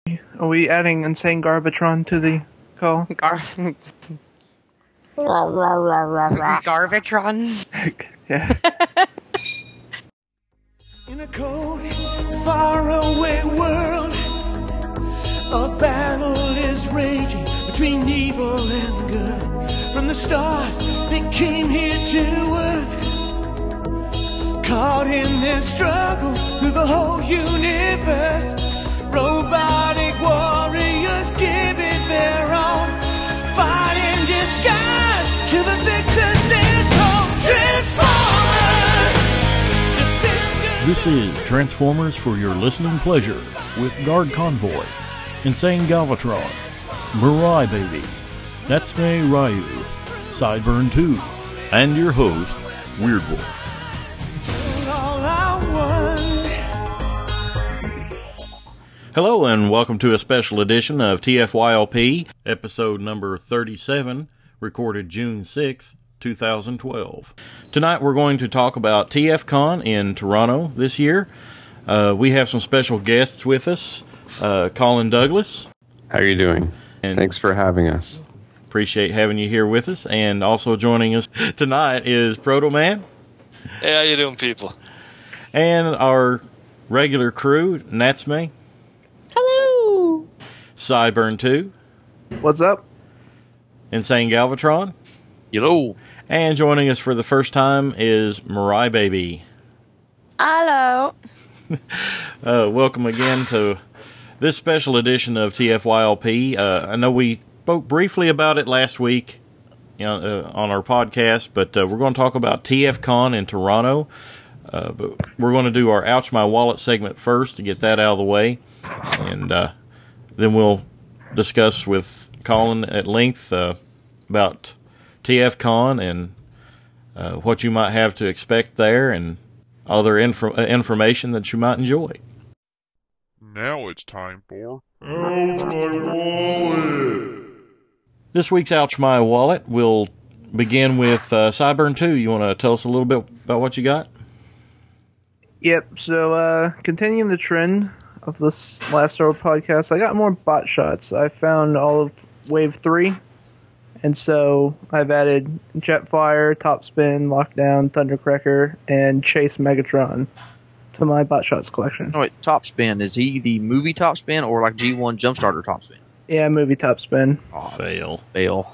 Are we adding Insane Garbatron to the call? Garvatron? Yeah. In a cold, faraway world, a battle is raging between evil and good. From the stars that came here to earth, caught in their struggle through the whole universe, robotic warriors give it their all, fight in disguise to the victors their soul. Transformers! This is Transformers for your listening pleasure with Guard Convoy, Insane Galvatron, Mirai Baby, Natsume Ryu, Sideburn 2, and your host, Weird Wolf. Hello and welcome to a special edition of TFYLP, episode number 37, recorded June 6th, 2012. Tonight we're going to talk about TFCon in Toronto this year. We have some special guests with us, Colin Douglas. How are you doing? And thanks for having us. Appreciate having you here with us. And also joining us tonight is Proto Man. Hey, how you doing, people? And our regular crew, Natsume. Hello! Sideburn 2. What's up? Insane Galvatron. Hello. And joining us for the first time is Mirai Baby. Hello! Welcome again to this special edition of TFYLP. I know we spoke briefly about it last week on our podcast, but we're going to talk about TFCon in Toronto. But we're going to do our Ouch My Wallet segment first to get that out of the way. And then we'll discuss with Colin at length about TFCon and what you might have to expect there and other information that you might enjoy. Now it's time for Ouch My Wallet! This week's Ouch My Wallet will begin with Sideburn 2. You want to tell us a little bit about what you got? Yep, so continuing the trend of this last several podcasts, I got more bot shots. I found all of Wave 3, and so I've added Jetfire, Topspin, Lockdown, Thundercracker, and Chase Megatron to my bot shots collection. Oh, wait, Topspin. Is he the movie Topspin or like G1 Jumpstarter Topspin? Yeah, movie Topspin. Oh, Fail.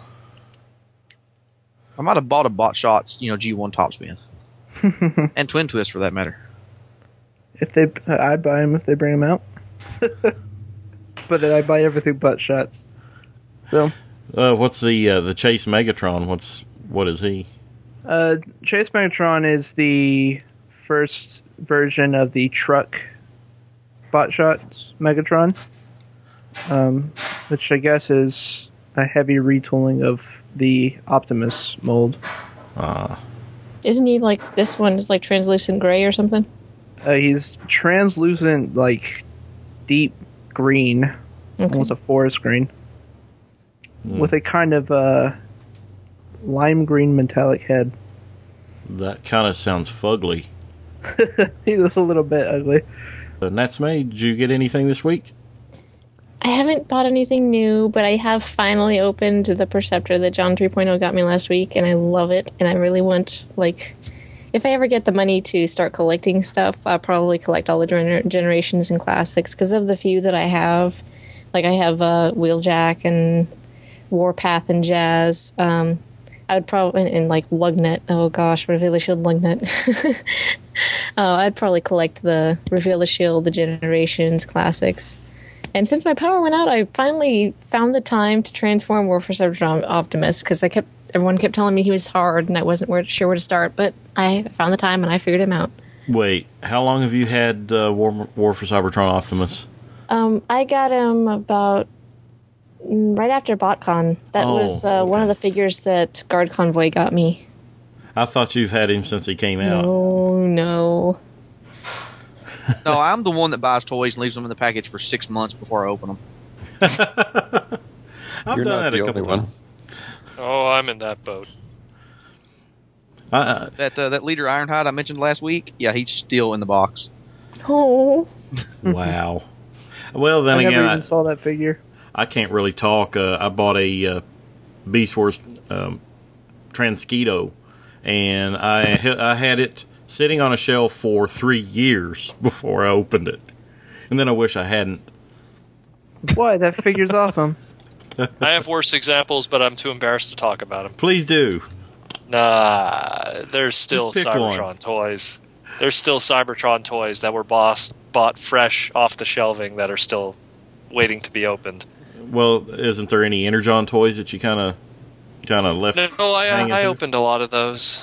I might have bought a bot shots, G1 Topspin. And Twin Twist for that matter. I'd buy them if they bring them out. But then I buy everything but shots. So, what's the Chase Megatron? What is he? Chase Megatron is the first version of the truck bot shots Megatron, which I guess is a heavy retooling of the Optimus mold. Isn't he like, this one is like translucent gray or something? He's translucent, like deep green, almost a forest green, with a kind of lime green metallic head. That kind of sounds fugly. He's a little bit ugly. Natsume, did you get anything this week? I haven't bought anything new, but I have finally opened the Perceptor that John 3.0 got me last week, and I love it, and I really want, if I ever get the money to start collecting stuff, I'll probably collect all the generations and classics, because of the few that I have. Like, I have Wheeljack and Warpath and Jazz. I would probably, and Lugnet. Oh gosh, Reveal the Shield Lugnet. I'd probably collect the Reveal the Shield, the Generations, classics. And since my power went out, I finally found the time to transform War for Cybertron Optimus, because everyone kept telling me he was hard and I wasn't sure where to start, but I found the time and I figured him out. Wait, how long have you had War for Cybertron Optimus? I got him about right after BotCon. That was one of the figures that Guard Convoy got me. I thought you've had him since he came out. No. No, I'm the one that buys toys and leaves them in the package for 6 months before I open them. I've You're done not that a the couple only one. times. Oh, I'm in that boat. That leader Ironhide I mentioned last week, yeah, he's still in the box. Oh. Wow. Well, then I again, never even saw that figure. I can't really talk. I bought a Beast Wars Transketo, and I had it sitting on a shelf for 3 years before I opened it, and then I wish I hadn't. Why? That figure's awesome. I have worse examples, but I'm too embarrassed to talk about them. Please do. Nah, there's still Just pick Cybertron one. toys. There's still Cybertron toys that were bought fresh off the shelving that are still waiting to be opened. Well, isn't there any Energon toys that you kind of left? No, hanging I through? opened a lot of those.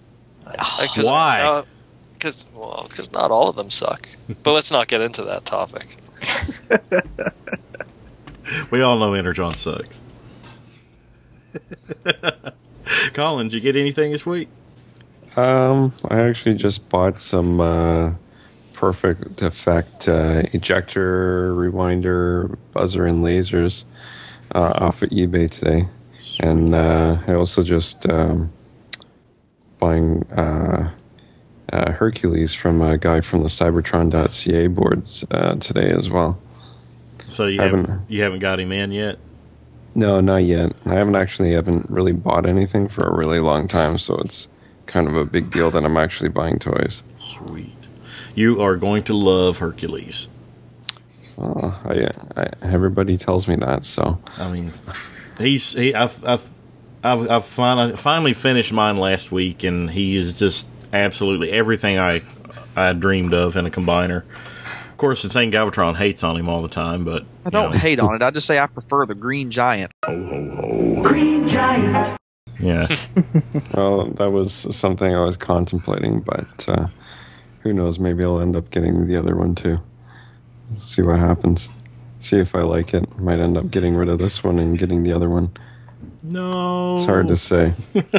Why? Because not all of them suck. But let's not get into that topic. We all know Energon sucks. Colin, did you get anything this week? I actually just bought some Perfect Effect ejector, rewinder, buzzer, and lasers off of eBay today. And I also just buying Hercules from a guy from the Cybertron.ca boards today as well. So you haven't got him in yet? No, not yet. I haven't really bought anything for a really long time, so it's kind of a big deal that I'm actually buying toys. Sweet. You are going to love Hercules. Everybody tells me that, so. I mean, I've finally finished mine last week, and he is just absolutely everything I dreamed of in a combiner. Of course, Insane Galvatron hates on him all the time, but I don't hate on it. I just say I prefer the Green Giant. Green Giant. Yeah. Well, that was something I was contemplating, but who knows? Maybe I'll end up getting the other one too. See what happens. See if I like it. Might end up getting rid of this one and getting the other one. No. It's hard to say.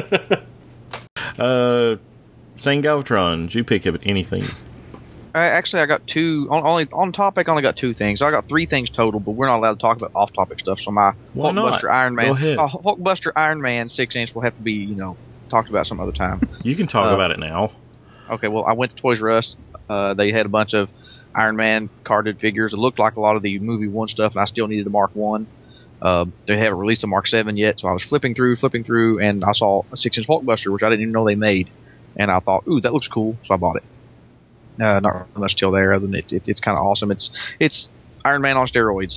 Insane Galvatron, did you pick up anything? Actually, I got two. On topic, I only got two things. I got three things total, but we're not allowed to talk about off-topic stuff. So my Why not? Hulkbuster Iron Man, Go ahead. Hulkbuster Iron Man 6-inch will have to be talked about some other time. You can talk about it now. Okay, well, I went to Toys R Us. They had a bunch of Iron Man carded figures. It looked like a lot of the movie 1 stuff, and I still needed a Mark 1. They haven't released a Mark 7 yet, so I was flipping through, and I saw a 6-inch Hulkbuster, which I didn't even know they made. And I thought, ooh, that looks cool, so I bought it. Not really much till there, other than it's kind of awesome. It's Iron Man on steroids.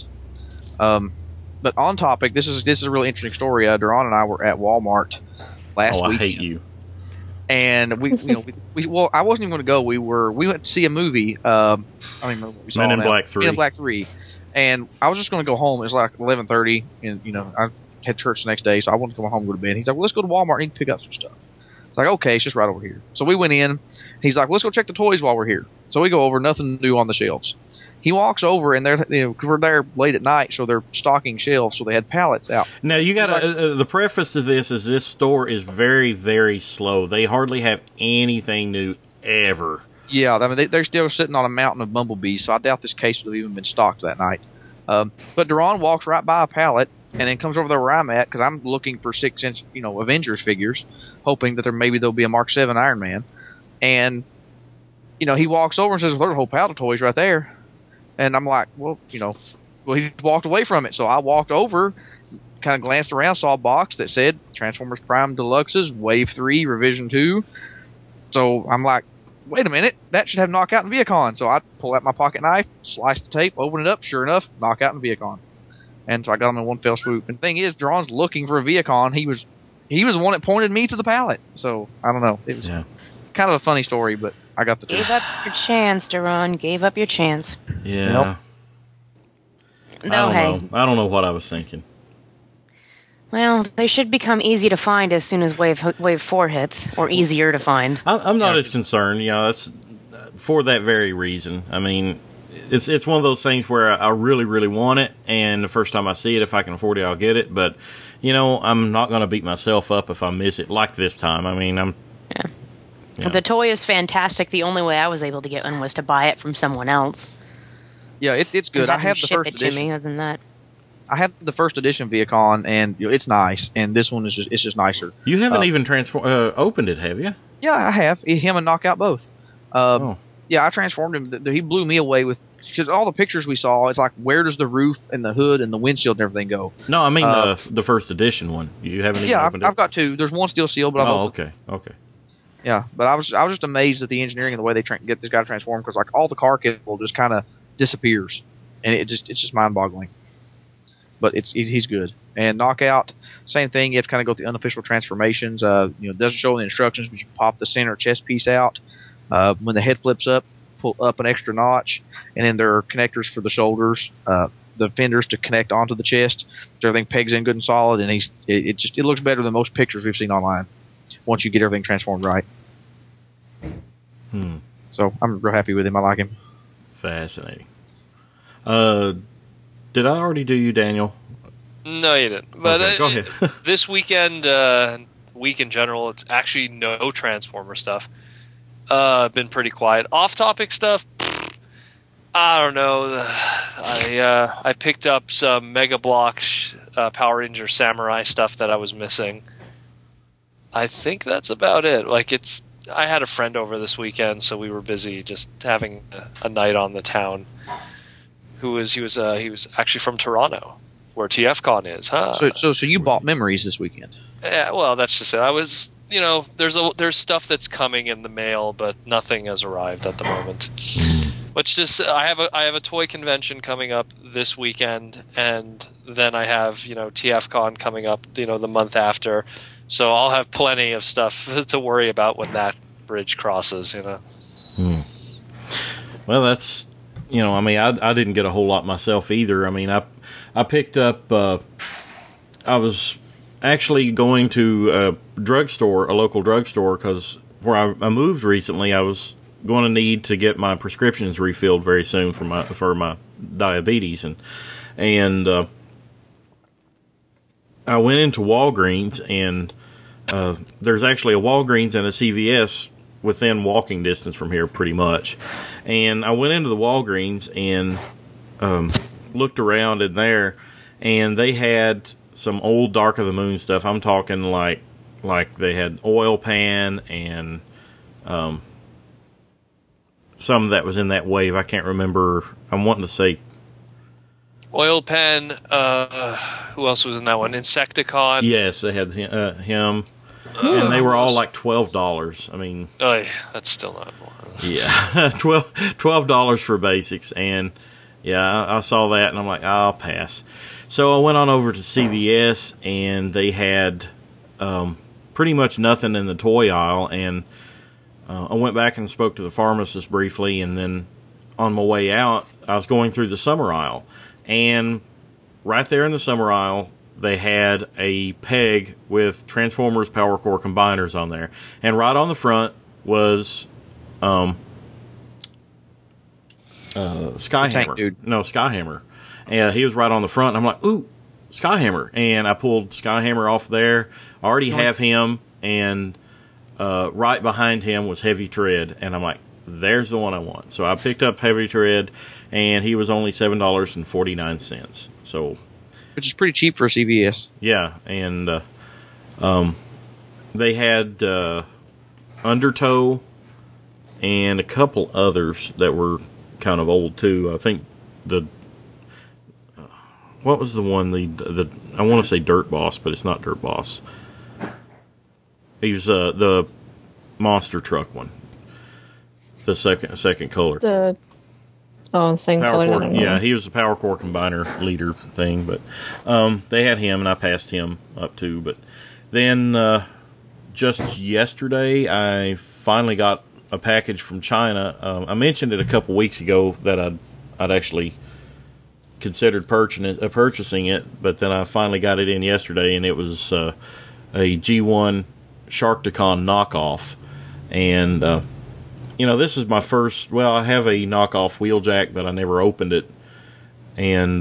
But on topic, this is a really interesting story. Duran and I were at Walmart last week. I hate you. And we I wasn't even going to go. We went to see a movie. I don't even remember what we saw. Men in Black 3. Men in Black 3. And I was just going to go home. It was like 11:30, and I had church the next day, so I wanted to come home and go to bed. He's like, "Well, let's go to Walmart. I need to pick up some stuff." It's like, okay, it's just right over here. So we went in. He's like, let's go check the toys while we're here. So we go over, nothing new on the shelves. He walks over, and we're there late at night, so they're stocking shelves, so they had pallets out. Now, you got the preface to this is this store is very, very slow. They hardly have anything new ever. Yeah, I mean, they're still sitting on a mountain of bumblebees, so I doubt this case would have even been stocked that night. But Duran walks right by a pallet, and then comes over there where I'm at, because I'm looking for 6-inch, Avengers figures, hoping that there'll be a Mark 7 Iron Man. And, he walks over and says, well, there's a whole pile of toys right there. And I'm like, well, he walked away from it. So I walked over, kind of glanced around, saw a box that said Transformers Prime Deluxes, Wave 3, Revision 2. So I'm like, wait a minute, that should have Knockout and Viacon. So I pull out my pocket knife, slice the tape, open it up, sure enough, Knockout and Viacon. And so I got them in one fell swoop. And the thing is, Duran's looking for a Viacon. He was the one that pointed me to the pallet. So I don't know. It was kind of a funny story, but I got the Gave up your chance, Duran. Gave up your chance. Yeah. No, hey. I don't know what I was thinking. Well, they should become easy to find as soon as Wave 4 hits, or easier to find. I'm not as concerned. That's for that very reason. I mean, it's one of those things where I really, really want it, and the first time I see it, if I can afford it, I'll get it. But I'm not going to beat myself up if I miss it like this time. I mean, Yeah. The toy is fantastic. The only way I was able to get one was to buy it from someone else. Yeah, it's good. I have the ship first it to edition. me. Other than that, I have the first edition Viacon, and it's nice. And this one is just nicer. You haven't even opened it, have you? Yeah, I have. Him and Knockout both. Yeah, I transformed him. He blew me away with because all the pictures we saw, it's like, where does the roof and the hood and the windshield and everything go? No, I mean the first edition one. You haven't even opened it? I've got two. There's one still sealed, but I've opened. Okay. Yeah, but I was just amazed at the engineering and the way they get this guy to transform, because like all the car kibble just kind of disappears, and it's just mind-boggling. But he's good. And Knockout, same thing. You have to kind of go through unofficial transformations. It doesn't show in the instructions, but you pop the center chest piece out. When the head flips up, pull up an extra notch, and then there are connectors for the shoulders, the fenders to connect onto the chest. So everything pegs in good and solid, and it looks better than most pictures we've seen online once you get everything transformed right. So I'm real happy with him. I like him. Fascinating. Did I already do you, Daniel? No, you didn't. But okay, go ahead. This weekend, week in general, it's actually no Transformer stuff. Been pretty quiet. Off-topic stuff, I don't know. I picked up some Mega Bloks Power Ranger Samurai stuff that I was missing. I think that's about it. I had a friend over this weekend, so we were busy just having a night on the town. He was actually from Toronto, where TFCon is, huh? So you bought memories this weekend? Yeah, well, that's just it. I was, there's stuff that's coming in the mail, but nothing has arrived at the moment. Which just I have a toy convention coming up this weekend, and then I have TFCon coming up the month after, so I'll have plenty of stuff to worry about when that bridge crosses. Well, that's I didn't get a whole lot myself either. I mean, I picked up. I was actually going to a local drugstore, because where I moved recently, I was going to need to get my prescriptions refilled very soon for my diabetes, and I went into Walgreens, and there's actually a Walgreens and a CVS within walking distance from here, pretty much. And I went into the Walgreens and looked around in there, and they had some old Dark of the Moon stuff. I'm talking like they had Oil Pan and some that was in that wave. I can't remember. I'm wanting to say Oil Pan. Who else was in that one? Insecticon. Yes, they had him. And they were all like $12. I mean, that's still not more. Yeah, $12 for basics, and yeah, I saw that, and I'm like, I'll pass. So I went on over to CVS, and they had pretty much nothing in the toy aisle, and I went back and spoke to the pharmacist briefly, and then on my way out, I was going through the summer aisle, and right there in the summer aisle, they had a peg with Transformers Power Core combiners on there, and right on the front was Skyhammer. Dude. No, Skyhammer. And he was right on the front. And I'm like, ooh, Skyhammer. And I pulled Skyhammer off there. I already have him, and right behind him was Heavy Tread. And I'm like, there's the one I want. So I picked up Heavy Tread, and he was only $7.49. So, which is pretty cheap for a CVS. Yeah, and they had Undertow and a couple others that were kind of old too. I think what was the one? The I want to say Dirt Boss, but it's not Dirt Boss. He was the monster truck one, the second color. The same Power color. Core, I don't know. yeah, he was the Power Core combiner leader thing, but they had him, and I passed him up too. But then just yesterday, I finally got a package from China. I mentioned it a couple weeks ago that I'd actually considered purchasing it, but then I finally got it in yesterday, and it was a G1 Sharkticon knockoff. And this is my first. Well, I have a knockoff Wheeljack, but I never opened it, and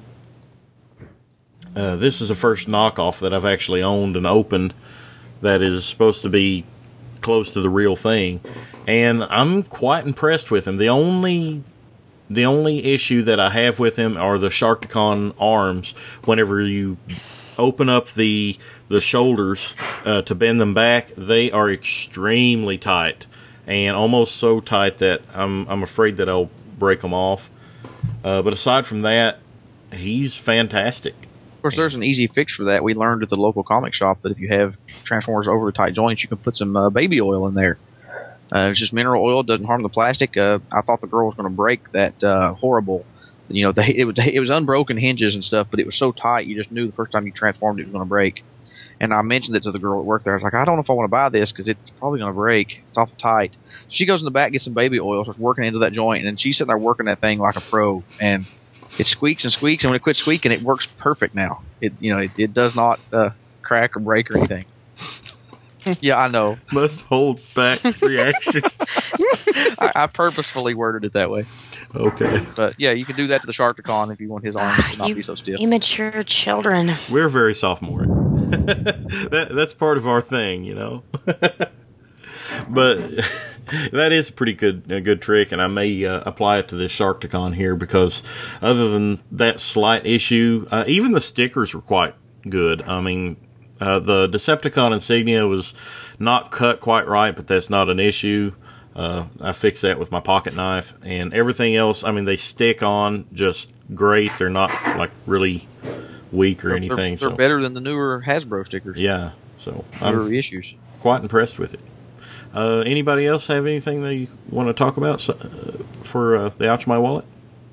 this is the first knockoff that I've actually owned and opened that is supposed to be close to the real thing, and I'm quite impressed with him. The only issue that I have with him are the Sharkticon arms. Whenever you open up the shoulders to bend them back, they are extremely tight, and almost so tight that I'm afraid that I'll break them off. But aside from that, he's fantastic. Of course, there's an easy fix for that. We learned at the local comic shop that if you have Transformers over tight joints, you can put some baby oil in there. It's just mineral oil, doesn't harm the plastic. I thought the girl was going to break that horrible. It was unbroken hinges and stuff, but it was so tight you just knew the first time you transformed it was going to break. And I mentioned it to the girl at work there. I was like, I don't know if I want to buy this because it's probably going to break. It's awful tight. She goes in the back, gets some baby oil, starts working into that joint, and then she's sitting there working that thing like a pro. And it squeaks and squeaks, and when it quits squeaking, it works perfect now. It does not crack or break or anything. Yeah, I know. Must hold back reaction. I purposefully worded it that way. Okay. But yeah, you can do that to the Sharkticon if you want his arms to not be so stiff. Immature children. We're very sophomoric. That's part of our thing, you know. But that is a pretty good trick, and I may apply it to this Sharkticon here because other than that slight issue, even the stickers were quite good. I mean, the Decepticon insignia was not cut quite right, but that's not an issue. I fixed that with my pocket knife, and everything else, I mean, they stick on just great. They're not like really weak or anything. They're better than the newer Hasbro stickers. Yeah, so newer issues. Quite impressed with it. Anybody else have anything they want to talk about for the Ouch My Wallet?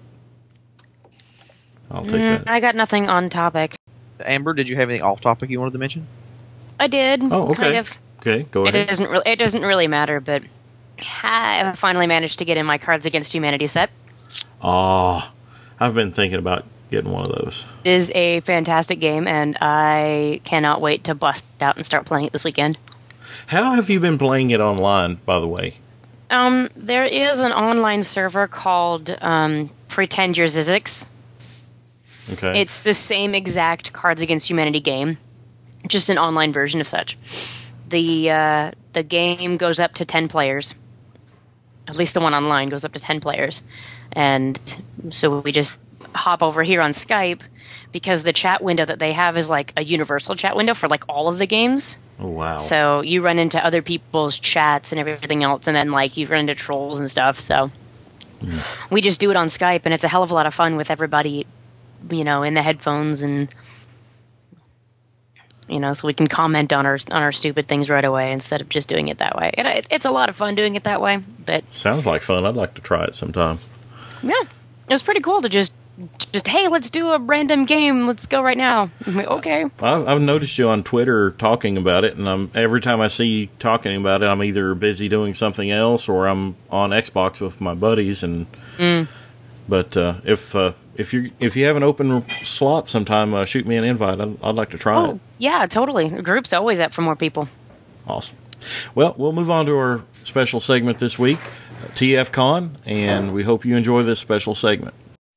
I'll take that. I got nothing on topic. Amber, did you have anything off topic you wanted to mention? I did. Oh, okay. Kind of. Okay, go ahead. It doesn't really matter, but I finally managed to get in my Cards Against Humanity set. Oh, I've been thinking about getting one of those. It is a fantastic game, and I cannot wait to bust out and start playing it this weekend. How have you been playing it online, by the way? There is an online server called Pretend You're Zizix. Okay. It's the same exact Cards Against Humanity game, just an online version of such. The game goes up to 10 players. At least the one online goes up to 10 players. And so we just hop over here on Skype because the chat window that they have is like a universal chat window for like all of the games. Oh, wow. So you run into other people's chats and everything else, and then like you run into trolls and stuff. So we just do it on Skype, and it's a hell of a lot of fun with everybody, in the headphones, and so we can comment on our stupid things right away instead of just doing it that way. It's a lot of fun doing it that way. But sounds like fun. I'd like to try it sometime. Yeah, it was pretty cool to just hey, let's do a random game. Let's go right now. I'm like, okay. I've noticed you on Twitter talking about it, and every time I see you talking about it, I'm either busy doing something else or I'm on Xbox with my buddies. And but if you have an open slot sometime, shoot me an invite. I'd like to try it. Yeah, totally. The group's always up for more people. Awesome. Well, we'll move on to our special segment this week, TF Con, and we hope you enjoy this special segment.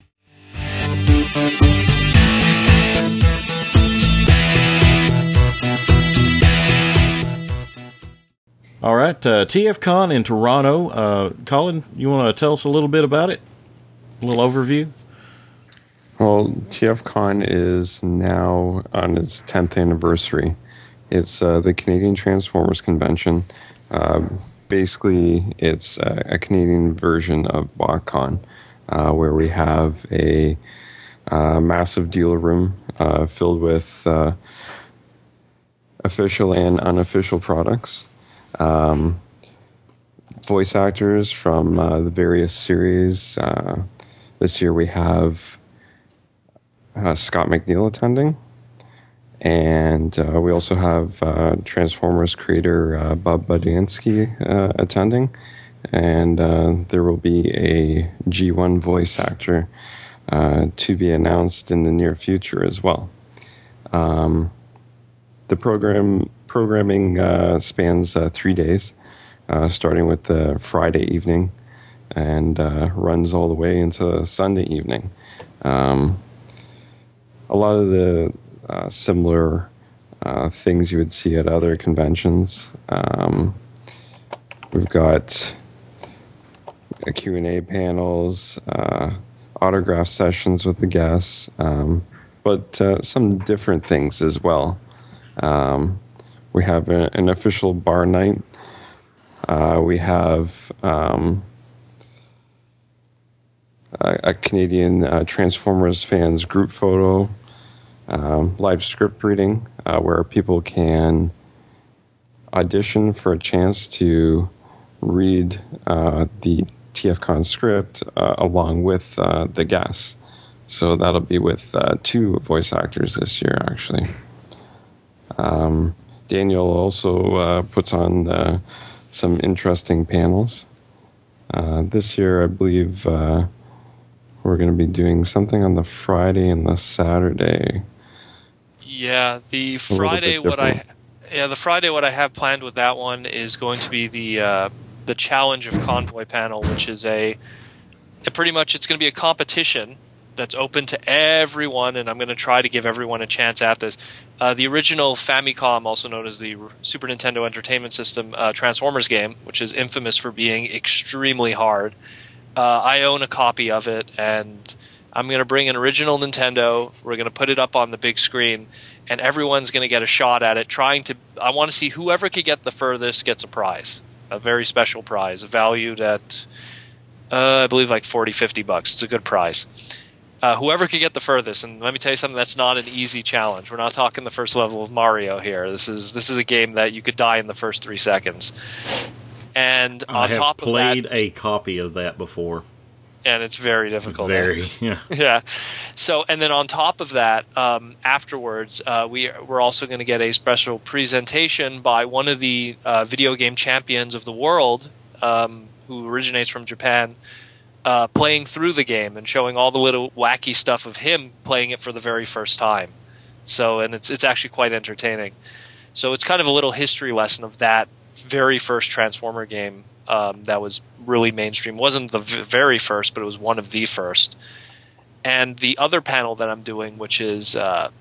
All right, TFCon in Toronto. Colin, you want to tell us a little bit about it? A little overview? Well, TFCon is now on its 10th anniversary. It's the Canadian Transformers Convention. Basically, it's a Canadian version of BotCon, where we have a massive dealer room filled with official and unofficial products. Voice actors from the various series. This year we have Scott McNeil attending, and we also have Transformers creator Bob Budiansky attending, and there will be a G1 voice actor to be announced in the near future as well. The programming spans 3 days, starting with the Friday evening and runs all the way into Sunday evening. A lot of the similar things you would see at other conventions. We've got Q&A panels, autograph sessions with the guests, but some different things as well. We have an official bar night. a Canadian Transformers fans group photo, live script reading, where people can audition for a chance to read the TFCon script along with the guests. So that'll be with 2 voice actors this year, actually. Daniel also puts on some interesting panels. This year, I believe we're going to be doing something on the Friday and the Saturday. Yeah, the Friday what I have planned with that one is going to be the Challenge of Convoy panel, which is pretty much it's going to be a competition that's open to everyone, and I'm going to try to give everyone a chance at this. The original Famicom, also known as the Super Nintendo Entertainment System Transformers game, which is infamous for being extremely hard. I own a copy of it, and I'm going to bring an original Nintendo. We're going to put it up on the big screen, and everyone's going to get a shot at it. I want to see whoever can get the furthest gets a prize, a very special prize, valued at, I believe, like $40-50. It's a good prize. Whoever could get the furthest, and let me tell you something, that's not an easy challenge. We're not talking the first level of Mario here. This is a game that you could die in the first 3 seconds. And on top of that, I have played a copy of that before, and it's very difficult. Very, yeah. Yeah. So, and then on top of that, afterwards, we're also going to get a special presentation by one of the video game champions of the world, who originates from Japan. Playing through the game and showing all the little wacky stuff of him playing it for the very first time. So, and it's actually quite entertaining. So it's kind of a little history lesson of that very first Transformer game that was really mainstream. It wasn't the very first, but it was one of the first. And the other panel that I'm doing, which is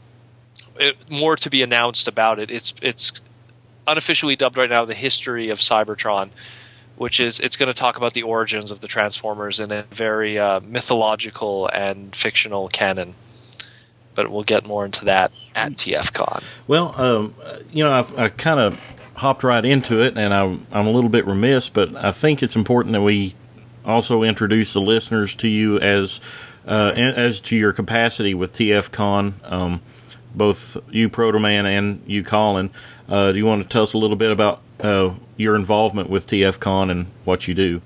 more to be announced about it, it's unofficially dubbed right now The History of Cybertron, which is it's going to talk about the origins of the Transformers in a very mythological and fictional canon. But we'll get more into that at TFCon. Well, I kind of hopped right into it, and I'm a little bit remiss, but I think it's important that we also introduce the listeners to you as to your capacity with TFCon, both you, Protoman, and you, Colin. Do you want to tell us a little bit about your involvement with TFCon and what you do?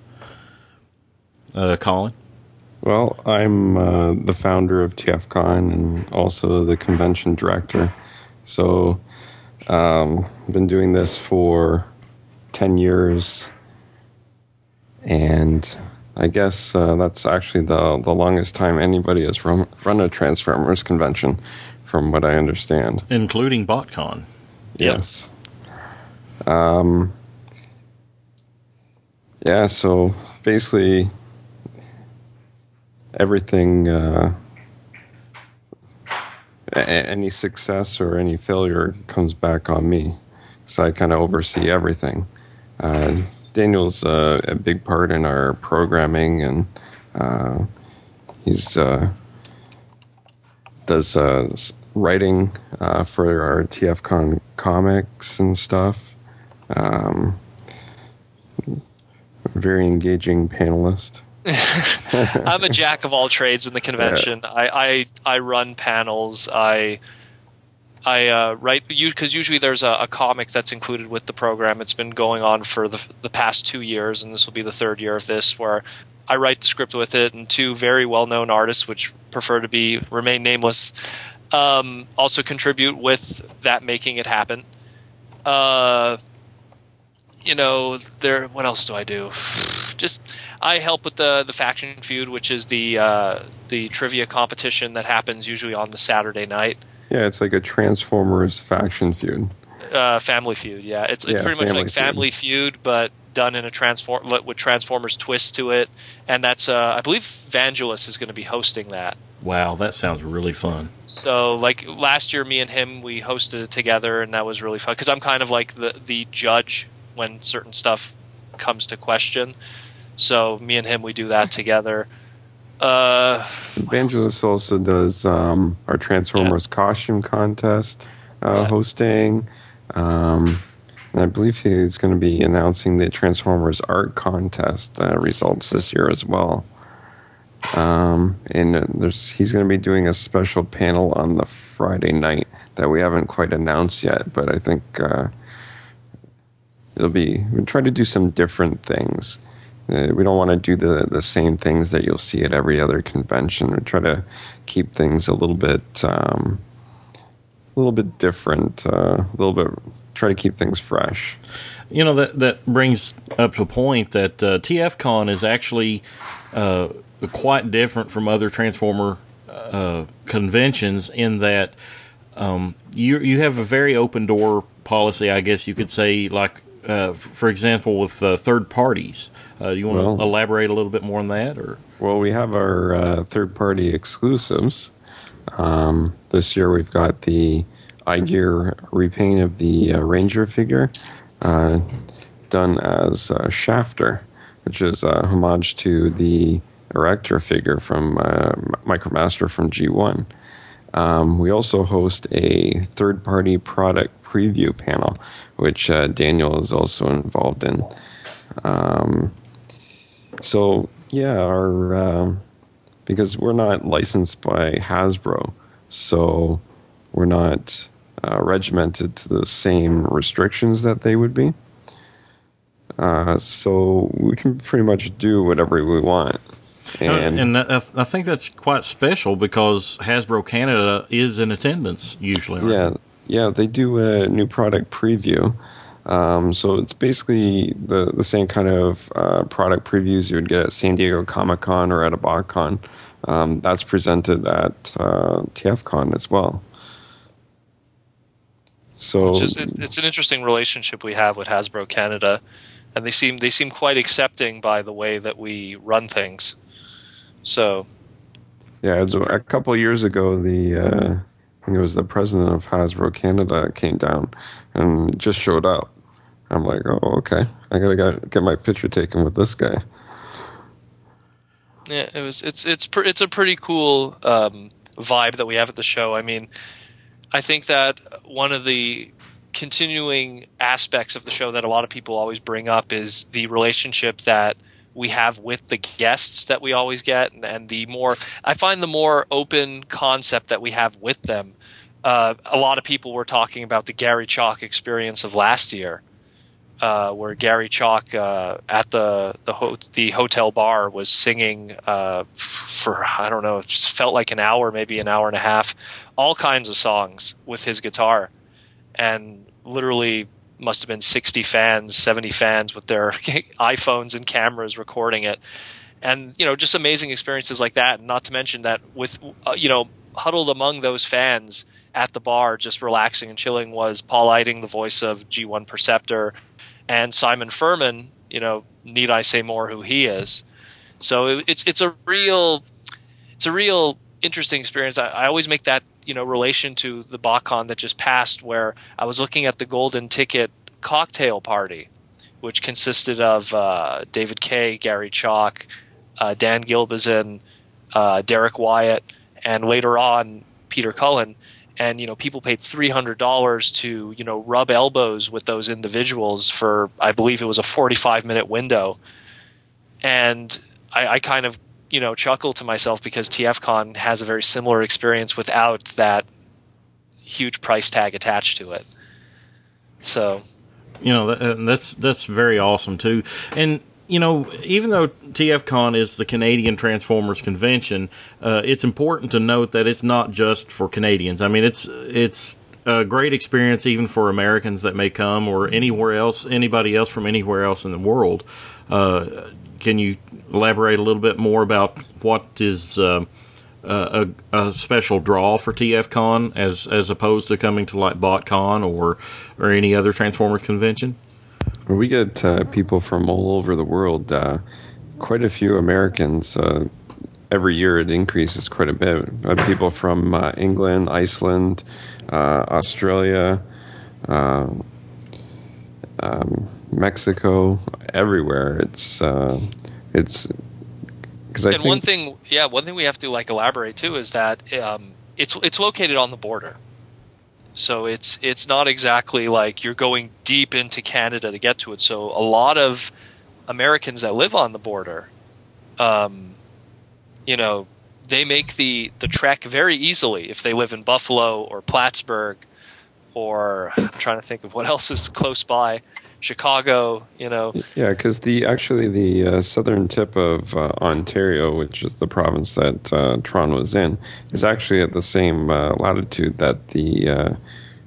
Colin? Well, I'm the founder of TFCon and also the convention director. So I've been doing this for 10 years, and I guess that's actually the longest time anybody has run a Transformers convention, from what I understand. Including BotCon. Yes. Yeah, so basically everything, any success or any failure comes back on me. So I kind of oversee everything. Daniel's a big part in our programming, and he's does writing for our TFCon comics and stuff. Very engaging panelist. I'm a jack of all trades in the convention. I run panels. I write, because usually there's a comic that's included with the program. It's been going on for the past 2 years, and this will be the 3rd year of this, where I write the script with it, and 2 very well-known artists, which prefer to remain nameless, also contribute with that, making it happen. What else do I do? I help with the Faction Feud, which is the trivia competition that happens usually on the Saturday night. Yeah, it's like a Transformers Faction Feud. Family Feud, yeah. It's pretty much like Family Feud, but done in with Transformers twist to it. And that's, I believe Vangelis is going to be hosting that. Wow, that sounds really fun. So, like, last year, me and him, we hosted it together, and that was really fun. Because I'm kind of like the judge when certain stuff comes to question. So, me and him, we do that together. Vangelis also does our Transformers costume contest hosting. And I believe he's going to be announcing the Transformers art contest results this year as well. And he's going to be doing a special panel on the Friday night that we haven't quite announced yet, but I think we'll try to do some different things. We don't want to do the same things that you'll see at every other convention. We try to keep things a little bit different, try to keep things fresh. That brings up a point that TFCon is actually quite different from other Transformer conventions in that you have a very open door policy, I guess you could say, like for example with third parties. Do you want to elaborate a little bit more on that? Or well, we have our third party exclusives. This year we've got the iGear repaint of the Ranger figure done as Shafter, which is a homage to the Erector figure from Micromaster from G1. We also host a third-party product preview panel, which Daniel is also involved in. Because we're not licensed by Hasbro, so we're not regimented to the same restrictions that they would be. So we can pretty much do whatever we want. And I think that's quite special because Hasbro Canada is in attendance usually. Yeah, they do a new product preview. So it's basically the same kind of product previews you would get at San Diego Comic-Con or at a BotCon. That's presented at TFCon as well. So it's an interesting relationship we have with Hasbro Canada, and they seem quite accepting by the way that we run things. So yeah, a couple of years ago, I think it was the president of Hasbro Canada came down and just showed up. I'm like, oh, okay, I gotta get my picture taken with this guy. Yeah, it's a pretty cool vibe that we have at the show. I mean, I think that one of the continuing aspects of the show that a lot of people always bring up is the relationship that we have with the guests that we always get, and I find the more open concept that we have with them. A lot of people were talking about the Gary Chalk experience of last year, where Gary Chalk at the hotel bar was singing for, I don't know, it just felt like an hour, maybe an hour and a half, all kinds of songs with his guitar, and literally must have been 60 fans, 70 fans with their iPhones and cameras recording it. And, just amazing experiences like that. And not to mention that with, huddled among those fans at the bar, just relaxing and chilling, was Paul Eiding, the voice of G1 Perceptor, and Simon Furman, need I say more who he is. So it's a real interesting experience. I always make that, relation to the BotCon that just passed, where I was looking at the Golden Ticket cocktail party, which consisted of David Kay, Gary Chalk, Dan Gilbazin, Derek Wyatt, and later on Peter Cullen. And, people paid $300 to, rub elbows with those individuals for, I believe it was a 45-minute window. And I kind of, chuckle to myself because TFCon has a very similar experience without that huge price tag attached to it. So, that's very awesome too. And even though TFCon is the Canadian Transformers convention, it's important to note that it's not just for Canadians. I mean, it's a great experience even for Americans that may come, or anybody else from anywhere else in the world. Can you elaborate a little bit more about what is a special draw for TFCon as opposed to coming to like BotCon or any other Transformers convention? We get people from all over the world. Quite a few Americans. Every year it increases quite a bit. People from England, Iceland, Australia, Mexico, everywhere. It's because one thing we have to elaborate too is that it's located on the border. So it's not exactly like you're going deep into Canada to get to it. So a lot of Americans that live on the border they make the trek very easily if they live in Buffalo or Plattsburgh, or I'm trying to think of what else is close by, Chicago. Yeah, because the southern tip of Ontario, which is the province that Toronto is in, is actually at the same latitude that the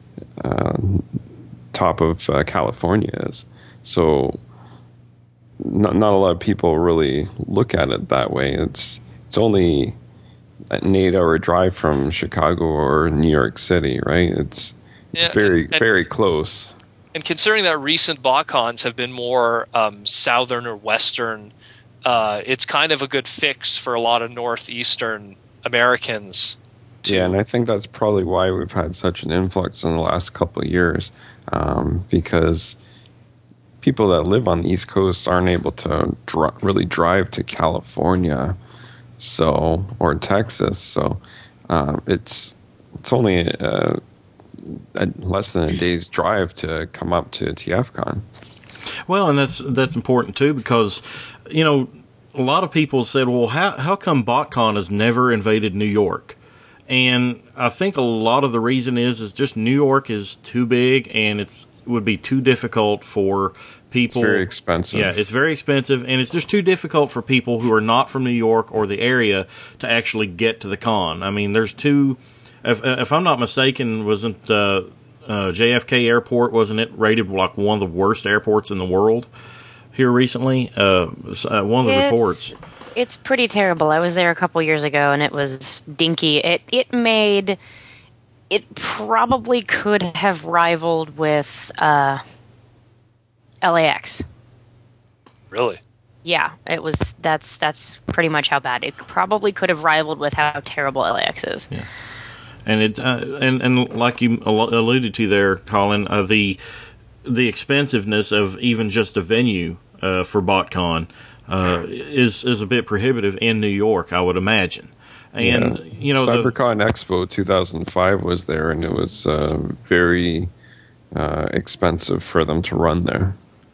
top of California is. So not a lot of people really look at it that way. It's only an 8-hour drive from Chicago or New York City, right? It's very close. And considering that recent BotCons have been more southern or western, it's kind of a good fix for a lot of northeastern Americans. Yeah, and I think that's probably why we've had such an influx in the last couple of years, because people that live on the East Coast aren't able to really drive to California, or Texas. So it's only less than a day's drive to come up to TFCon. Well, and that's important too, because a lot of people said, well, how come BotCon has never invaded New York? And I think a lot of the reason is just New York is too big, and it would be too difficult for people. It's very expensive. Yeah, it's very expensive, and it's just too difficult for people who are not from New York or the area to actually get to the con. I mean, there's two. If I'm not mistaken, wasn't JFK Airport, wasn't it rated like one of the worst airports in the world here recently? One of the reports. It's pretty terrible. I was there a couple years ago, and it was dinky. It probably could have rivaled with LAX. Really? Yeah, it was. That's pretty much how bad. It probably could have rivaled with how terrible LAX is. Yeah. And it and like you alluded to there, Colin, the expensiveness of even just a venue for BotCon is a bit prohibitive in New York, I would imagine. And CyberCon Expo 2005 was there, and it was very expensive for them to run there.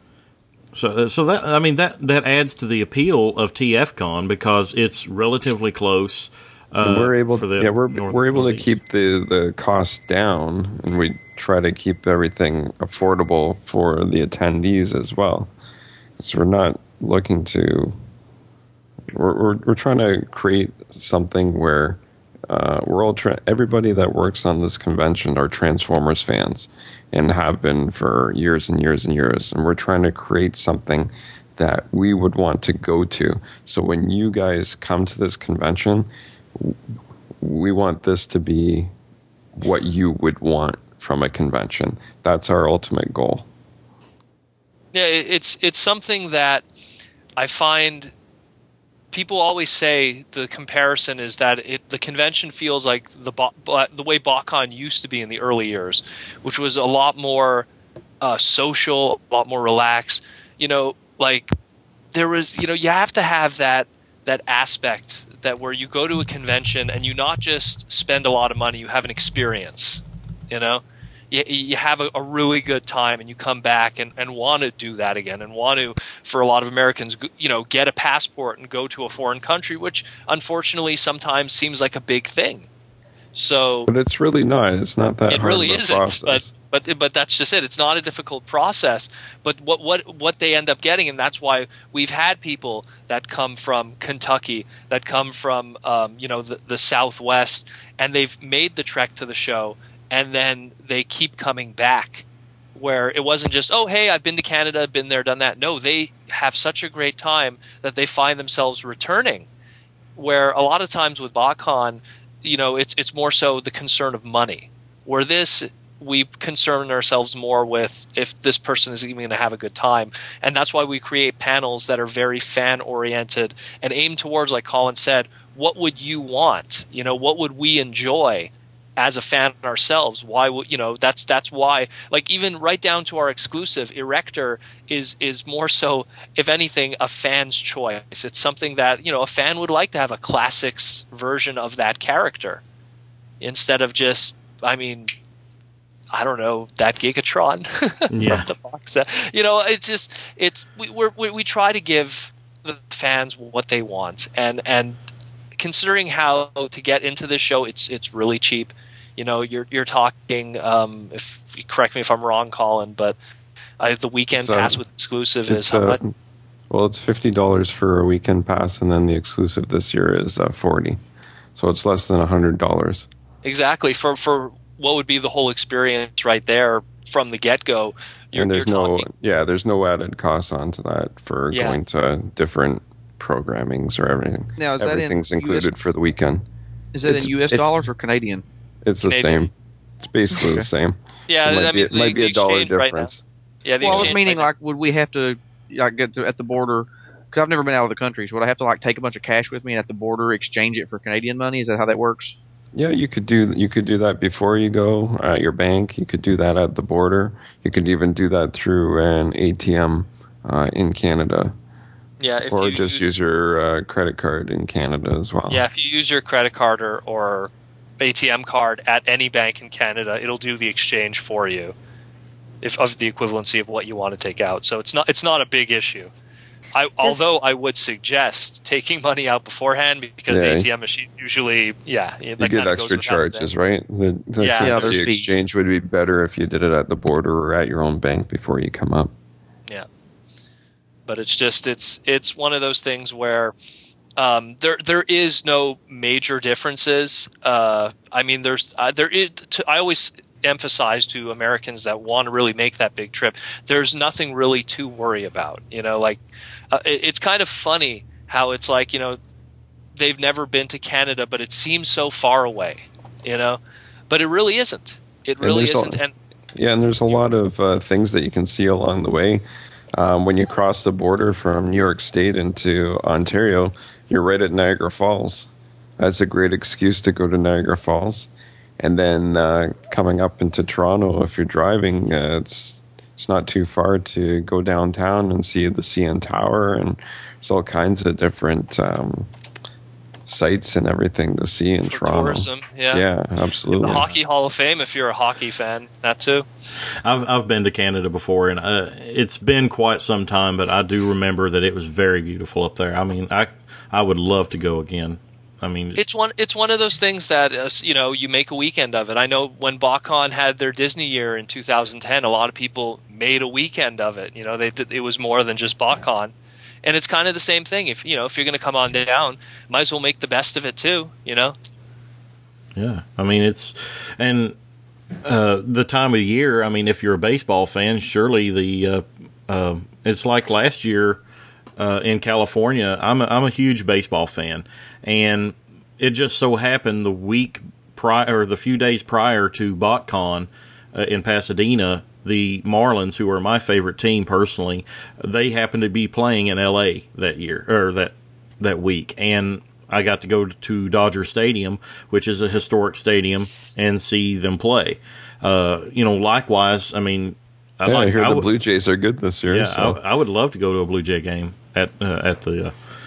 So that adds to the appeal of TFCon because it's relatively close. We're able to keep the costs down, and we try to keep everything affordable for the attendees as well. So we're not looking to. We're trying to create something where we're all everybody that works on this convention are Transformers fans and have been for years and years and years, and we're trying to create something that we would want to go to. So when you guys come to this convention, we want this to be what you would want from a convention. That's our ultimate goal. Yeah, it's something that I find people always say the comparison is that the convention feels like the way BotCon used to be in the early years, which was a lot more social, a lot more relaxed. Like there was, you have to have that aspect that where you go to a convention and you not just spend a lot of money, you have an experience. You have a really good time, and you come back and want to do that again, and want to, for a lot of Americans, get a passport and go to a foreign country, which unfortunately sometimes seems like a big thing. So, but it's really not. It's not that. It hard really of a isn't. process. But that's just it. It's not a difficult process. But what they end up getting, and that's why we've had people that come from Kentucky, that come from the Southwest, and they've made the trek to the show. And then they keep coming back, where it wasn't just, oh, hey, I've been to Canada, been there, done that. No, they have such a great time that they find themselves returning, where a lot of times with BotCon, it's more so the concern of money, where we concern ourselves more with if this person is even going to have a good time. And that's why we create panels that are very fan-oriented and aim towards, like Colin said, what would you want? What would we enjoy as a fan ourselves? Why would that's why, like, even right down to our exclusive Erector is more so, if anything, a fan's choice. It's something that a fan would like to have, a classics version of that character, instead of just, I don't know, that Gigatron from the box set. We try to give the fans what they want, and considering how to get into this show, it's really cheap. You know, you're talking. If correct me if I'm wrong, Colin, but the weekend pass with exclusive is how much? Well, it's $50 for a weekend pass, and then the exclusive this year is $40. So it's less than $100. Exactly for what would be the whole experience right there from the get go. And there's no added costs onto that for going to different programmings or everything. Now, is everything's that in included US, for the weekend. Is that in US dollars or Canadian? It's the same. It's basically the same. Yeah, it might be a dollar difference. Right now. Yeah, meaning like, would we have to get at the border? Because I've never been out of the country, so would I have to like take a bunch of cash with me and at the border exchange it for Canadian money? Is that how that works? Yeah, you could do that before you go at your bank. You could do that at the border. You could even do that through an ATM in Canada. Yeah, or just use your credit card in Canada as well. Yeah, if you use your credit card or ATM card at any bank in Canada, it'll do the exchange for you of the equivalency of what you want to take out. So it's not a big issue. Although I would suggest taking money out beforehand because ATM machines usually, you get extra charges, right? The exchange would be better if you did it at the border or at your own bank before you come up. Yeah, but it's one of those things where there is no major differences. I mean, I always emphasize to Americans that want to really make that big trip, there's nothing really to worry about. You know, like it's kind of funny how it's like, you know, they've never been to Canada, but it seems so far away, you know, but it really isn't. It really isn't. And there's a lot of things that you can see along the way. When you cross the border from New York State into Ontario, you're right at Niagara Falls. That's a great excuse to go to Niagara Falls. And then coming up into Toronto, if you're driving, it's not too far to go downtown and see the CN Tower, and there's all kinds of different sites and everything to see in Toronto. Tourism, yeah, absolutely. The Hockey Hall of Fame, if you're a hockey fan, that too. I've been to Canada before, and it's been quite some time, but I do remember that it was very beautiful up there. I mean, I would love to go again. I mean, it's one of those things that you know, you make a weekend of it. I know when BotCon had their Disney year in 2010, a lot of people made a weekend of it. You know, it was more than just BotCon, and it's kind of the same thing. If you're going to come on down, might as well make the best of it too. You know. Yeah, I mean the time of year. I mean, if you're a baseball fan, surely it's like last year. In California, I'm a huge baseball fan, and it just so happened the week prior, or the few days prior to BotCon in Pasadena, the Marlins, who are my favorite team personally, they happened to be playing in LA that year, or that week, and I got to go to Dodger Stadium, which is a historic stadium, and see them play. Likewise, I mean. I hear the Blue Jays are good this year. Yeah, so. I would love to go to a Blue Jay game at their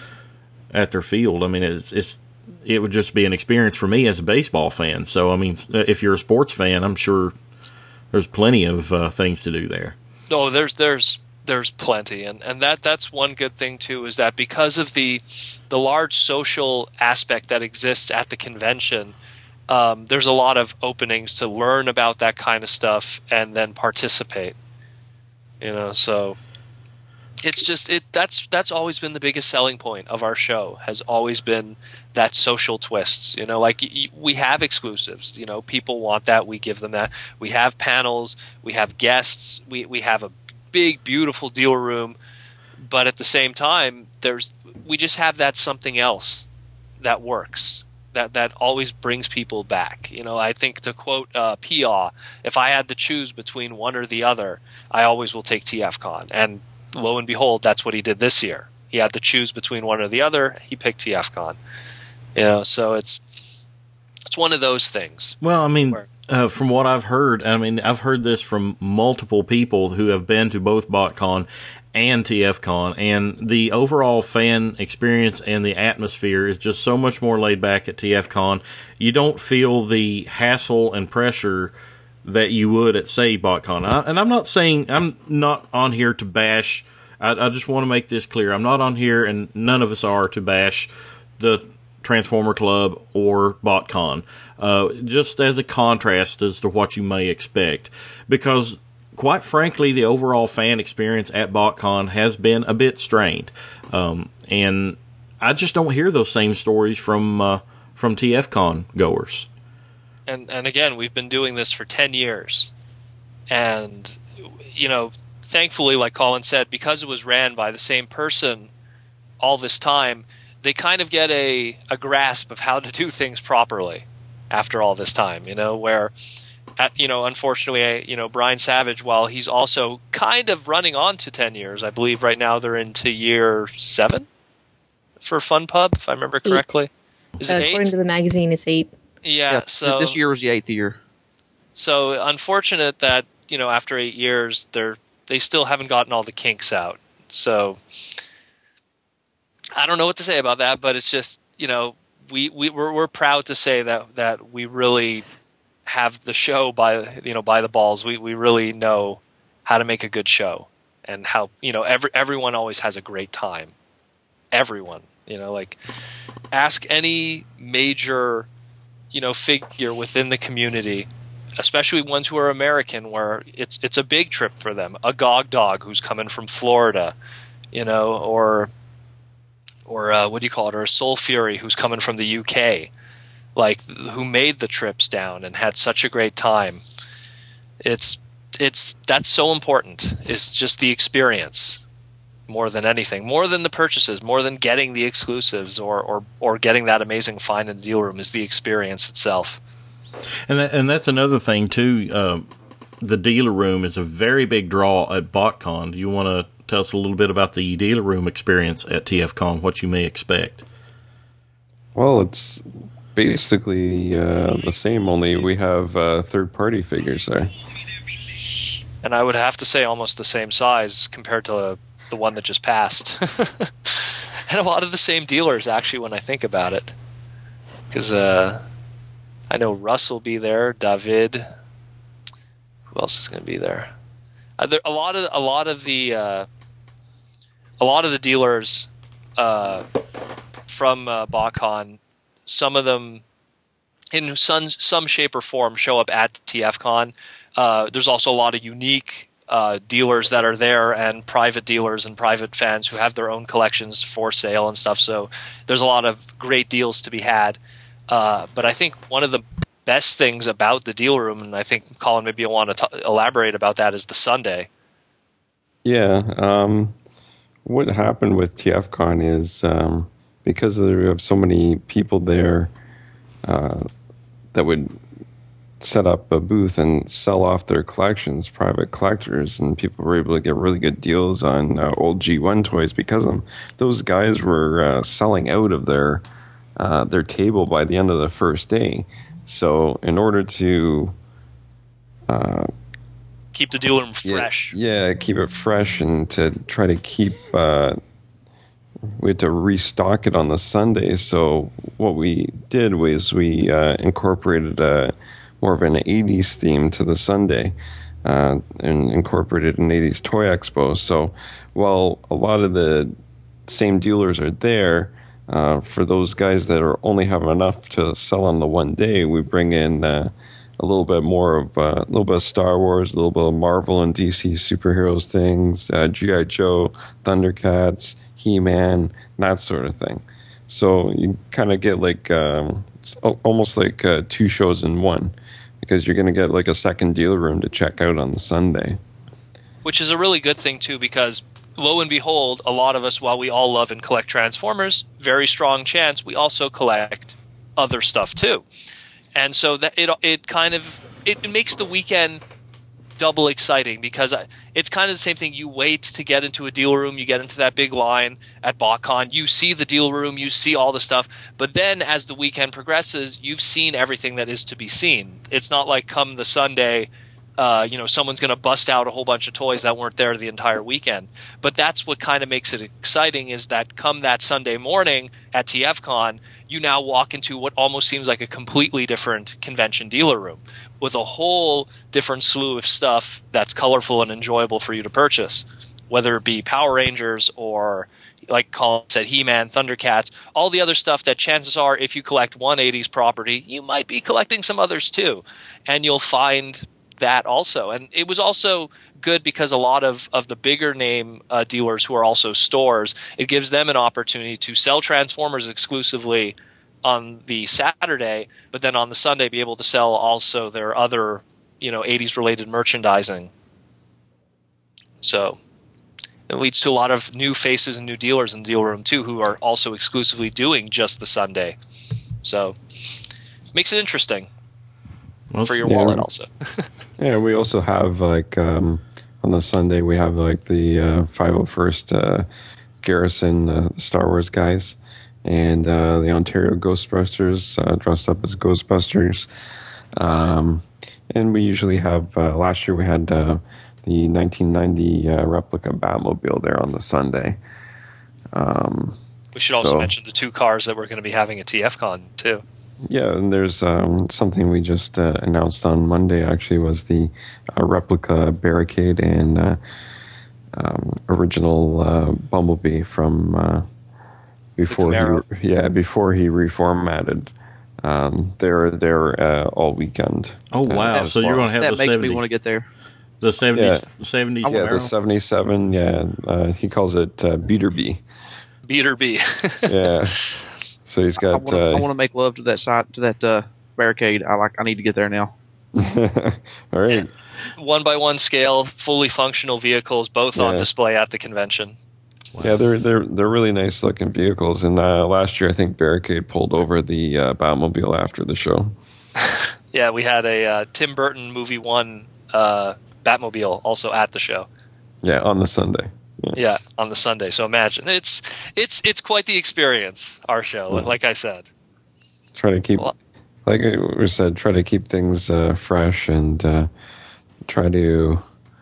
field. I mean, it would just be an experience for me as a baseball fan. So, I mean, if you're a sports fan, I'm sure there's plenty of things to do there. Oh, there's plenty, and that's one good thing too, is that because of the large social aspect that exists at the convention. There's a lot of openings to learn about that kind of stuff and then participate. You know, so it's just that's always been the biggest selling point of our show, has always been that social twists. You know, like we have exclusives. You know, people want that, we give them that. We have panels, we have guests, we have a big, beautiful deal room, but at the same time, we just have that something else that works. That always brings people back. You know, I think, to quote Pia, if I had to choose between one or the other, I always will take TFCon. And lo and behold, that's what he did this year. He had to choose between one or the other. He picked TFCon. You know, so it's one of those things. Well, I mean, from what I've heard, I mean, I've heard this from multiple people who have been to both BotCon and TFCon, and the overall fan experience and the atmosphere is just so much more laid back at TFCon. You don't feel the hassle and pressure that you would at, say, BotCon. And I'm not saying, I'm not on here to bash, I just want to make this clear. I'm not on here, and none of us are, to bash the Transformer Club or BotCon, just as a contrast as to what you may expect. Because, quite frankly, the overall fan experience at BotCon has been a bit strained. And I just don't hear those same stories from TFCon goers. And again, we've been doing this for 10 years. And, thankfully, like Colin said, because it was ran by the same person all this time, they kind of get a grasp of how to do things properly after all this time, where, unfortunately, Brian Savage, while he's also kind of running on to 10 years, I believe right now they're into year 7 for Fun Pub, if I remember correctly. Is it 8? According to the magazine, it's 8. Yeah, so this year was the 8th year. So unfortunate that, after 8 years, they still haven't gotten all the kinks out. So I don't know what to say about that, but it's just, we're proud to say that we really have the show by the balls. We really know how to make a good show, and how, everyone always has a great time. Everyone, ask any major, figure within the community, especially ones who are American, where it's a big trip for them. A Gog Dog who's coming from Florida, or what do you call it? Or a Soul Fury who's coming from the UK, who made the trips down and had such a great time. That's so important. It's just the experience more than anything, more than the purchases, more than getting the exclusives or getting that amazing find in the deal room, is the experience itself. And that's another thing too. The dealer room is a very big draw at BotCon. Do you want to tell us a little bit about the dealer room experience at TFCon, what you may expect? Well, it's basically the same, only we have third-party figures there. And I would have to say almost the same size compared to the one that just passed. And a lot of the same dealers, actually, when I think about it. Because I know Russ will be there, David. Who else is going to be there? A lot of the dealers from BotCon, some of them in some shape or form show up at TFCon. There's also a lot of unique dealers that are there, and private dealers and private fans who have their own collections for sale and stuff. So there's a lot of great deals to be had. But I think one of the best things about the deal room, and I think Colin maybe you'll want to elaborate about that, is the Sunday. Yeah. What happened with TFCon is because there have so many people there that would set up a booth and sell off their collections, private collectors, and people were able to get really good deals on old G1 toys because of them. Those guys were selling out of their table by the end of the first day. So in order to keep the deal room fresh. Yeah, keep it fresh, and to try to keep we had to restock it on the Sunday. So what we did was we incorporated more of an 80s theme to the Sunday, and incorporated an 80s toy expo. So while a lot of the same dealers are there, for those guys that are only have enough to sell on the one day, we bring in a little bit more of a little bit of Star Wars, a little bit of Marvel and DC superheroes things, G.I. Joe, Thundercats, He-Man, that sort of thing. So you kind of get it's almost like 2 shows in one, because you're going to get a second dealer room to check out on the Sunday. Which is a really good thing too, because lo and behold, a lot of us, while we all love and collect Transformers, very strong chance we also collect other stuff too. And so that it makes the weekend double exciting, because it's kind of the same thing. You wait to get into a deal room, you get into that big line at BotCon, you see the deal room, you see all the stuff, but then as the weekend progresses, you've seen everything that is to be seen. It's not like come the Sunday, someone's going to bust out a whole bunch of toys that weren't there the entire weekend. But that's what kind of makes it exciting, is that come that Sunday morning at TFCon, you now walk into what almost seems like a completely different convention dealer room with a whole different slew of stuff that's colorful and enjoyable for you to purchase, whether it be Power Rangers or, like Colin said, He-Man, Thundercats, all the other stuff that chances are if you collect one 80s property, you might be collecting some others too. And you'll find that also. And it was also good because a lot of the bigger name dealers who are also stores, it gives them an opportunity to sell Transformers exclusively on the Saturday, but then on the Sunday be able to sell also their other, 80s related merchandising. So it leads to a lot of new faces and new dealers in the deal room too, who are also exclusively doing just the Sunday. So makes it interesting for your wallet also. Yeah, we also have on the Sunday we have the 501st Garrison Star Wars guys and the Ontario Ghostbusters dressed up as Ghostbusters. And we usually have last year we had the 1990 replica Batmobile there on the Sunday. We should also mention the 2 cars that we're going to be having at TFCon too. Yeah, and there's something we just announced on Monday. Actually, was the replica Barricade and original Bumblebee from before he reformatted. They're there all weekend. Oh wow! So you're going to have that the makes 70. me want to get there. The 70s, 70s. Yeah, the 77. Yeah, he calls it Beaterbee. Beaterbee. Yeah. So he's got. I want to make love to that Barricade. I need to get there now. All right. 1x1 scale, fully functional vehicles, both on display at the convention. Wow. Yeah, they're really nice looking vehicles. And last year, I think Barricade pulled over the Batmobile after the show. Yeah, we had a Tim Burton movie 1 Batmobile also at the show. Yeah, on the Sunday. Yeah, on the Sunday. So imagine it's quite the experience. Our show, like I said. Try to keep, like we said, try to keep things fresh and try to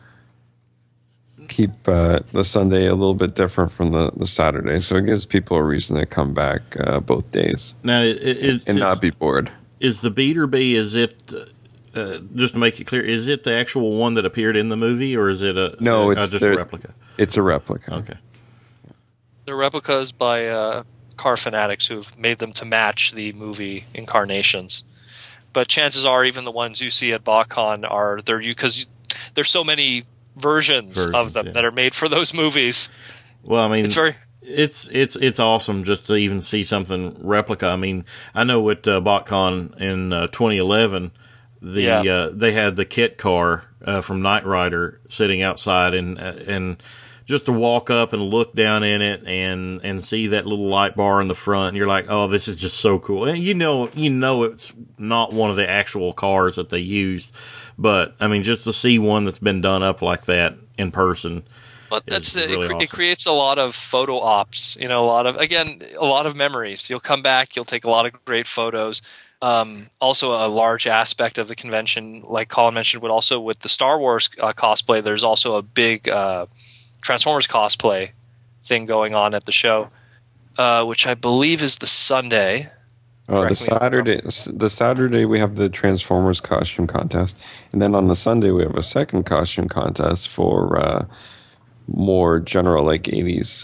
keep the Sunday a little bit different from the Saturday, so it gives people a reason to come back both days. Now, not be bored. Is the Beaterbee? Is it? Just to make it clear, is it the actual one that appeared in the movie, or is it it's just a replica? It's a replica. Okay. They're replicas by car fanatics who've made them to match the movie incarnations. But chances are, even the ones you see at BotCon because there's so many versions of them that are made for those movies. Well, I mean, it's awesome just to even see something replica. I mean, I know at BotCon in 2011. They had the kit car from Knight Rider sitting outside, and just to walk up and look down in it and see that little light bar in the front, and you're like, oh, this is just so cool. And you know it's not one of the actual cars that they used, but I mean, just to see one that's been done up like that in person. But that's really awesome. It creates a lot of photo ops, a lot of memories. You'll come back, you'll take a lot of great photos. Also, a large aspect of the convention, like Colin mentioned, but also with the Star Wars cosplay, there's also a big Transformers cosplay thing going on at the show, which I believe is the Sunday. The Saturday we have the Transformers costume contest, and then on the Sunday we have a second costume contest for more general, like 80s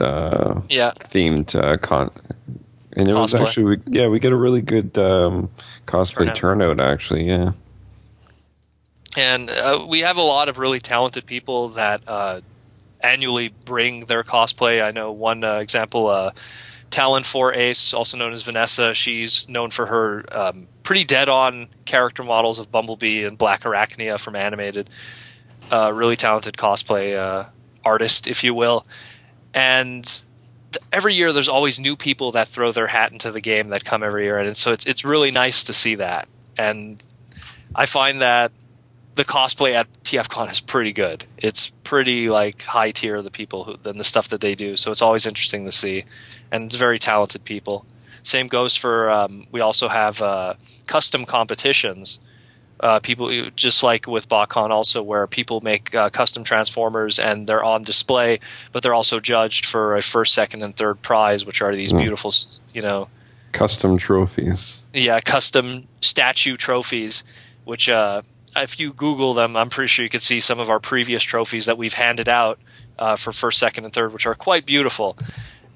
themed and it was actually, we get a really good cosplay turnout actually, yeah. And we have a lot of really talented people that annually bring their cosplay. I know one example, Talon 4 Ace, also known as Vanessa. She's known for her pretty dead-on character models of Bumblebee and Black Arachnia from Animated. Really talented cosplay artist, if you will. And every year there's always new people that throw their hat into the game that come every year, and so it's really nice to see that. And I find that the cosplay at TFCon is pretty good. It's pretty high tier, the people than the stuff that they do, so it's always interesting to see, and it's very talented people. Same goes for we also have custom competitions. People, just like with BotCon also, where people make custom Transformers and they're on display, but they're also judged for a first, second, and third prize, which are these beautiful, custom trophies. Yeah, custom statue trophies, which if you Google them, I'm pretty sure you could see some of our previous trophies that we've handed out for first, second, and third, which are quite beautiful.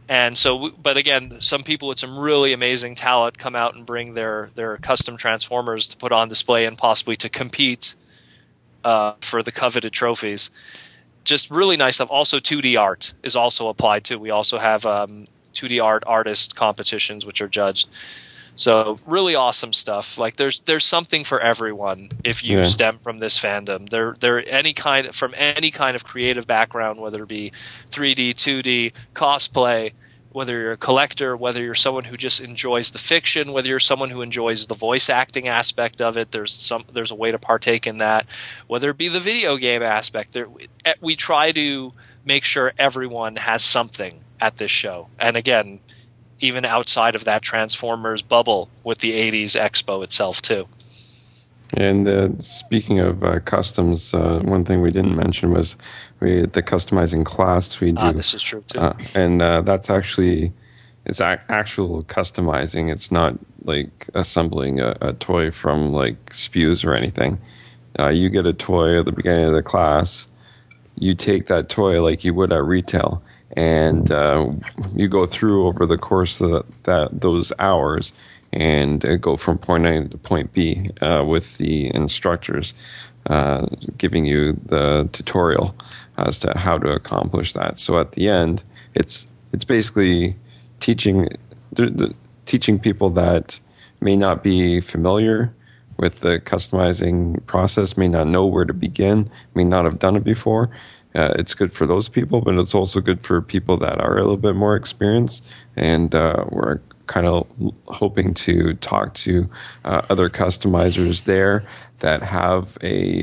And so, but again, some people with some really amazing talent come out and bring their custom Transformers to put on display and possibly to compete for the coveted trophies. Just really nice stuff. Also, 2D art is also applied too. We also have 2D artist competitions which are judged. So really awesome stuff. Like there's something for everyone if you stem from this fandom. They're any kind of creative background, whether it be 3D, 2D, cosplay, whether you're a collector, whether you're someone who just enjoys the fiction, whether you're someone who enjoys the voice acting aspect of it. There's a way to partake in that. Whether it be the video game aspect, we try to make sure everyone has something at this show. And again, even outside of that Transformers bubble with the 80s Expo itself too. And speaking of customs, one thing we didn't mention was the customizing class we do. This is true too. And that's actually actual customizing. It's not like assembling a toy from like SPUs or anything. You get a toy at the beginning of the class. You take that toy like you would at retail, and you go through over the course of those hours and go from point A to point B with the instructors giving you the tutorial as to how to accomplish that. So at the end, it's basically teaching people that may not be familiar with the customizing process, may not know where to begin, may not have done it before. It's good for those people, but it's also good for people that are a little bit more experienced. And we're kind of hoping to talk to other customizers there that have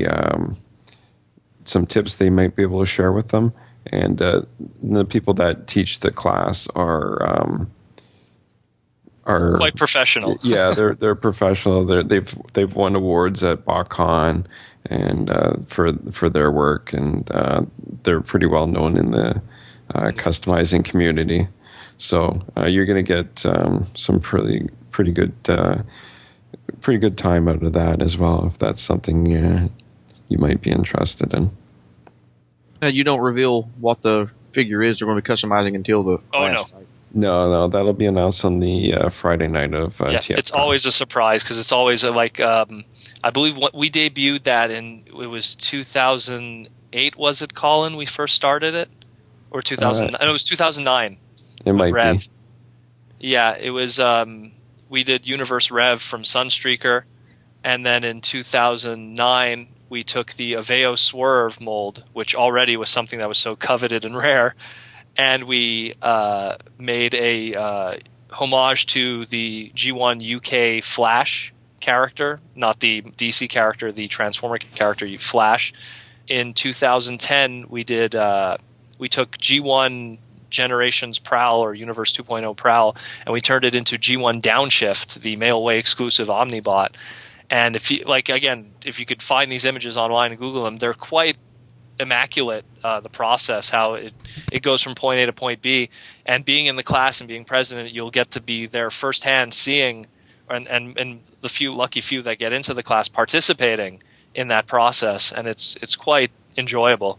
some tips they might be able to share with them. And the people that teach the class are quite professional. Yeah, they're professional. They've won awards at BotCon and for their work, and they're pretty well known in the customizing community. So you're going to get some pretty good time out of that as well, if that's something you might be interested in. Now, you don't reveal what the figure is they're going to be customizing until the class, right? No, that'll be announced on the Friday night of TFCon. It's always a surprise because it's always I believe we debuted that it was 2008, was it, Colin? We first started it? Or 2000? It was 2009. It might Rev. be. Yeah, it was. We did Universe Rev from Sunstreaker, and then in 2009 we took the Aveo Swerve mold, which already was something that was so coveted and rare, and we made a homage to the G1 UK Flash character, not the DC character, the Transformer character Flash. In 2010, we took G1 Generations Prowl or Universe 2.0 Prowl, and we turned it into G1 Downshift, the Mailway exclusive Omnibot. And if you could find these images online and Google them, they're quite immaculate. The process, how it goes from point A to point B, and being in the class and being president, you'll get to be there firsthand, seeing and the lucky few that get into the class participating in that process, and it's quite enjoyable.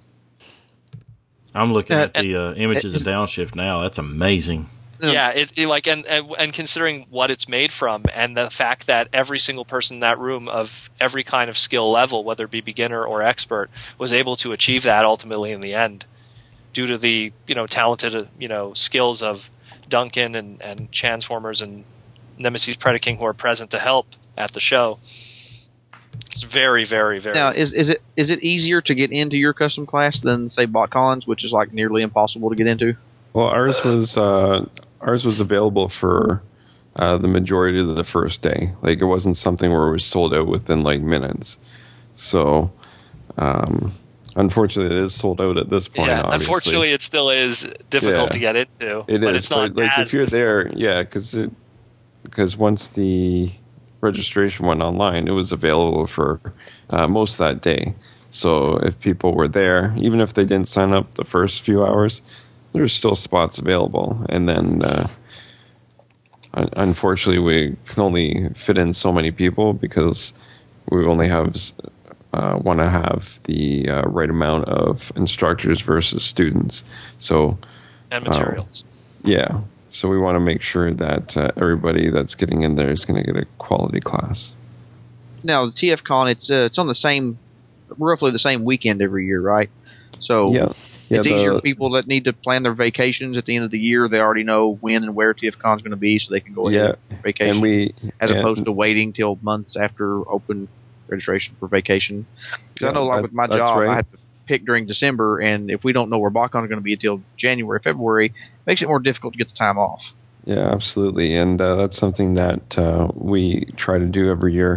I'm looking at the images of Downshift now. That's amazing. Yeah, and considering what it's made from, and the fact that every single person in that room of every kind of skill level, whether it be beginner or expert, was able to achieve that ultimately in the end, due to the talented skills of Duncan and Transformers and Nemesis Predaking who are present to help at the show. It's very, very, very. Now, is it easier to get into your custom class than say BotCons, which is like nearly impossible to get into? Well, ours was available for the majority of the first day. Like, it wasn't something where it was sold out within like minutes. So, unfortunately, it is sold out at this point. Yeah, obviously. Unfortunately, it still is difficult to get into. But it's not like if you're there, because once the registration went online, it was available for most of that day. So if people were there, even if they didn't sign up the first few hours, there's still spots available. And then unfortunately, we can only fit in so many people because we only want to have the right amount of instructors versus students. So and materials. Yeah. So we want to make sure that everybody that's getting in there is going to get a quality class. Now the TFCon, it's on roughly the same weekend every year, right? So Yeah. it's easier for people that need to plan their vacations at the end of the year. They already know when and where TFCon is going to be, so they can go ahead and vacation, as opposed to waiting till months after open registration for vacation. Because I know, like with my job, I have to pick during December, and if we don't know where BotCon is going to be until January, February, it makes it more difficult to get the time off. Yeah, absolutely. And that's something that we try to do every year,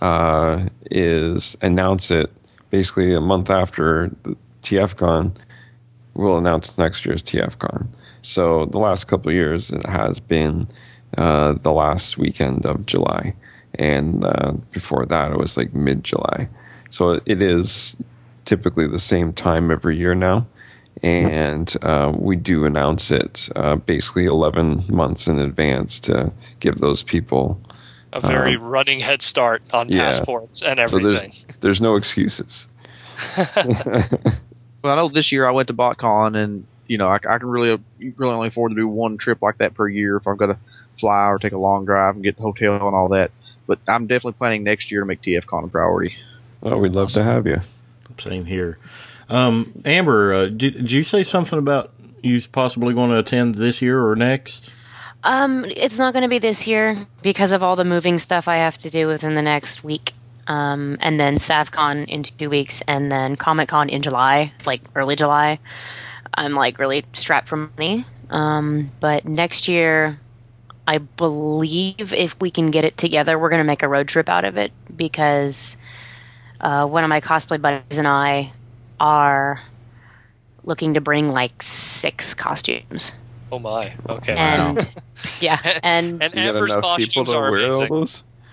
is announce it basically a month after the TFCon. We'll announce next year's TFCon. So the last couple of years, it has been the last weekend of July. And before that, it was like mid-July. So it is typically the same time every year now. And we do announce it basically 11 months in advance to give those people a very running head start on passports and everything. So there's no excuses. Well, I know this year I went to BotCon, and I can really only afford to do one trip like that per year if I've got to fly or take a long drive and get the hotel and all that. But I'm definitely planning next year to make TFCon a priority. Well, we'd love to have you. Same here. Amber, did you say something about you possibly going to attend this year or next? It's not going to be this year because of all the moving stuff I have to do within the next week. And then SavCon in 2 weeks, and then Comic-Con in July, like early July. I'm like really strapped for money. But next year, I believe if we can get it together, we're going to make a road trip out of it, because one of my cosplay buddies and I are looking to bring like 6 costumes. Oh my! Okay. And yeah, and Amber's costumes are amazing.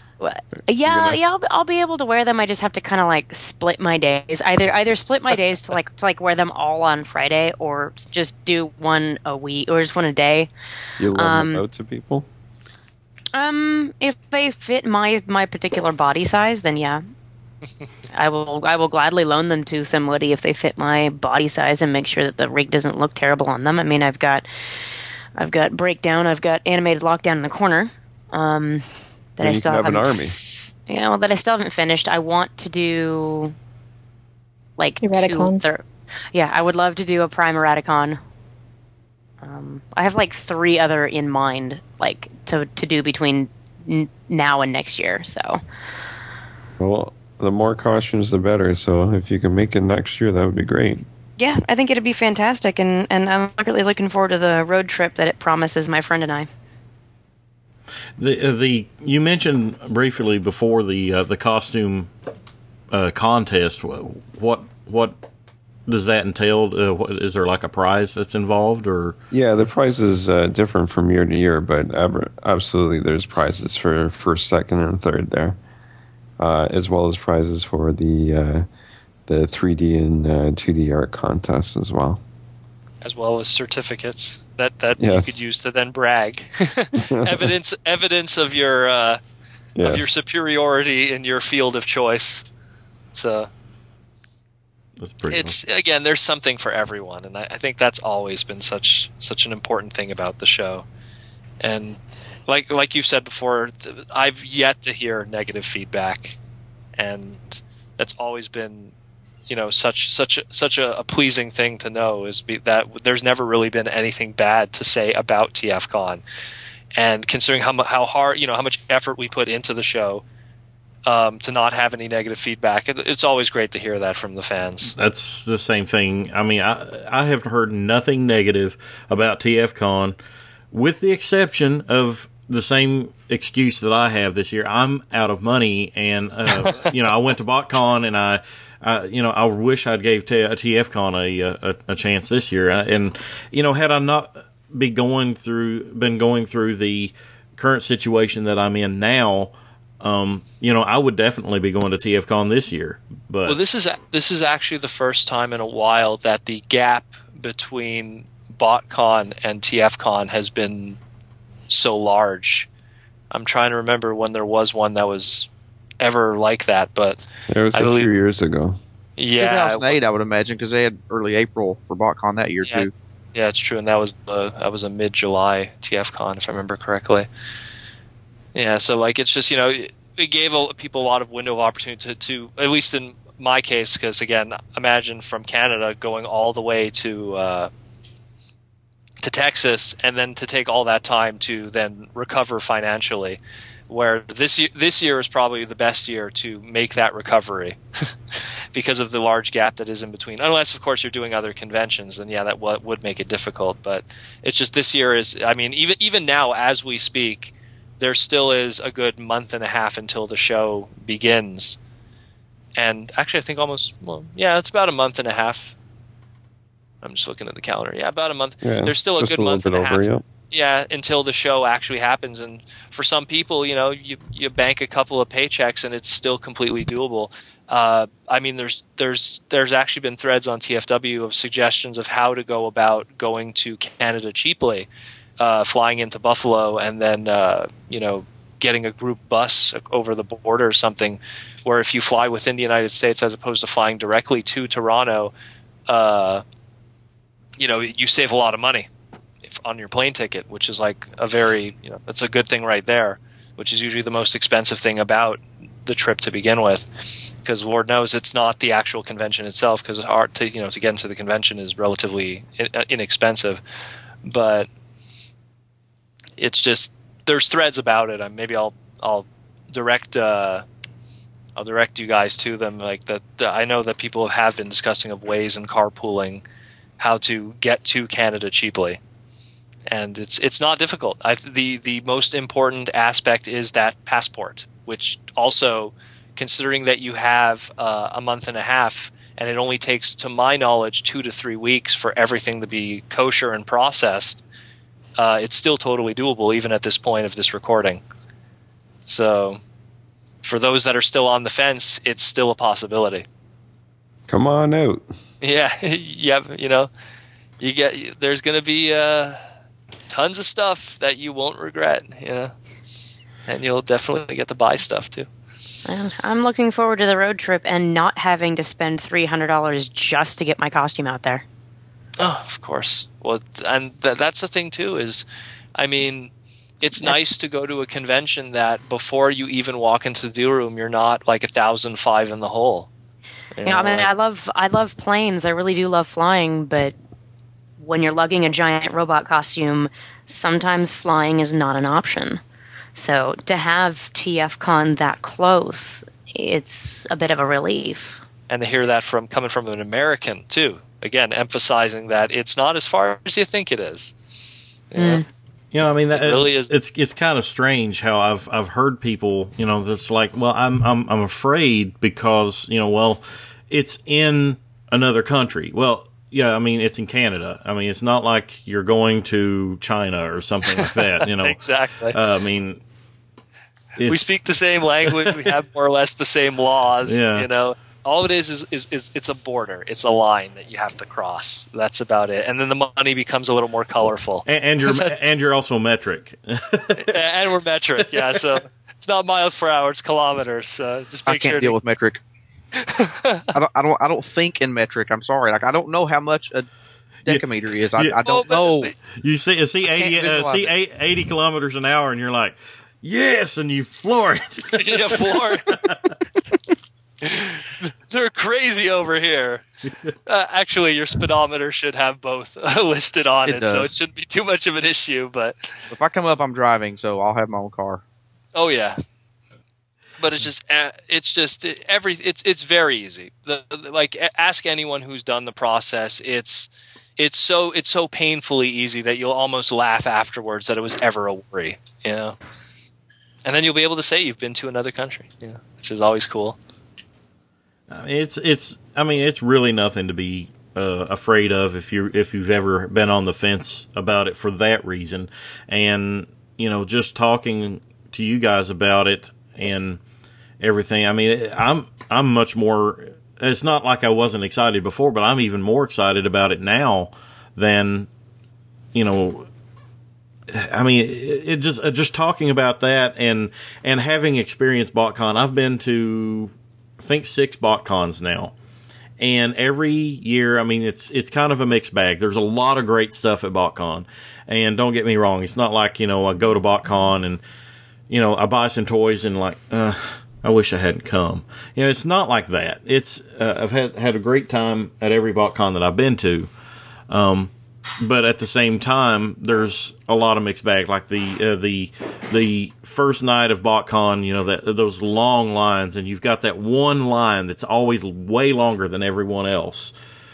I'll be able to wear them. I just have to kind of like split my days. Either split my days to like wear them all on Friday, or just do one a week, or just one a day. You loan them out to people? If they fit my particular body size, then yeah. I will gladly loan them to somebody if they fit my body size and make sure that the rig doesn't look terrible on them. I mean, I've got Breakdown, I've got Animated Lockdown in the corner. That I still have an army. Yeah, well, that I still haven't finished. I want to do like Eradicon. I would love to do a Prime Eradicon. I have like 3 other in mind, like to do between now and next year. So, well, the more costumes, the better. So, if you can make it next year, that would be great. Yeah, I think it'd be fantastic, and I'm really looking forward to the road trip that it promises my friend and I. You mentioned briefly before the costume contest. What does that entail? Is there like a prize that's involved, or? Yeah, the prize is different from year to year, but absolutely there's prizes for first, second, and third there, as well as prizes for the 3D and 2D art contests as well. As well as certificates that you could use to then brag, evidence of your superiority in your field of choice. So that's pretty. Again, there's something for everyone, and I think that's always been such an important thing about the show. And like you've said before, I've yet to hear negative feedback, and that's always been, such a pleasing thing to know, is that there's never really been anything bad to say about TFCon. And considering how hard, how much effort we put into the show, to not have any negative feedback, it's always great to hear that from the fans. That's the same thing. I mean, I have heard nothing negative about TFCon, with the exception of the same excuse that I have this year. I'm out of money, and I went to BotCon, and I wish I'd gave TFCon a chance this year. And had I not been going through the current situation that I'm in now, I would definitely be going to TFCon this year. But this is actually the first time in a while that the gap between BotCon and TFCon has been so large. I'm trying to remember when there was one that was ever like that, but it was a few years ago. Yeah, 2008, I would imagine, because they had early April for BotCon that year too. Yeah, it's true, and that was a mid-July TFCon, if I remember correctly. Yeah, so like it's just it gave people a lot of window of opportunity to at least in my case, because again, imagine from Canada going all the way to Texas, and then to take all that time to then recover financially. Where this year is probably the best year to make that recovery because of the large gap that is in between. Unless, of course, you're doing other conventions, then yeah, that would make it difficult. But it's just this year is. I mean, even now as we speak, there still is a good month and a half until the show begins. And actually, I think it's about a month and a half. I'm just looking at the calendar. Yeah, about a month. Yeah, there's still a good month and a half. Yeah. Yeah, until the show actually happens, and for some people, you bank a couple of paychecks, and it's still completely doable. I mean, there's actually been threads on TFW of suggestions of how to go about going to Canada cheaply, flying into Buffalo, and then getting a group bus over the border or something, where if you fly within the United States as opposed to flying directly to Toronto, you save a lot of money on your plane ticket, which is like a very, that's a good thing right there, which is usually the most expensive thing about the trip to begin with, because Lord knows it's not the actual convention itself, because to get into the convention is relatively inexpensive, but it's just, there's threads about it. Maybe I'll direct you guys to them, like that. I know that people have been discussing of ways in carpooling how to get to Canada cheaply. And it's not difficult. The most important aspect is that passport, which also, considering that you have a month and a half, and it only takes, to my knowledge, 2 to 3 weeks for everything to be kosher and processed, it's still totally doable even at this point of this recording. So for those that are still on the fence, it's still a possibility. Come on out. Yeah, there's going to be tons of stuff that you won't regret, and you'll definitely get to buy stuff too. I'm looking forward to the road trip and not having to spend $300 just to get my costume out there. Oh, of course. Well, and that's the thing too. Is, I mean, it's nice to go to a convention that before you even walk into the deal room, you're not like 1,005 in the hole. I mean, I love planes. I really do love flying, but when you're lugging a giant robot costume, sometimes flying is not an option. So to have TFCon that close, it's a bit of a relief. And to hear that coming from an American too, again emphasizing that it's not as far as you think it is. I mean, that it really is. It's kind of strange how I've heard people, that's like, well, I'm afraid because it's in another country. Well, yeah, I mean, it's in Canada. I mean, it's not like you're going to China or something like that, Exactly. I mean, we speak the same language. We have more or less the same laws. Yeah. All it is it's a border. It's a line that you have to cross. That's about it. And then the money becomes a little more colorful. And you're also metric. And we're metric, yeah. So it's not miles per hour; it's kilometers. Just make I can't deal with metric. I don't think in metric. I'm sorry. Like, I don't know how much a decameter is. I don't know. You see 80 kilometers an hour, and you're like, yes, and you floor it. Yeah, floor it. They're crazy over here. Actually, your speedometer should have both listed on it, so it shouldn't be too much of an issue. But if I come up, I'm driving, so I'll have my own car. Oh yeah. But it's very easy. Ask anyone who's done the process. It's so painfully easy that you'll almost laugh afterwards that it was ever a worry, And then you'll be able to say you've been to another country, which is always cool. It's really nothing to be afraid of if you've ever been on the fence about it for that reason, and just talking to you guys about it and everything. I mean, I'm much more. It's not like I wasn't excited before, but I'm even more excited about it now than I mean, it just talking about that and having experienced BotCon. I've been to, I think, 6 BotCons now, And every year, I mean, it's kind of a mixed bag. There's a lot of great stuff at BotCon. And don't get me wrong, it's not like, I go to BotCon and, I buy some toys and like, I wish I hadn't come. It's not like that. It's I've had a great time at every BotCon that I've been to. But at the same time, there's a lot of mixed bag. Like the first night of BotCon, those long lines, and you've got that one line that's always way longer than everyone else.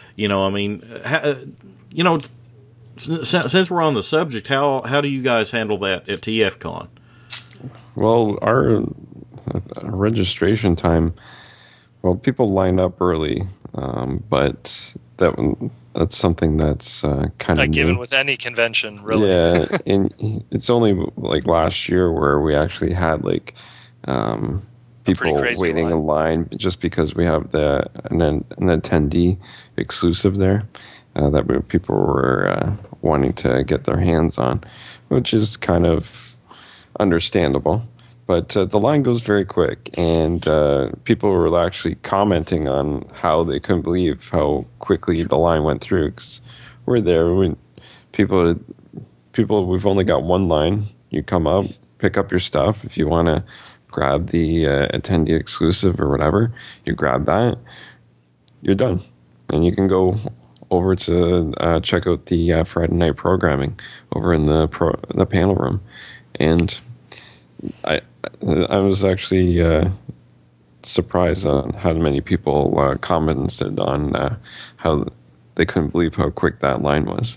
Since we're on the subject, how do you guys handle that at TFCon? Well, our registration time, people line up early, but that's something that's kind of given with any convention, really. Yeah, and it's only like last year where we actually had like people waiting in line just because we have an attendee exclusive there that people were wanting to get their hands on, which is kind of understandable. But the line goes very quick, and people were actually commenting on how they couldn't believe how quickly the line went through. Cause we're there. People, we've only got one line. You come up, pick up your stuff. If you want to grab the attendee exclusive or whatever, you grab that. You're done, and you can go over to check out the Friday night programming over in the panel room, and I was actually surprised on how many people commented on how they couldn't believe how quick that line was.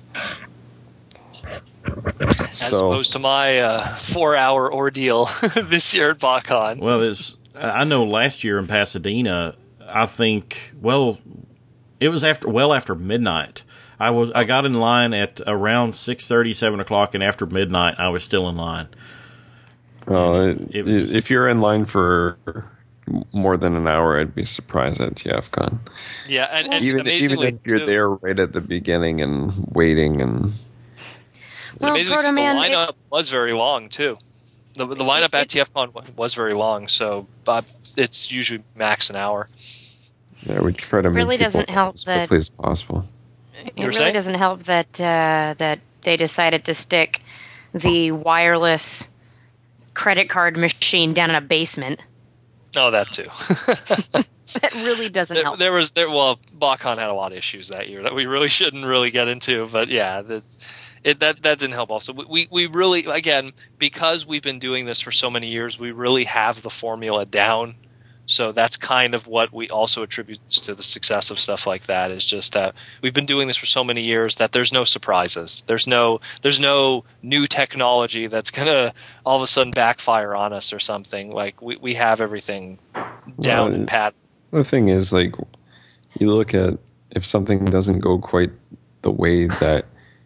As opposed to my 4-hour ordeal this year at BotCon. Well, I know last year in Pasadena, I think, it was after midnight. I got in line at around 6:30, 7 o'clock, and after midnight, I was still in line. If you're in line for more than an hour, I'd be surprised at TFCon. Yeah, and even if you're there right at the beginning and waiting, and the lineup was very long too. The lineup at TFCon was very long, so it's usually max an hour. Yeah, we try to really make doesn't help as quickly as possible. It really doesn't help that that they decided to stick the wireless credit card machine down in a basement. Oh, that too. That really doesn't help. BotCon had a lot of issues that year that we really shouldn't really get into, but yeah, that didn't help also. We really, again, because we've been doing this for so many years, we really have the formula down. So that's kind of what we also attribute to the success of stuff like that, is just that we've been doing this for so many years that there's no surprises. There's no new technology that's going to all of a sudden backfire on us or something. Like we have everything down and pat. The thing is, like, you look at if something doesn't go quite the way that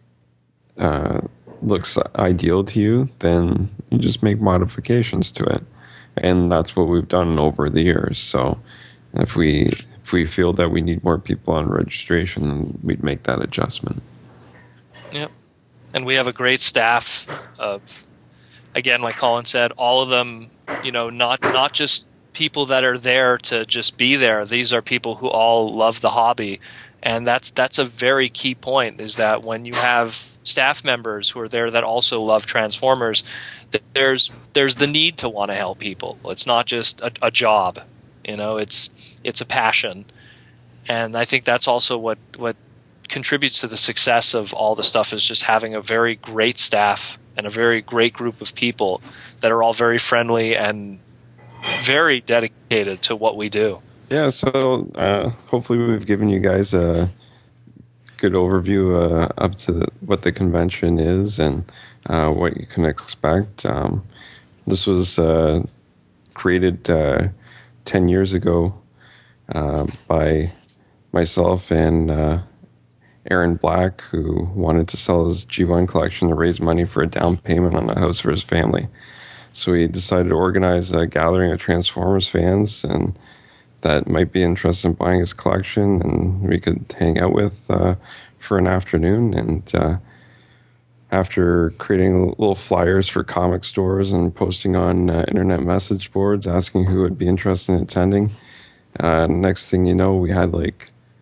looks ideal to you, then you just make modifications to it. And that's what we've done over the years. So if we feel that we need more people on registration, we'd make that adjustment. Yep. And we have a great staff of, again, like Colin said, all of them, not just people that are there to just be there. These are people who all love the hobby. And that's a very key point, is that when you have staff members who are there that also love Transformers, there's the need to want to help people. It's not just a job, it's a passion. And I think that's also what contributes to the success of all the stuff, is just having a very great staff and a very great group of people that are all very friendly and very dedicated to what we do. Yeah, so hopefully we've given you guys a good overview up to what the convention is and what you can expect. This was created 10 years ago by myself and Aaron Black, who wanted to sell his G1 collection to raise money for a down payment on a house for his family. So he decided to organize a gathering of Transformers fans and that might be interested in buying his collection, and we could hang out with for an afternoon. And after creating little flyers for comic stores and posting on internet message boards asking who would be interested in attending, next thing you know, we had like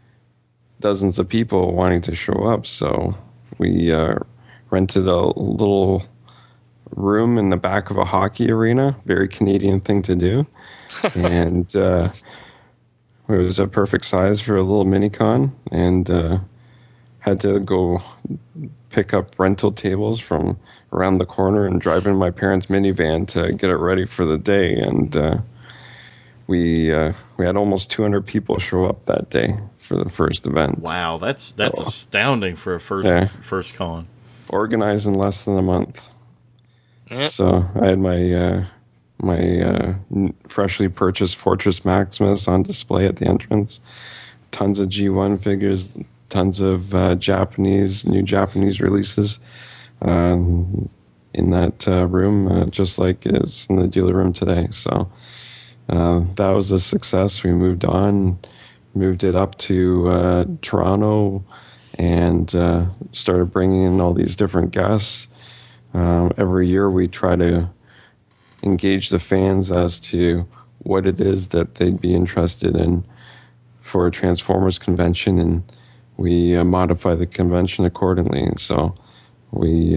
dozens of people wanting to show up. So we rented a little room in the back of a hockey arena. Very Canadian thing to do. And it was a perfect size for a little mini-con. And had to go pick up rental tables from around the corner and drive in my parents' minivan to get it ready for the day. And we had almost 200 people show up that day for the first event. Wow, that's astounding for a first con. Organized in less than a month. Yep. So I had my freshly purchased Fortress Maximus on display at the entrance. Tons of G1 figures, tons of new Japanese releases in that room, just like it's in the dealer room today. So that was a success. We moved it up to Toronto, and started bringing in all these different guests. Every year we try to engage the fans as to what it is that they'd be interested in for a Transformers convention, and we modify the convention accordingly. And so we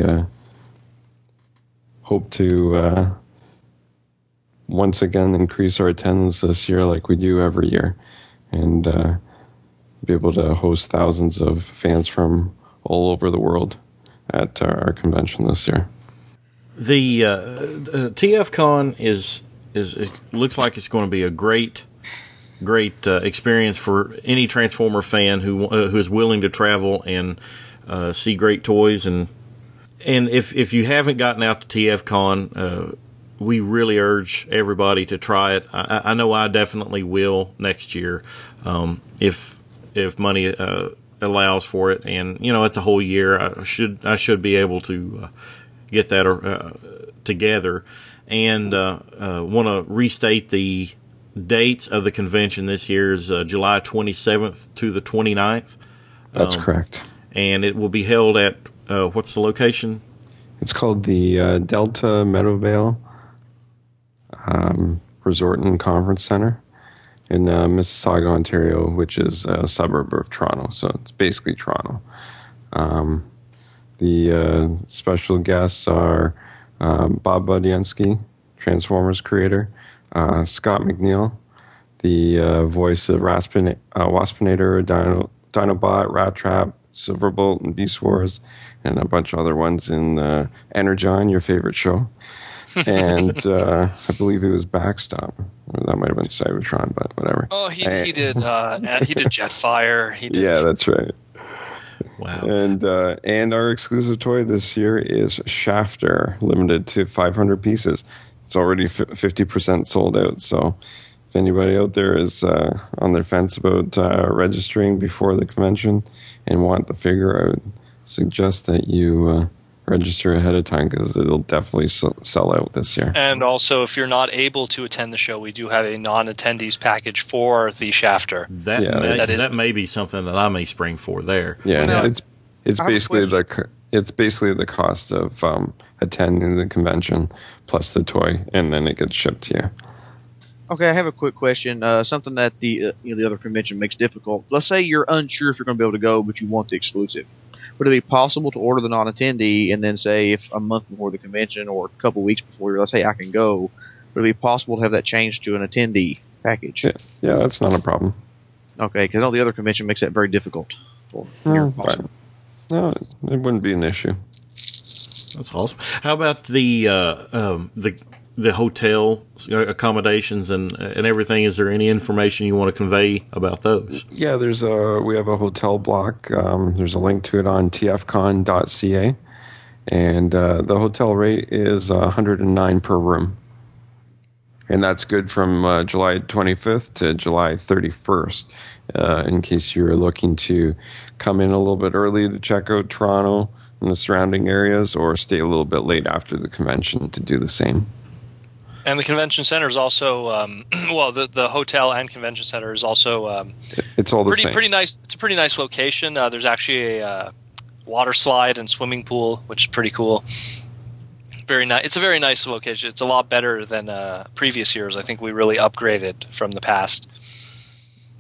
hope to once again increase our attendance this year like we do every year, and be able to host thousands of fans from all over the world at our convention this year. The TFCon is looks like it's going to be a great experience for any Transformer fan who is willing to travel and see great toys. And if you haven't gotten out to TFCon, we really urge everybody to try it. I know I definitely will next year, if money allows for it. And it's a whole year. I should be able to get that together. And want to restate the dates of the convention this year is July 27th to the 29th. That's correct. And it will be held at what's the location? It's called the Delta Meadowvale Resort and Conference Center in Mississauga, Ontario, which is a suburb of Toronto. So it's basically Toronto. The special guests are Bob Budiansky, Transformers creator, Scott McNeil, the voice of Waspinator, Dinobot, Rat Trap, Silverbolt, and Beast Wars, and a bunch of other ones in Energon, your favorite show. And I believe it was Backstop. Or that might have been Cybertron, but whatever. Oh, he did Jetfire. Yeah, that's right. Wow. And our exclusive toy this year is Shafter, limited to 500 pieces. It's already 50% sold out. So if anybody out there is on their fence about registering before the convention and want the figure, I would suggest that you register ahead of time, because it'll definitely sell out this year. And also, if you're not able to attend the show, we do have a non-attendees package for the Shafter. That may be something that I may spring for there. Yeah, Now, it's basically the cost of attending the convention plus the toy, and then it gets shipped to you. Okay, I have a quick question. Something that the other convention makes difficult. Let's say you're unsure if you're going to be able to go, but you want the exclusive. Would it be possible to order the non-attendee and then say if a month before the convention or a couple weeks before, let's say I can go, would it be possible to have that changed to an attendee package? Yeah, that's not a problem. Okay, because I know the other convention makes that very difficult. No, it wouldn't be an issue. That's awesome. How about the hotel accommodations and everything? Is there any information you want to convey about those? Yeah, we have a hotel block. There's a link to it on tfcon.ca, and the hotel rate is $109 per room, and that's good from July 25th to July 31st. In case you're looking to come in a little bit early to check out Toronto and the surrounding areas, or stay a little bit late after the convention to do the same. And the convention center is also, the hotel and convention center is also it's all the same. Pretty nice. It's a pretty nice location. There's actually a water slide and swimming pool, which is pretty cool. Very nice. It's a very nice location. It's a lot better than previous years. I think we really upgraded from the past.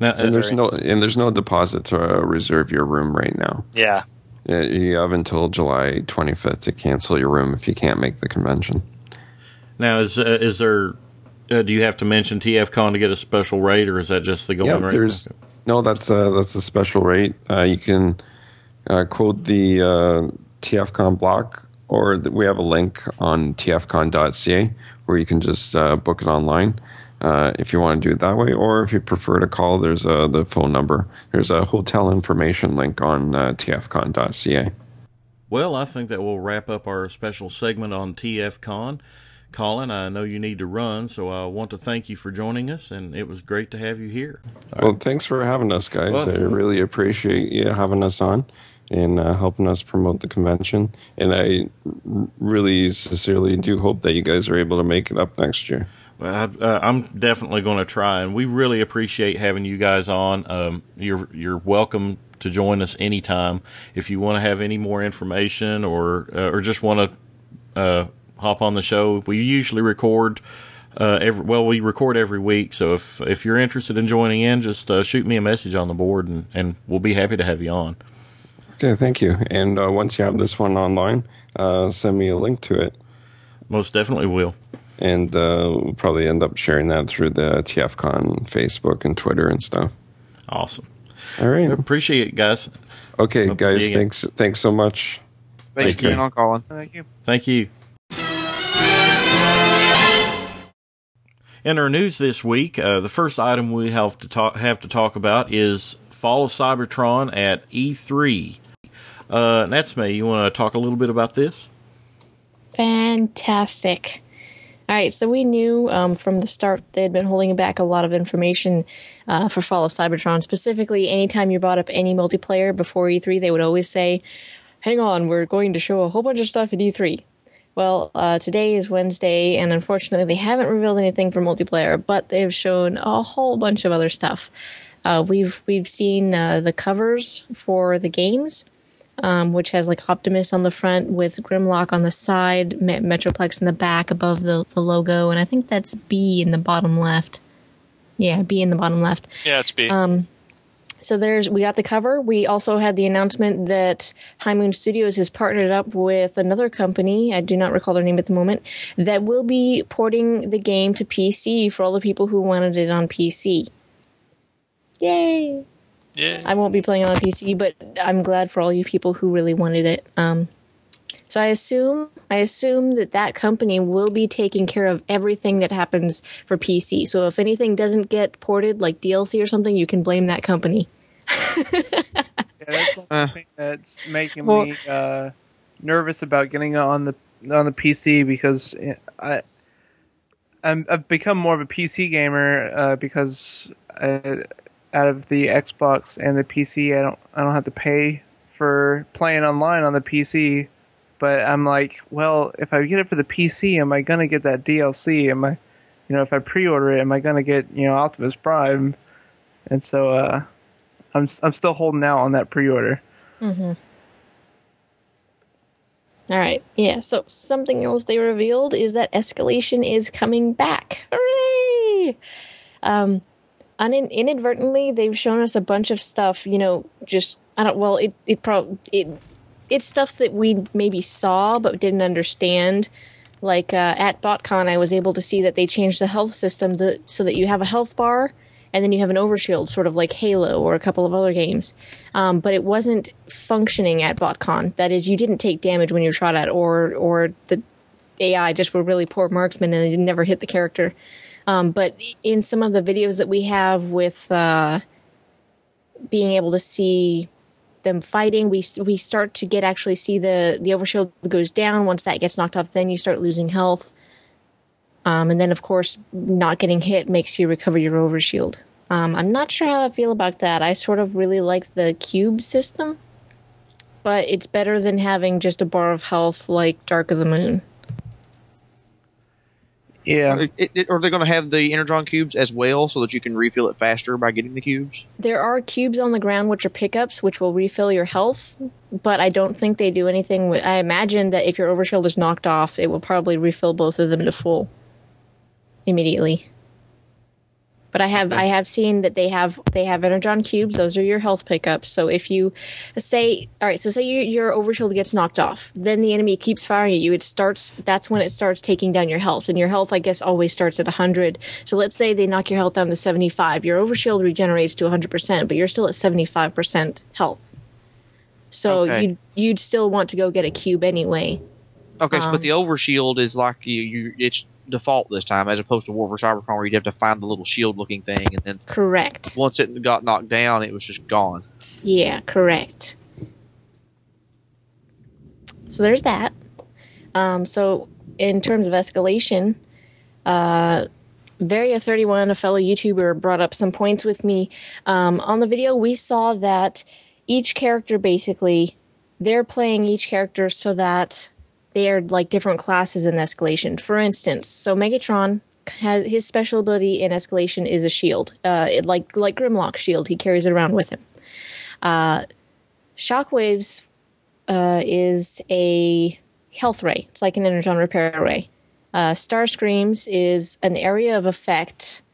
Now, And there's no deposit to reserve your room right now. Yeah. Yeah, you have until July 25th to cancel your room if you can't make the convention. Now, is there? Do you have to mention TFCon to get a special rate, or is that just the going rate? That's a special rate. You can quote the TFCon block, or we have a link on tfcon.ca where you can just book it online if you want to do it that way, or if you prefer to call, there's the phone number. There's a hotel information link on tfcon.ca. Well, I think that will wrap up our special segment on TFCon. Colin, I know you need to run, so I want to thank you for joining us, and it was great to have you here. Well, thanks for having us, guys. Well, I really appreciate you having us on and helping us promote the convention. And I really sincerely do hope that you guys are able to make it up next year. Well, I'm definitely going to try, and we really appreciate having you guys on. You're welcome to join us anytime. If you want to have any more information or just want to hop on the show, we usually record we record every week. So if you're interested in joining in, just shoot me a message on the board, and we'll be happy to have you on. Okay, thank you. And once you have this one online, send me a link to it. Most definitely will. And we'll probably end up sharing that through the TFCon Facebook and Twitter and stuff. Awesome. All right. Appreciate it, guys. Okay, guys, thanks so much. Thank you, on Colin. Thank you. Thank you. In our news this week, the first item we have to talk about is Fall of Cybertron at E3. Natsme, you want to talk a little bit about this? Fantastic. All right, so we knew from the start they had been holding back a lot of information for Fall of Cybertron. Specifically, anytime you brought up any multiplayer before E3, they would always say, hang on, we're going to show a whole bunch of stuff at E3. Well, today is Wednesday, and unfortunately they haven't revealed anything for multiplayer, but they've shown a whole bunch of other stuff. We've seen the covers for the games, which has like Optimus on the front with Grimlock on the side, Metroplex in the back above the logo, and I think that's B in the bottom left. Yeah, B in the bottom left. Yeah, it's B. So we got the cover. We also had the announcement that High Moon Studios has partnered up with another company, I do not recall their name at the moment, that will be porting the game to PC for all the people who wanted it on PC. Yay! Yeah. I won't be playing on a PC, but I'm glad for all you people who really wanted it. So I assume that company will be taking care of everything that happens for PC. So if anything doesn't get ported, like DLC or something, you can blame that company. Yeah, that's one thing that's making me nervous about getting on the PC, because I've become more of a PC gamer because out of the Xbox and the PC, I don't have to pay for playing online on the PC. But I'm like, well, if I get it for the PC, am I gonna get that DLC? Am I, if I pre-order it, am I gonna get Optimus Prime? And so I'm still holding out on that pre-order. Mm-hmm. All right, yeah. So something else they revealed is that Escalation is coming back. Hooray! Inadvertently, they've shown us a bunch of stuff. It's stuff that we maybe saw but didn't understand. Like at BotCon, I was able to see that they changed the health system so that you have a health bar and then you have an overshield, sort of like Halo or a couple of other games. But it wasn't functioning at BotCon. That is, you didn't take damage when you were shot at, or the AI just were really poor marksmen and they never hit the character. But in some of the videos that we have with being able to see them fighting, we start to actually see the overshield goes down. Once that gets knocked off, then you start losing health. And then, of course, not getting hit makes you recover your overshield. I'm not sure how I feel about that. I sort of really like the cube system, but it's better than having just a bar of health like Dark of the Moon. Yeah. Are they going to have the Energon cubes as well so that you can refill it faster by getting the cubes? There are cubes on the ground which are pickups which will refill your health, but I don't think they do anything with... I imagine that if your overshield is knocked off, it will probably refill both of them to full immediately. But I have seen that they have Energon cubes. Those are your health pickups. So if you say your overshield gets knocked off, then the enemy keeps firing at you. That's when it starts taking down your health, and your health, I guess, always starts at 100. So let's say they knock your health down to 75. Your overshield regenerates to 100%, but you're still at 75% health. So you'd still want to go get a cube anyway. Okay, but the overshield is like it's default this time, as opposed to War for Cybertron, where you'd have to find the little shield-looking thing, and then correct. Once it got knocked down, it was just gone. Yeah, correct. So there's that. So in terms of escalation, Varia31, a fellow YouTuber, brought up some points with me. On the video, we saw that each character, basically, they're playing each character so that they are like different classes in escalation. For instance, so Megatron has his special ability in escalation is a shield, like Grimlock's shield. He carries it around with him. Shockwave's is a health ray. It's like an energon repair ray. Starscream's is an area of effect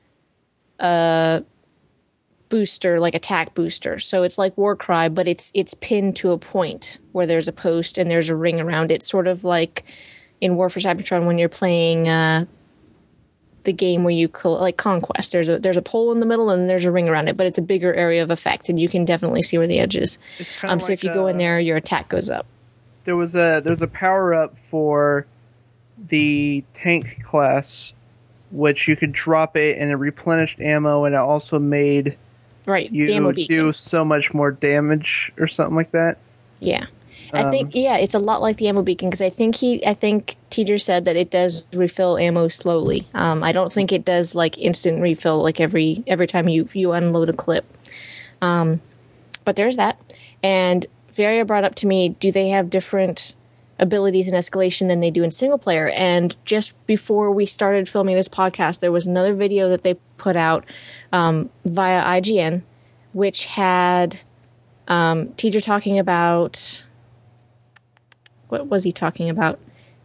booster, like attack booster. So it's like Warcry, but it's pinned to a point where there's a post and there's a ring around it, sort of like in War for Cybertron when you're playing the game where you like Conquest. There's a pole in the middle and there's a ring around it, but it's a bigger area of effect, and you can definitely see where the edge is. So like if you go in there, your attack goes up. There's a power up for the tank class, which you could drop it and it replenished ammo, and it also made you do so much more damage or something like that. Yeah. I think it's a lot like the ammo beacon, because I think Teeter said that it does refill ammo slowly. I don't think it does like instant refill like every time you unload a clip. But there's that. And Varia brought up to me, do they have different abilities in escalation than they do in single player? And just before we started filming this podcast, there was another video that they put out via IGN, which had Teeter talking about, what was he talking about?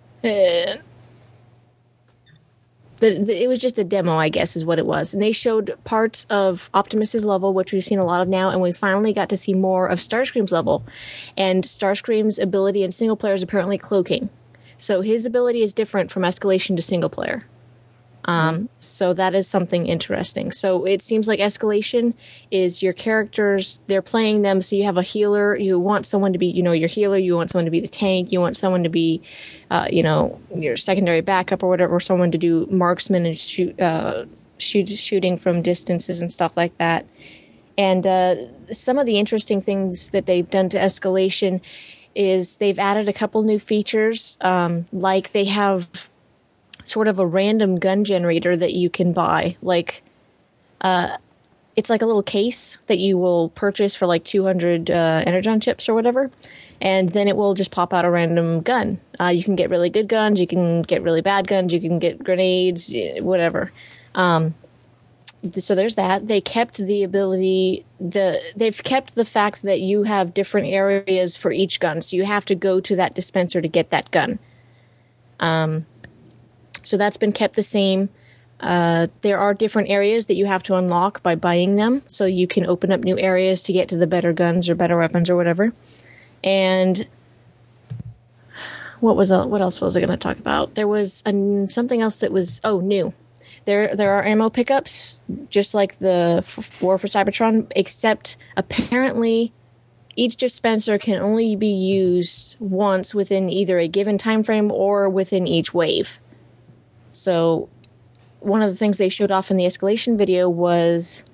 It was just a demo, I guess, is what it was. And they showed parts of Optimus's level, which we've seen a lot of now, and we finally got to see more of Starscream's level. And Starscream's ability in single player is apparently cloaking. So his ability is different from escalation to single player. So that is something interesting. So it seems like escalation is your characters, they're playing them, so you have a healer, you want someone to be, your healer, you want someone to be the tank, you want someone to be, your secondary backup or whatever, or someone to do marksman and shooting from distances and stuff like that. And some of the interesting things that they've done to escalation is they've added a couple new features, like they have sort of a random gun generator that you can buy. Like, it's like a little case that you will purchase for like 200 Energon chips or whatever, and then it will just pop out a random gun. You can get really good guns, you can get really bad guns, you can get grenades, whatever. So there's that. They kept the ability, they've kept the fact that you have different areas for each gun, so you have to go to that dispenser to get that gun. So that's been kept the same. There are different areas that you have to unlock by buying them, so you can open up new areas to get to the better guns or better weapons or whatever. And what else was I going to talk about? There was something else that was new. There are ammo pickups, just like the War for Cybertron, except apparently each dispenser can only be used once within either a given time frame or within each wave. So one of the things they showed off in the escalation video was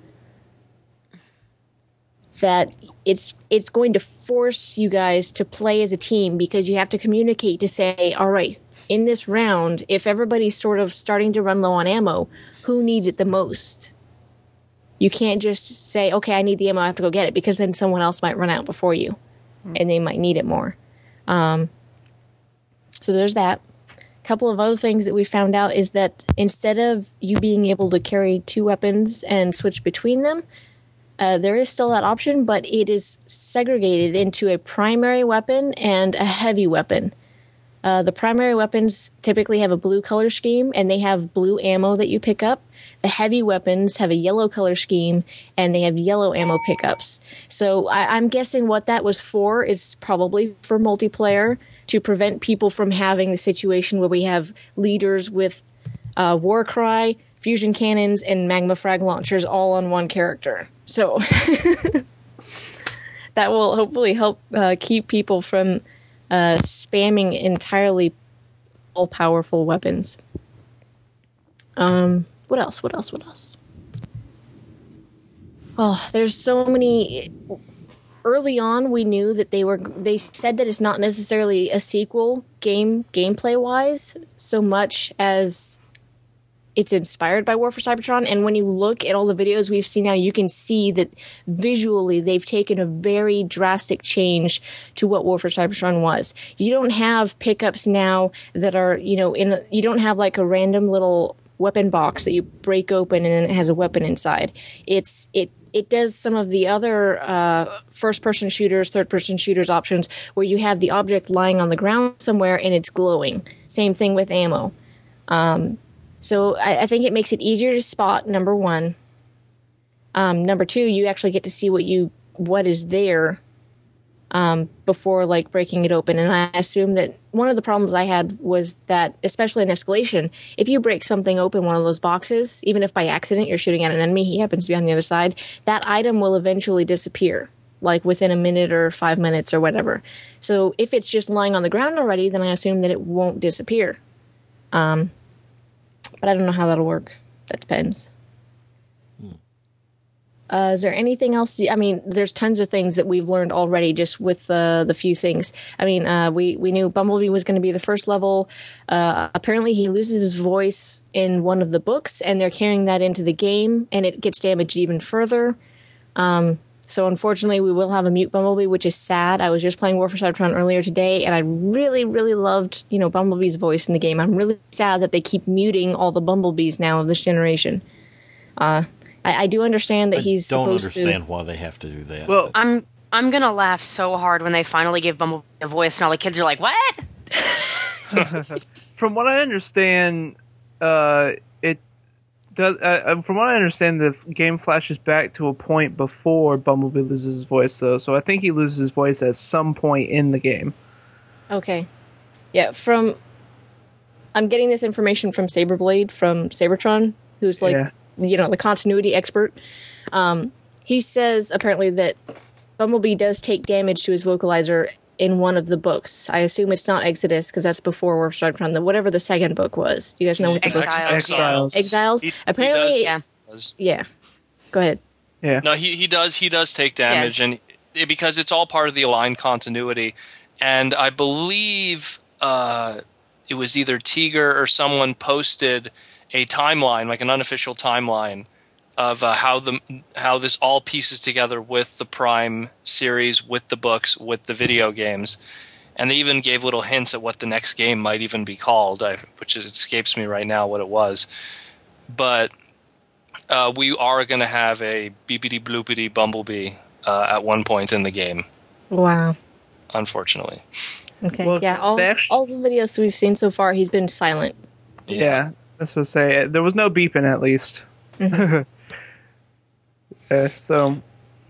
that it's going to force you guys to play as a team, because you have to communicate to say, all right, in this round, if everybody's sort of starting to run low on ammo, who needs it the most? You can't just say, okay, I need the ammo, I have to go get it, because then someone else might run out before you, and they might need it more. So there's that. A couple of other things that we found out is that instead of you being able to carry two weapons and switch between them, there is still that option, but it is segregated into a primary weapon and a heavy weapon. The primary weapons typically have a blue color scheme, and they have blue ammo that you pick up. The heavy weapons have a yellow color scheme, and they have yellow ammo pickups. So I'm guessing what that was for is probably for multiplayer, to prevent people from having the situation where we have leaders with Warcry, fusion cannons, and magma frag launchers all on one character. So that will hopefully help keep people from spamming entirely all-powerful weapons. What else? Oh, there's so many. Early on, we knew that they said that it's not necessarily a sequel gameplay-wise so much as it's inspired by War for Cybertron. And when you look at all the videos we've seen now, you can see that visually they've taken a very drastic change to what War for Cybertron was. You don't have pickups now that are, you don't have like a random little weapon box that you break open and it has a weapon inside. It does some of the other first-person shooters, third-person shooters options where you have the object lying on the ground somewhere and it's glowing. Same thing with ammo. So I think it makes it easier to spot, number one. Number two, you actually get to see what is there before like breaking it open. And I assume that one of the problems I had was that, especially in Escalation, if you break something open, one of those boxes, even if by accident you're shooting at an enemy, he happens to be on the other side, that item will eventually disappear, like within a minute or 5 minutes or whatever. So if it's just lying on the ground already, then I assume that it won't disappear. But I don't know how that'll work. That depends. Is there anything else? I mean, there's tons of things that we've learned already just with the few things. I mean, we knew Bumblebee was going to be the first level. Apparently, he loses his voice in one of the books, and they're carrying that into the game, and it gets damaged even further. So unfortunately, we will have a mute Bumblebee, which is sad. I was just playing War for Cybertron earlier today, and I really, really loved, Bumblebee's voice in the game. I'm really sad that they keep muting all the Bumblebees now of this generation. I do understand that he's supposed to... I don't understand why they have to do that. Well, I'm gonna laugh so hard when they finally give Bumblebee a voice, and all the kids are like, "What?" From what I understand, it does. From what I understand, the game flashes back to a point before Bumblebee loses his voice, though. So I think he loses his voice at some point in the game. Okay, yeah. I'm getting this information from Saberblade from Cybertron, who's like. Yeah. The continuity expert. He says apparently that Bumblebee does take damage to his vocalizer in one of the books. I assume it's not Exodus because that's before War for Cybertron. Whatever the second book was. Do you guys know what the book? Exiles. Apparently, yeah. Go ahead. Yeah. No, he does take damage, and because it's all part of the aligned continuity. And I believe it was either Tiger or someone posted a timeline, like an unofficial timeline, of how this all pieces together with the Prime series, with the books, with the video games, and they even gave little hints at what the next game might even be called, which escapes me right now what it was. But we are going to have a beepity bloopity Bumblebee at one point in the game. Wow. Unfortunately. Okay. Well, yeah. All the videos we've seen so far, he's been silent. Yeah. That's what I say. There was no beeping, at least. Mm-hmm. So,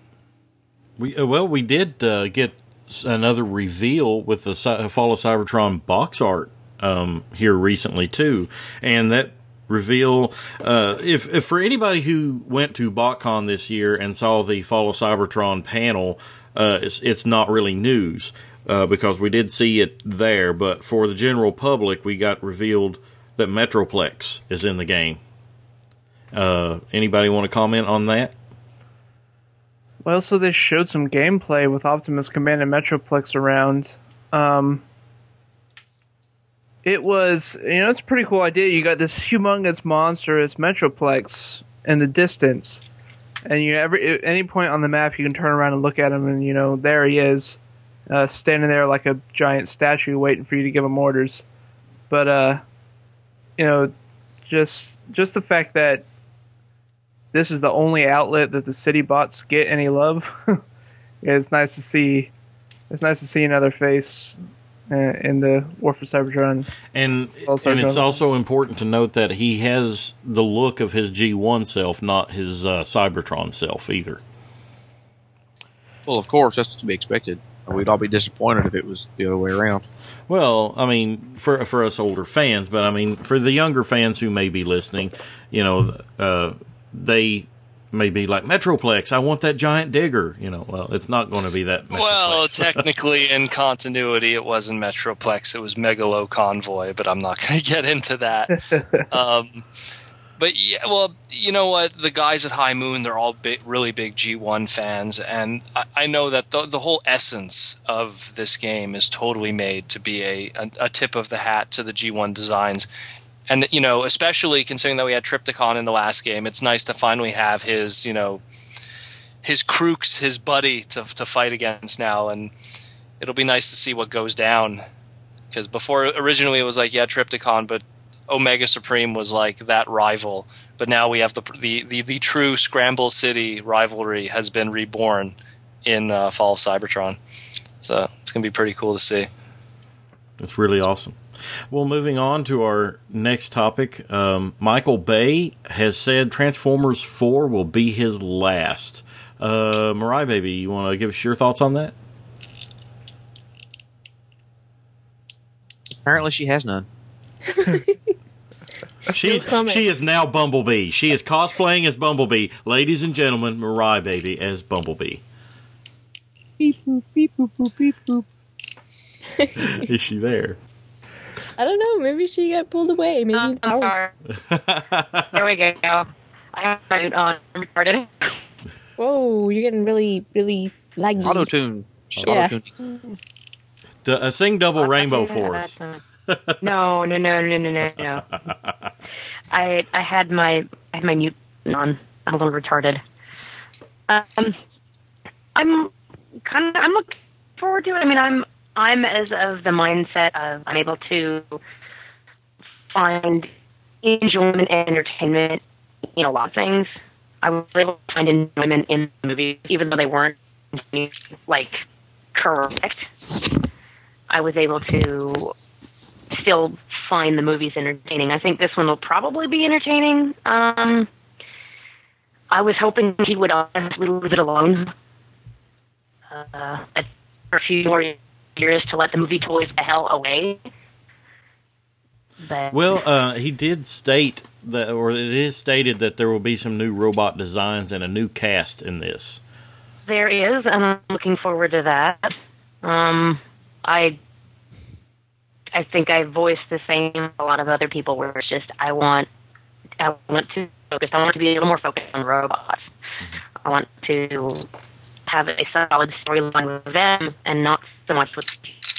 we did get another reveal with the Fall of Cybertron box art here recently too, and that reveal, if for anybody who went to BotCon this year and saw the Fall of Cybertron panel, it's not really news because we did see it there, but for the general public, we got revealed that Metroplex is in the game. Anybody want to comment on that? Well, so they showed some gameplay with Optimus Command and Metroplex around. It was, it's a pretty cool idea. You got this humongous monster as Metroplex in the distance, and at any point on the map you can turn around and look at him, and there he is, standing there like a giant statue waiting for you to give him orders. But just the fact that this is the only outlet that the city bots get any love. It's nice to see. It's nice to see another face in the War for Cybertron. And Also it's go- also important to note that he has the look of his G1 self, not his Cybertron self either. Well, of course, that's to be expected. We'd all be disappointed if it was the other way around. Well, I mean, for us older fans, but I mean, for the younger fans who may be listening, you know, they may be like, Metroplex, I want that giant digger. You know, well, it's not going to be that Metroplex. Well, technically, in continuity, it wasn't Metroplex. It was Megalo Convoy, but I'm not going to get into that. But yeah, well, you know what? The guys at High Moon, they're all really big G1 fans, and I know that the whole essence of this game is totally made to be a tip of the hat to the G1 designs. And, you know, especially considering that we had Trypticon in the last game, it's nice to finally have his, you know, his Crooks, his buddy to fight against now, and it'll be nice to see what goes down. Because before, originally it was like, yeah, Trypticon, but Omega Supreme was like that rival, but now we have the true Scramble City rivalry has been reborn in Fall of Cybertron. So it's going to be pretty cool to see. It's really awesome. Well, moving on to our next topic, Michael Bay has said Transformers 4 will be his last. Mariah Baby, you want to give us your thoughts on that? Apparently she has none. She is now Bumblebee. She is cosplaying as Bumblebee. Ladies and gentlemen, Mariah Baby as Bumblebee. Beep boop, beep boop, boop, beep boop. Is she there? I don't know. Maybe she got pulled away. Maybe. I'm sorry. There we go. I have my retarded. Whoa, you're getting really, really laggy. Auto-tune. She's Yeah. auto-tuning. Sing Double Rainbow for us. No. I had my mute on. I'm a little retarded. I'm looking forward to it. I mean, I'm as of the mindset of I'm able to find enjoyment and entertainment in a lot of things. I was able to find enjoyment in the movies, even though they weren't like correct. I was able to still find the movies entertaining. I think this one will probably be entertaining. I was hoping he would honestly leave it alone for a few more years to let the movie toys the hell away. But, Well, he did state that, or it is stated that there will be some new robot designs and a new cast in this. there is, and I'm looking forward to that. I think I voiced the same as a lot of other people, where it's just I want to focus. I want to be a little more focused on robots. I want to have a solid storyline with them, and not so much with.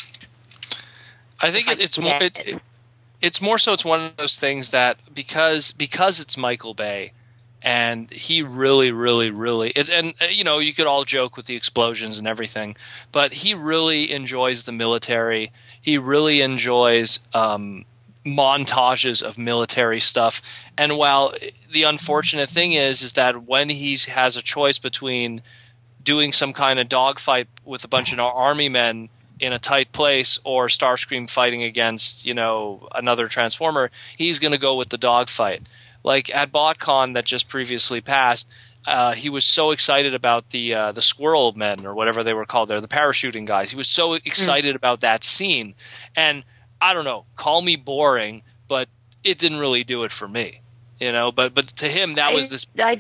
I think it's more so it's one of those things that because it's Michael Bay, and he really and you know, you could all joke with the explosions and everything, but he really enjoys the military. He really enjoys montages of military stuff. And while the unfortunate thing is that when he has a choice between doing some kind of dogfight with a bunch of army men in a tight place or Starscream fighting against, you know, another Transformer, he's going to go with the dogfight. Like at BotCon that just previously passed, he was so excited about the Squirrel Men, or whatever they were called there, the parachuting guys. He was so excited about that scene. And I don't know, call me boring, but it didn't really do it for me. You know, but to him that was this. I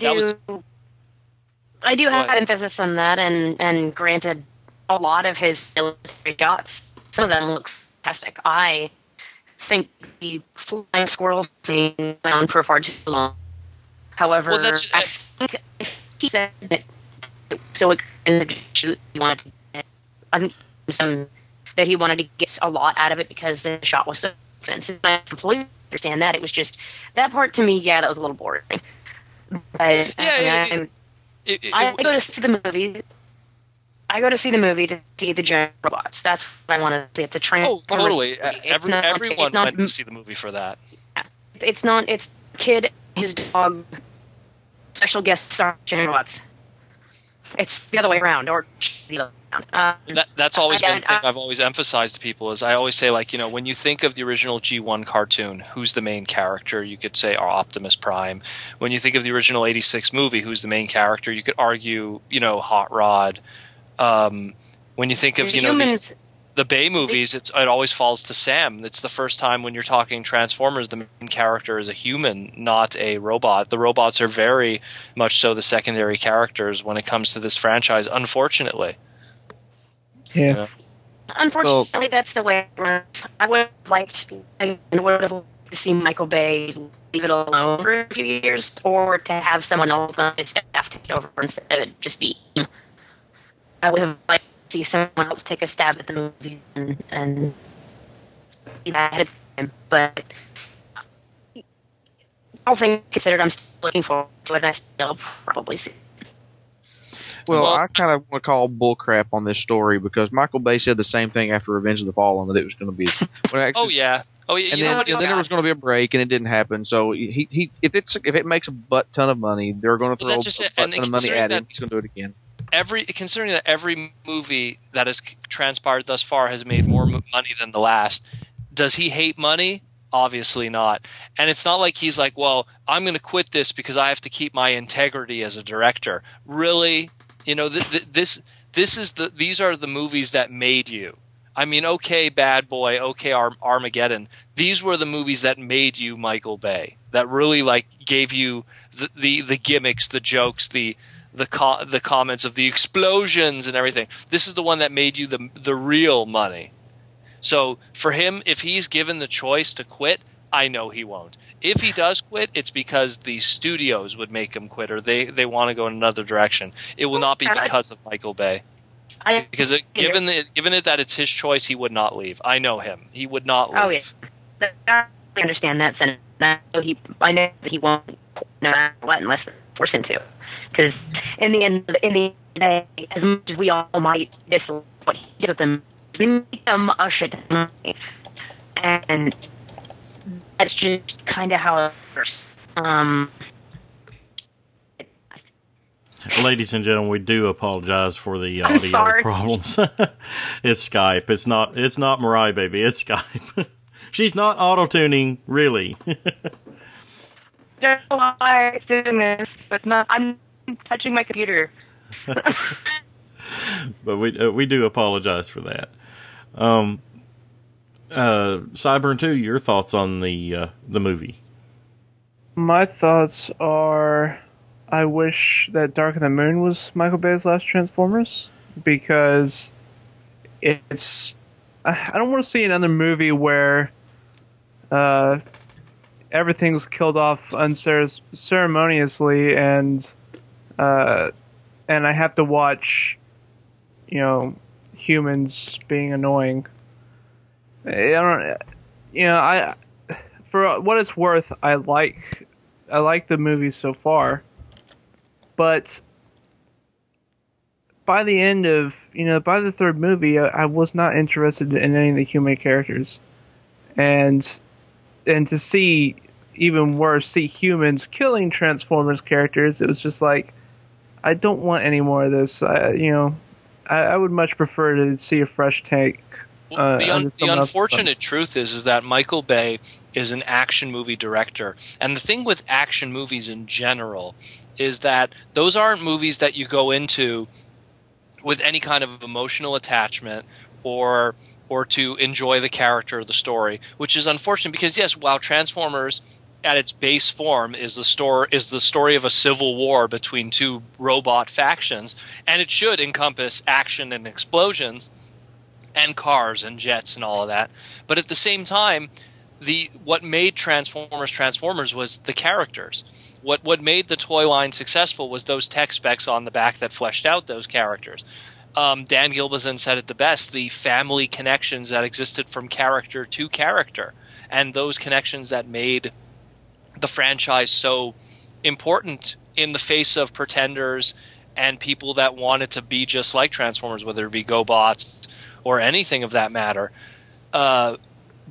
do have emphasis on that, and granted, a lot of his military shots, some of them look fantastic. I think the flying squirrel thing went on for far too long. However, I think he said that so in the shoot he wanted to get, I think that he wanted to get a lot out of it because the shot was so expensive. I completely understand that. It was just that part to me, yeah, that was a little boring. But I go to see the movie. I go to see the movie to see the giant robots. That's what I want to see. It's a Transformers. Oh, totally. Movie. Everyone went to see the movie for that. It's not. It's kid, his dog, special guest star giant robots. It's the other way around, or the other way around. That's always again, been the thing I've always emphasized to people is I always say, like, when you think of the original G1 cartoon, who's the main character? You could say Optimus Prime. When you think of the original 86 movie, who's the main character? You could argue, Hot Rod. When you think of, humans, the Bay movies, it always falls to Sam. It's the first time when you're talking Transformers, the main character is a human, not a robot. The robots are very much so the secondary characters when it comes to this franchise, unfortunately. Yeah. Unfortunately, that's the way it runs. I would have liked to see Michael Bay leave it alone for a few years, or to have someone else on his staff take it over instead of it just be him. I would have liked to see someone else take a stab at the movie and see that ahead of him. But all things considered, I'm still looking forward to it, and I still probably see it. Well, I kind of want to call bullcrap on this story because Michael Bay said the same thing after Revenge of the Fallen that it was going to be. Oh yeah. And then there was going to be a break, and it didn't happen. So if it makes a butt ton of money, they're going to throw a butt ton of money at him. He's going to do it again. Considering that every movie that has transpired thus far has made more money than the last, does he hate money? Obviously not. And it's not like he's like, well, I'm going to quit this because I have to keep my integrity as a director. Really? These are the movies that made you. I mean, okay, Bad Boy, okay, Armageddon. These were the movies that made you Michael Bay. That really gave you the gimmicks, the jokes, the comments of the explosions and everything. This is the one that made you the real money. So for him, if he's given the choice to quit, I know he won't. If he does quit, it's because the studios would make him quit, or they want to go in another direction. It will not be because of Michael Bay. Given it that it's his choice, he would not leave. I know him; he would not leave. Oh yeah, I understand that. And I know that he won't, no matter what, unless they're forced into. Because in the end of the day, as much as we all might dislike what he did with them, we make them a shit ton of money. And that's just kind of how it works. Ladies and gentlemen, we do apologize for the audio problems. It's Skype. It's not Mariah, baby. It's Skype. She's not auto-tuning, really. Don't know why I'm doing this, but I'm touching my computer. But we do apologize for that. Cyburn 2, your thoughts on the movie? My thoughts are, I wish that Dark of the Moon was Michael Bay's last Transformers, because it's, I don't want to see another movie where everything's killed off unceremoniously, and I have to watch, humans being annoying. For what it's worth, I like the movie so far, but by the end of, by the third movie, I was not interested in any of the human characters, and to see, even worse, see humans killing Transformers characters, it was just like, I don't want any more of this. I would much prefer to see a fresh take. The unfortunate truth is that Michael Bay is an action movie director, and the thing with action movies in general is that those aren't movies that you go into with any kind of emotional attachment or to enjoy the character or the story, which is unfortunate because yes, while Transformers at its base form is the story of a civil war between two robot factions, and it should encompass action and explosions and cars and jets and all of that. But at the same time, what made Transformers was the characters. What made the toy line successful was those tech specs on the back that fleshed out those characters. Dan Gilbazan said it the best, the family connections that existed from character to character, and those connections that made the franchise so important in the face of pretenders and people that wanted to be just like Transformers, whether it be GoBots or anything of that matter.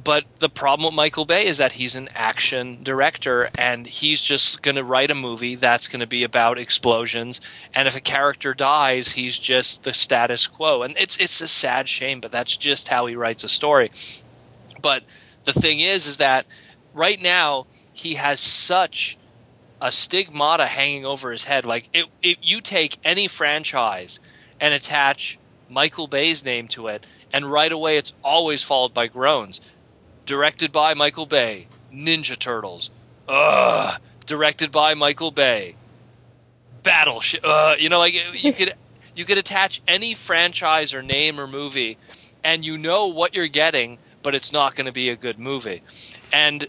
But the problem with Michael Bay is that he's an action director, and he's just going to write a movie that's going to be about explosions. And if a character dies, he's just the status quo. And it's a sad shame, but that's just how he writes a story. But the thing is that right now he has such a stigmata hanging over his head. Like, if you take any franchise and attach Michael Bay's name to it, and right away it's always followed by groans. Directed by Michael Bay, Ninja Turtles. Directed by Michael Bay, Battleship. Like you could attach any franchise or name or movie, and you know what you're getting, but it's not going to be a good movie. And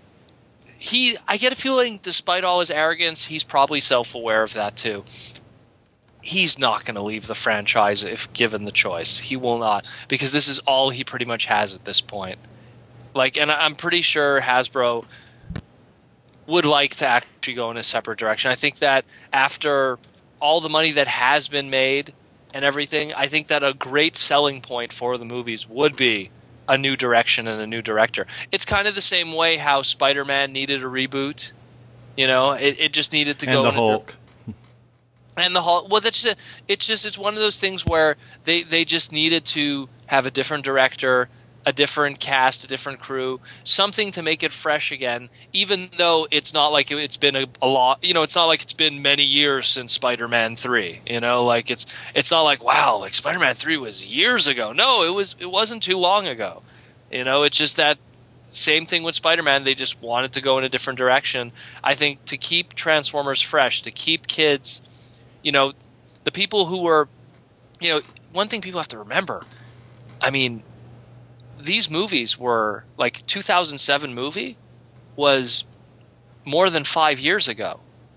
I get a feeling, despite all his arrogance, he's probably self-aware of that too. He's not going to leave the franchise if given the choice. He will not, because this is all he pretty much has at this point. Like, and I'm pretty sure Hasbro would like to actually go in a separate direction. I think that after all the money that has been made and everything, I think that a great selling point for the movies would be a new direction and a new director. It's kind of the same way how Spider-Man needed a reboot. It just needed to go. And the Hulk. And the Hulk. Well, it's one of those things where they just needed to have a different director, a different cast, a different crew, something to make it fresh again, even though it's not like it's been a lot, it's not like it's been many years since Spider-Man 3, like it's not like, wow, like Spider-Man 3 was years ago. No, it wasn't too long ago. It's just that same thing with Spider-Man. They just wanted to go in a different direction. I think to keep Transformers fresh, to keep kids, the people who were, one thing people have to remember, I mean, these movies were, like, 2007 movie was more than 5 years ago.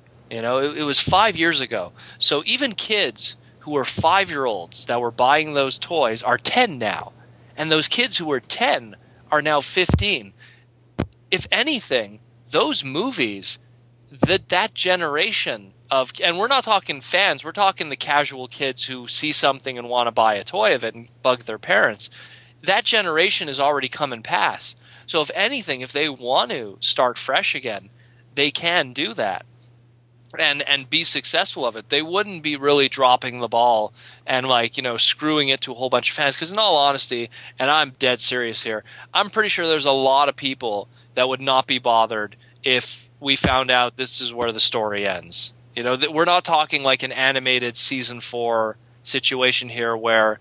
It was 5 years ago. So even kids who were 5-year-olds that were buying those toys are 10 now. And those kids who were 10 are now 15. If anything, those movies, that generation of, and we're not talking fans, we're talking the casual kids who see something and want to buy a toy of it and bug their parents. That generation is already come and pass. So if anything, if they want to start fresh again, they can do that and be successful of it. They wouldn't be really dropping the ball and screwing it to a whole bunch of fans. Because in all honesty, and I'm dead serious here, I'm pretty sure there's a lot of people that would not be bothered if we found out this is where the story ends. We're not talking like an animated season 4 situation here where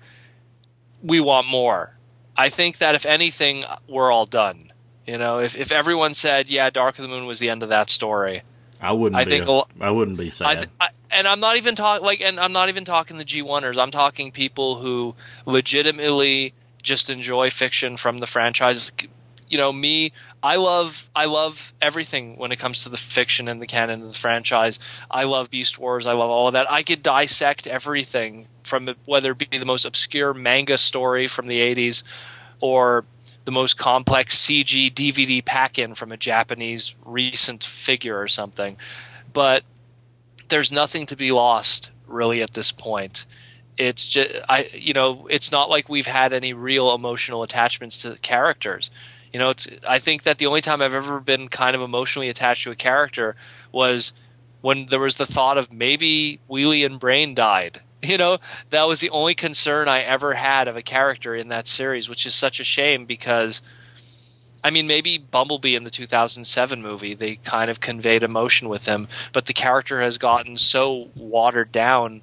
we want more. I think that if anything, we're all done. If everyone said, yeah, Dark of the Moon was the end of that story, I wouldn't be sad. And I'm not even talking the G1ers. I'm talking people who legitimately just enjoy fiction from the franchise. Me, I love everything when it comes to the fiction and the canon of the franchise. I love Beast Wars. I love all of that. I could dissect everything from whether it be the most obscure manga story from the 80s or the most complex CG DVD pack-in from a Japanese recent figure or something. But there's nothing to be lost really at this point. It's just it's not like we've had any real emotional attachments to characters. I think that the only time I've ever been kind of emotionally attached to a character was when there was the thought of maybe Wheelie and Brain died. That was the only concern I ever had of a character in that series, which is such a shame because, I mean, maybe Bumblebee in the 2007 movie, they kind of conveyed emotion with him, but the character has gotten so watered down,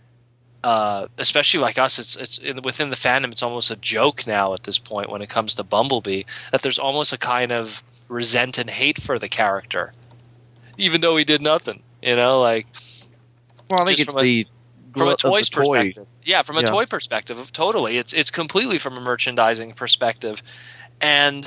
especially like us, it's within the fandom, it's almost a joke now at this point when it comes to Bumblebee, that there's almost a kind of resent and hate for the character, even though he did nothing, Well, I think it's from a toy's perspective. Yeah, from a toy perspective, totally. It's completely from a merchandising perspective. And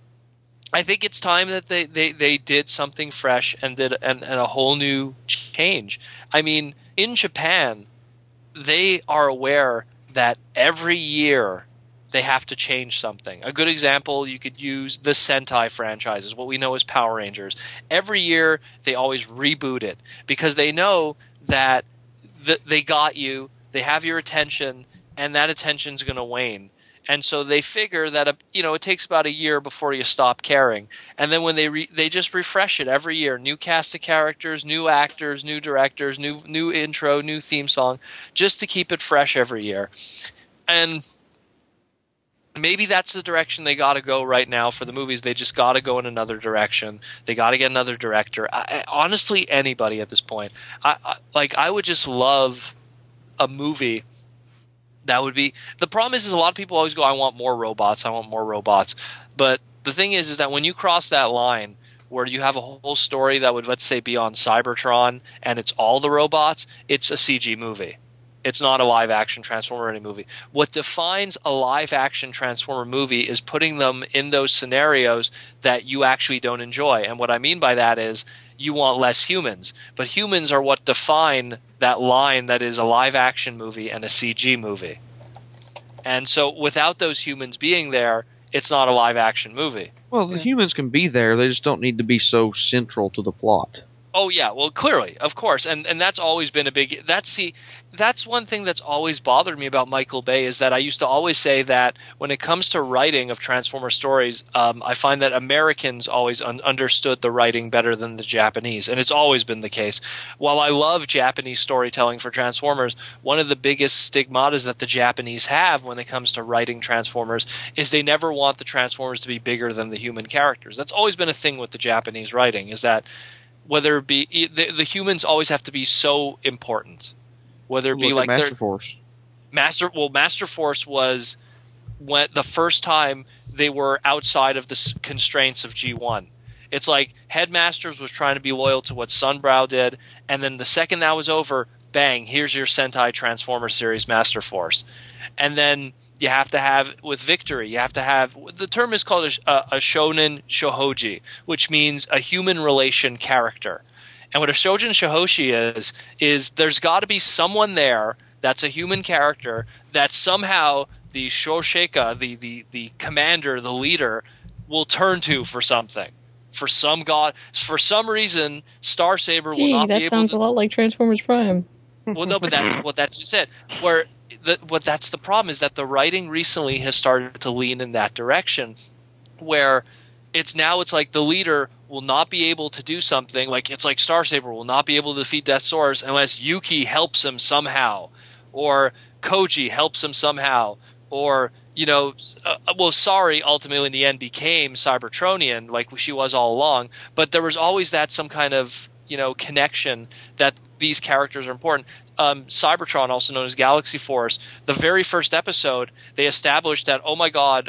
I think it's time that they did something fresh and did and a whole new change. I mean, in Japan, they are aware that every year they have to change something. A good example, you could use the Sentai franchises, what we know as Power Rangers. Every year, they always reboot it because they know that they got you, they have your attention, and that attention's going to wane. And so they figure that it takes about a year before you stop caring, and then when they just refresh it every year, new cast of characters, new actors, new directors, new intro, new theme song, just to keep it fresh every year. And maybe that's the direction they got to go right now for the movies. They just got to go in another direction. They got to get another director. Honestly, anybody at this point, I would just love a movie. That would be the problem. Is a lot of people always go, "I want more robots. I want more robots." But the thing is that when you cross that line where you have a whole story that would, let's say, be on Cybertron and it's all the robots, it's a CG movie. It's not a live-action Transformer any movie. What defines a live-action Transformer movie is putting them in those scenarios that you actually don't enjoy. And what I mean by that is you want less humans. But humans are what define that line that is a live-action movie and a CG movie. And so without those humans being there, it's not a live-action movie. Well, the humans can be there. They just don't need to be so central to the plot. Oh yeah, well clearly, of course, and that's always been a big. That's one thing that's always bothered me about Michael Bay is that I used to always say that when it comes to writing of Transformer stories, I find that Americans always understood the writing better than the Japanese, and it's always been the case. While I love Japanese storytelling for Transformers, one of the biggest stigmata that the Japanese have when it comes to writing Transformers is they never want the Transformers to be bigger than the human characters. That's always been a thing with the Japanese writing, is that whether it be the humans always have to be so important, whether it be like Master Force. Master Force was when the first time they were outside of the constraints of G1. It's like Headmasters was trying to be loyal to what Sunbrow did, and then the second that was over, bang, here's your Sentai Transformer series Master Force. And then you have to have, with Victory, you have to have, the term is called a shonen shohoji, which means a human relation character. And what a shonen shohoji is there's got to be someone there that's a human character that somehow the shosheka, the commander, the leader, will turn to for something. For some reason, Starsaber will not be able to... that sounds a lot like Transformers Prime. Well, no, but that's just it. That's the problem is that the writing recently has started to lean in that direction, where it's like the leader will not be able to do something. Like it's like Starsaber will not be able to defeat Death Source unless Yuki helps him somehow, or Koji helps him somehow, or Sari ultimately in the end became Cybertronian like she was all along. But there was always that some kind of connection that these characters are important. Cybertron, also known as Galaxy Force, the very first episode, they established that, oh my god,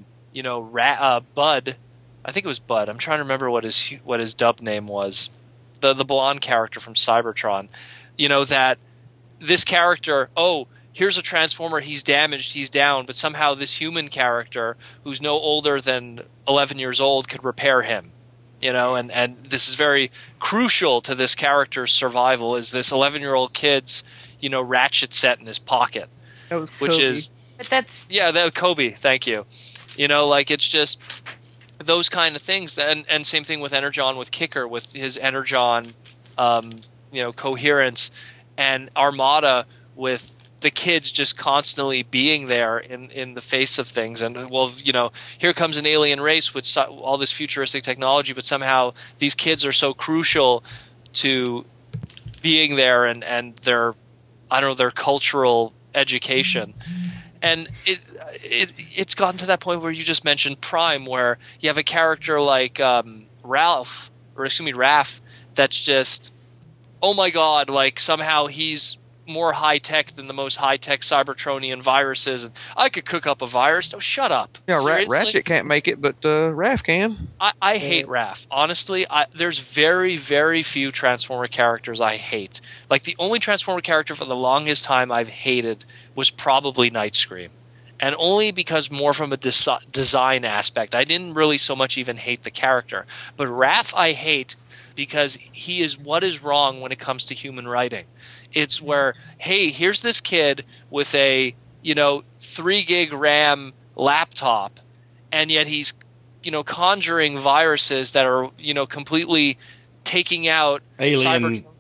Bud, I think it was Bud, I'm trying to remember what his dub name was, the blonde character from Cybertron, that this character, here's a Transformer, he's damaged, he's down, but somehow this human character, who's no older than 11 years old, could repair him. And this is very crucial to this character's survival, is this 11-year-old kid's, ratchet set in his pocket. That was which Kobe. is... But that's... Yeah, that was Kobe, thank you. It's just those kind of things. And same thing with Energon, with Kicker, with his Energon, coherence, and Armada with the kids just constantly being there in the face of things. And, here comes an alien race with all this futuristic technology, but somehow these kids are so crucial to being there and their cultural education. And it's gotten to that point where you just mentioned Prime, where you have a character like Raph, that's just, oh my god, like somehow he's more high-tech than the most high-tech Cybertronian viruses, and I could cook up a virus. Oh, shut up. Yeah, Seriously? Ratchet can't make it, but Raph can. I hate Raph. Honestly, there's very, very few Transformer characters I hate. Like, the only Transformer character for the longest time I've hated was probably Nightscream. And only because more from a design aspect. I didn't really so much even hate the character. But Raph I hate because he is what is wrong when it comes to human writing. It's where, hey, here's this kid with a, 3 gig RAM laptop, and yet he's, conjuring viruses that are, completely taking out alien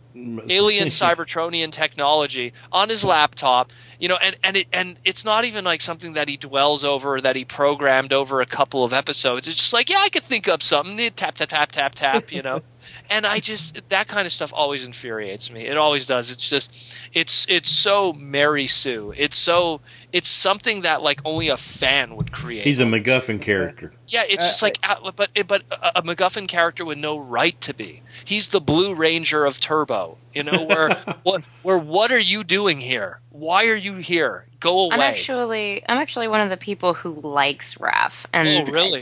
alien Cybertronian technology on his laptop, and it's not even like something that he dwells over or that he programmed over a couple of episodes. It's just like, yeah, I could think up something, tap, tap, tap, tap, tap, And that kind of stuff always infuriates me. It always does. It's just, it's so Mary Sue. It's something that like only a fan would create. He's a MacGuffin character. Yeah, it's just like, but a MacGuffin character with no right to be. He's the Blue Ranger of Turbo. Where what are you doing here? Why are you here? Go away. I'm actually one of the people who likes Raph. And oh, really?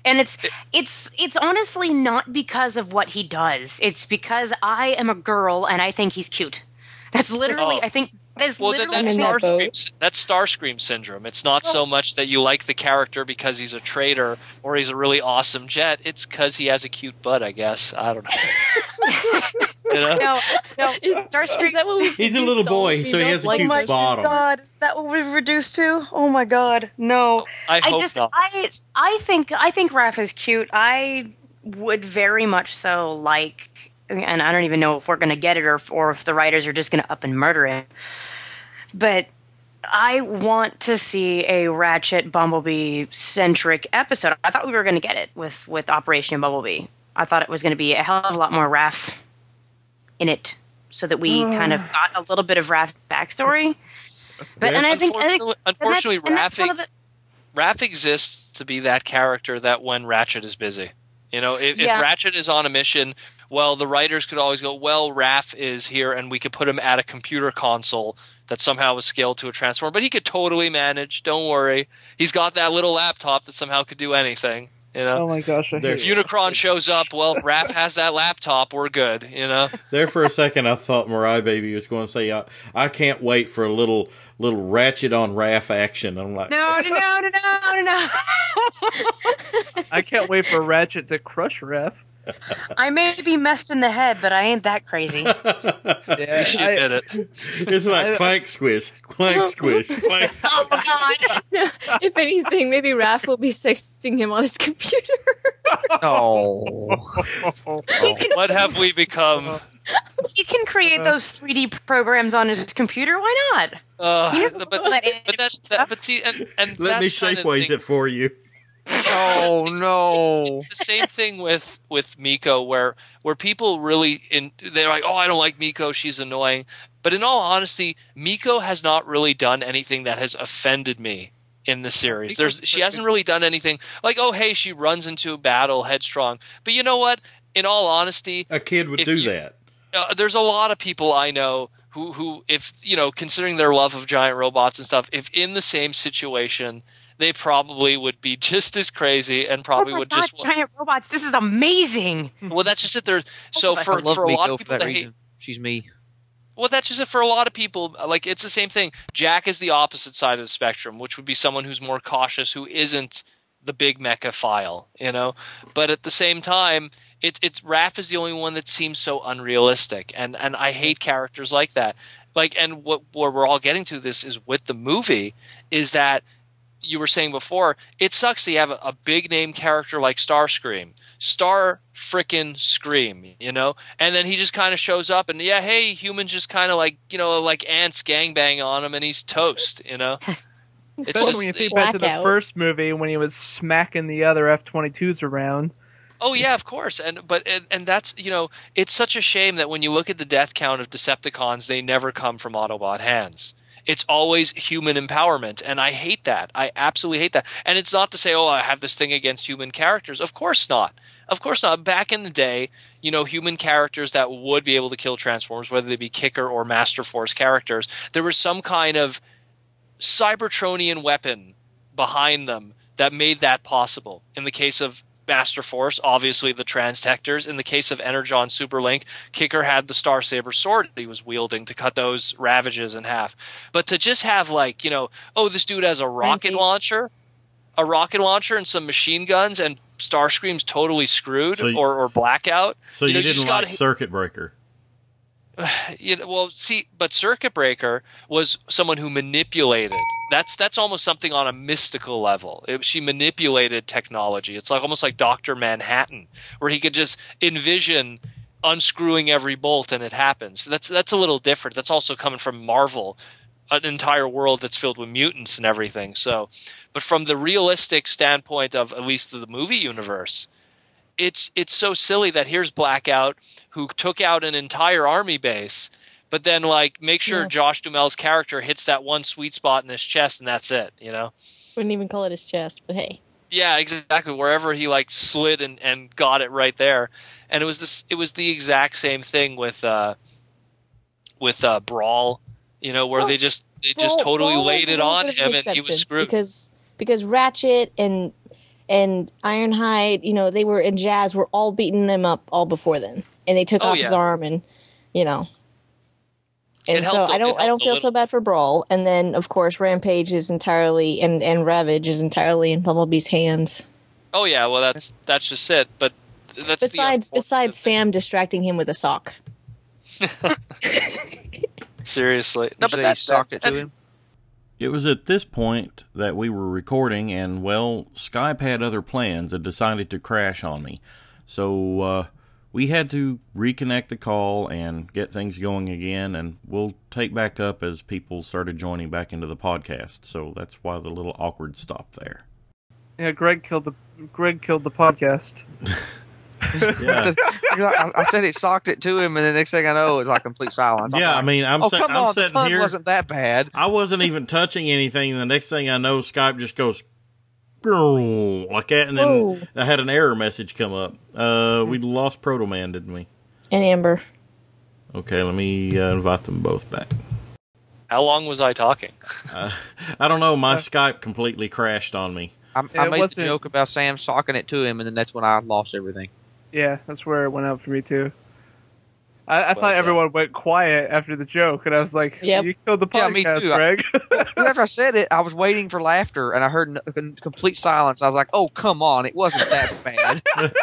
It's honestly not because of what he does. It's because I am a girl and I think he's cute. That's literally, I think. That's Starscream syndrome. It's not so much that you like the character because he's a traitor or he's a really awesome jet. It's because he has a cute butt, I guess. I don't know. No. Starscream. He's a little boy, so he has a cute bottom. Oh my God, is that what we've reduced to? Oh my God, no. I hope not. I think Raph is cute. I would very much so like. And I don't even know if we're going to get it or if the writers are just going to up and murder him. But I want to see a Ratchet Bumblebee-centric episode. I thought we were going to get it with Operation Bumblebee. I thought it was going to be a hell of a lot more Raph in it so that we kind of got a little bit of Raph's backstory. But and I think unfortunately, Raph exists to be that character that when Ratchet is busy. If Ratchet is on a mission, well, the writers could always go, well, Raph is here, and we could put him at a computer console that somehow was scaled to a transformer. But he could totally manage. Don't worry. He's got that little laptop that somehow could do anything. Oh my gosh! If Unicron shows up, well, if Raph has that laptop, we're good. There for a second, I thought Mariah Baby was going to say, "I can't wait for a little Ratchet on Raph action." I'm like, no. I can't wait for Ratchet to crush Raph. I may be messed in the head, but I ain't that crazy. Yeah, she did it. It's like clank squish, clank squish, clank squish. Oh my God! If anything, maybe Raph will be sexting him on his computer. What have we become? You can create those 3D programs on his computer. Why not? But see, and let me shapeways it for you. Oh no! It's the same thing with Miko, where people really they're like, oh, I don't like Miko, she's annoying. But in all honesty, Miko has not really done anything that has offended me in the series. She hasn't really done anything like, oh, hey, she runs into a battle headstrong. But you know what? In all honesty, a kid would do that. There's a lot of people I know who, if considering their love of giant robots and stuff, if in the same situation, they probably would be just as crazy and probably would just giant robots. This is amazing. Well, that's just it. So for a lot of people that hate, she's me. Well, that's just it. For a lot of people, like it's the same thing. Jack is the opposite side of the spectrum, which would be someone who's more cautious, who isn't the big mechaphile, But at the same time, it's Raph is the only one that seems so unrealistic, and I hate characters like that. Like, and where we're all getting to this is with the movie is that. You were saying before, it sucks that you have a big name character like Starscream. Star frickin' Scream, And then he just kind of shows up and, yeah, hey, humans just kind of like ants gangbang on him and he's toast, It's just when you think back to the first movie when he was smacking the other F-22s around. Oh yeah, of course, and that's it's such a shame that when you look at the death count of Decepticons, they never come from Autobot hands. It's always human empowerment, and I hate that. I absolutely hate that. And it's not to say, oh, I have this thing against human characters. Of course not. Of course not. Back in the day, human characters that would be able to kill Transformers, whether they be Kicker or Master Force characters, there was some kind of Cybertronian weapon behind them that made that possible. In the case of Master Force, obviously the Transtectors. In the case of Energon Superlink, Kicker had the Star Saber sword he was wielding to cut those Ravages in half. But to just have this dude has a rocket launcher and some machine guns, and Starscream's totally screwed, or Blackout. So you didn't like Circuit Breaker? But Circuit Breaker was someone who manipulated. That's almost something on a mystical level. She manipulated technology. It's almost like Dr. Manhattan, where he could just envision unscrewing every bolt and it happens. That's a little different. That's also coming from Marvel, an entire world that's filled with mutants and everything. So, but from the realistic standpoint of at least the movie universe, it's so silly that here's Blackout, who took out an entire army base, but then like make sure Josh Duhamel's character hits that one sweet spot in his chest and that's it, you know? Wouldn't even call it his chest, but hey. Yeah, exactly. Wherever he like slid and got it right there. And it was the exact same thing with Brawl, you know, where they just totally laid it on him and he was screwed. Because Ratchet and Ironhide, you know, they were in Jazz were all beating him up all before then. And they took off his arm and, you know. And so I don't feel so bad for Brawl. And then of course Rampage is entirely and Ravage is entirely in Bumblebee's hands. Oh yeah, well that's just it. But that's besides Sam distracting him with a sock. Seriously. No, but they socked it to him. It was at this point that we were recording, and, well, Skype had other plans and decided to crash on me. So we had to reconnect the call and get things going again, and we'll take back up as people started joining back into the podcast. So that's why the little awkward stop there. Yeah, Greg killed the podcast. Yeah. I said he socked it to him, and the next thing I know, it's like complete silence. Yeah, I mean, I'm sitting the pun here. Wasn't that bad? I wasn't even touching anything. And the next thing I know, Skype just goes like that, and then I had an error message come up. We lost Proto Man, didn't we? And Amber. Okay, let me invite them both back. How long was I talking? I don't know. My Skype completely crashed on me. I made the joke about Sam socking it to him, and then that's when I lost everything. Yeah, that's where it went out for me too. I thought everyone went quiet after the joke, and I was like, "You killed the podcast, Greg." After I said it, I was waiting for laughter, and I heard complete silence. I was like, "Oh, come on! It wasn't that bad."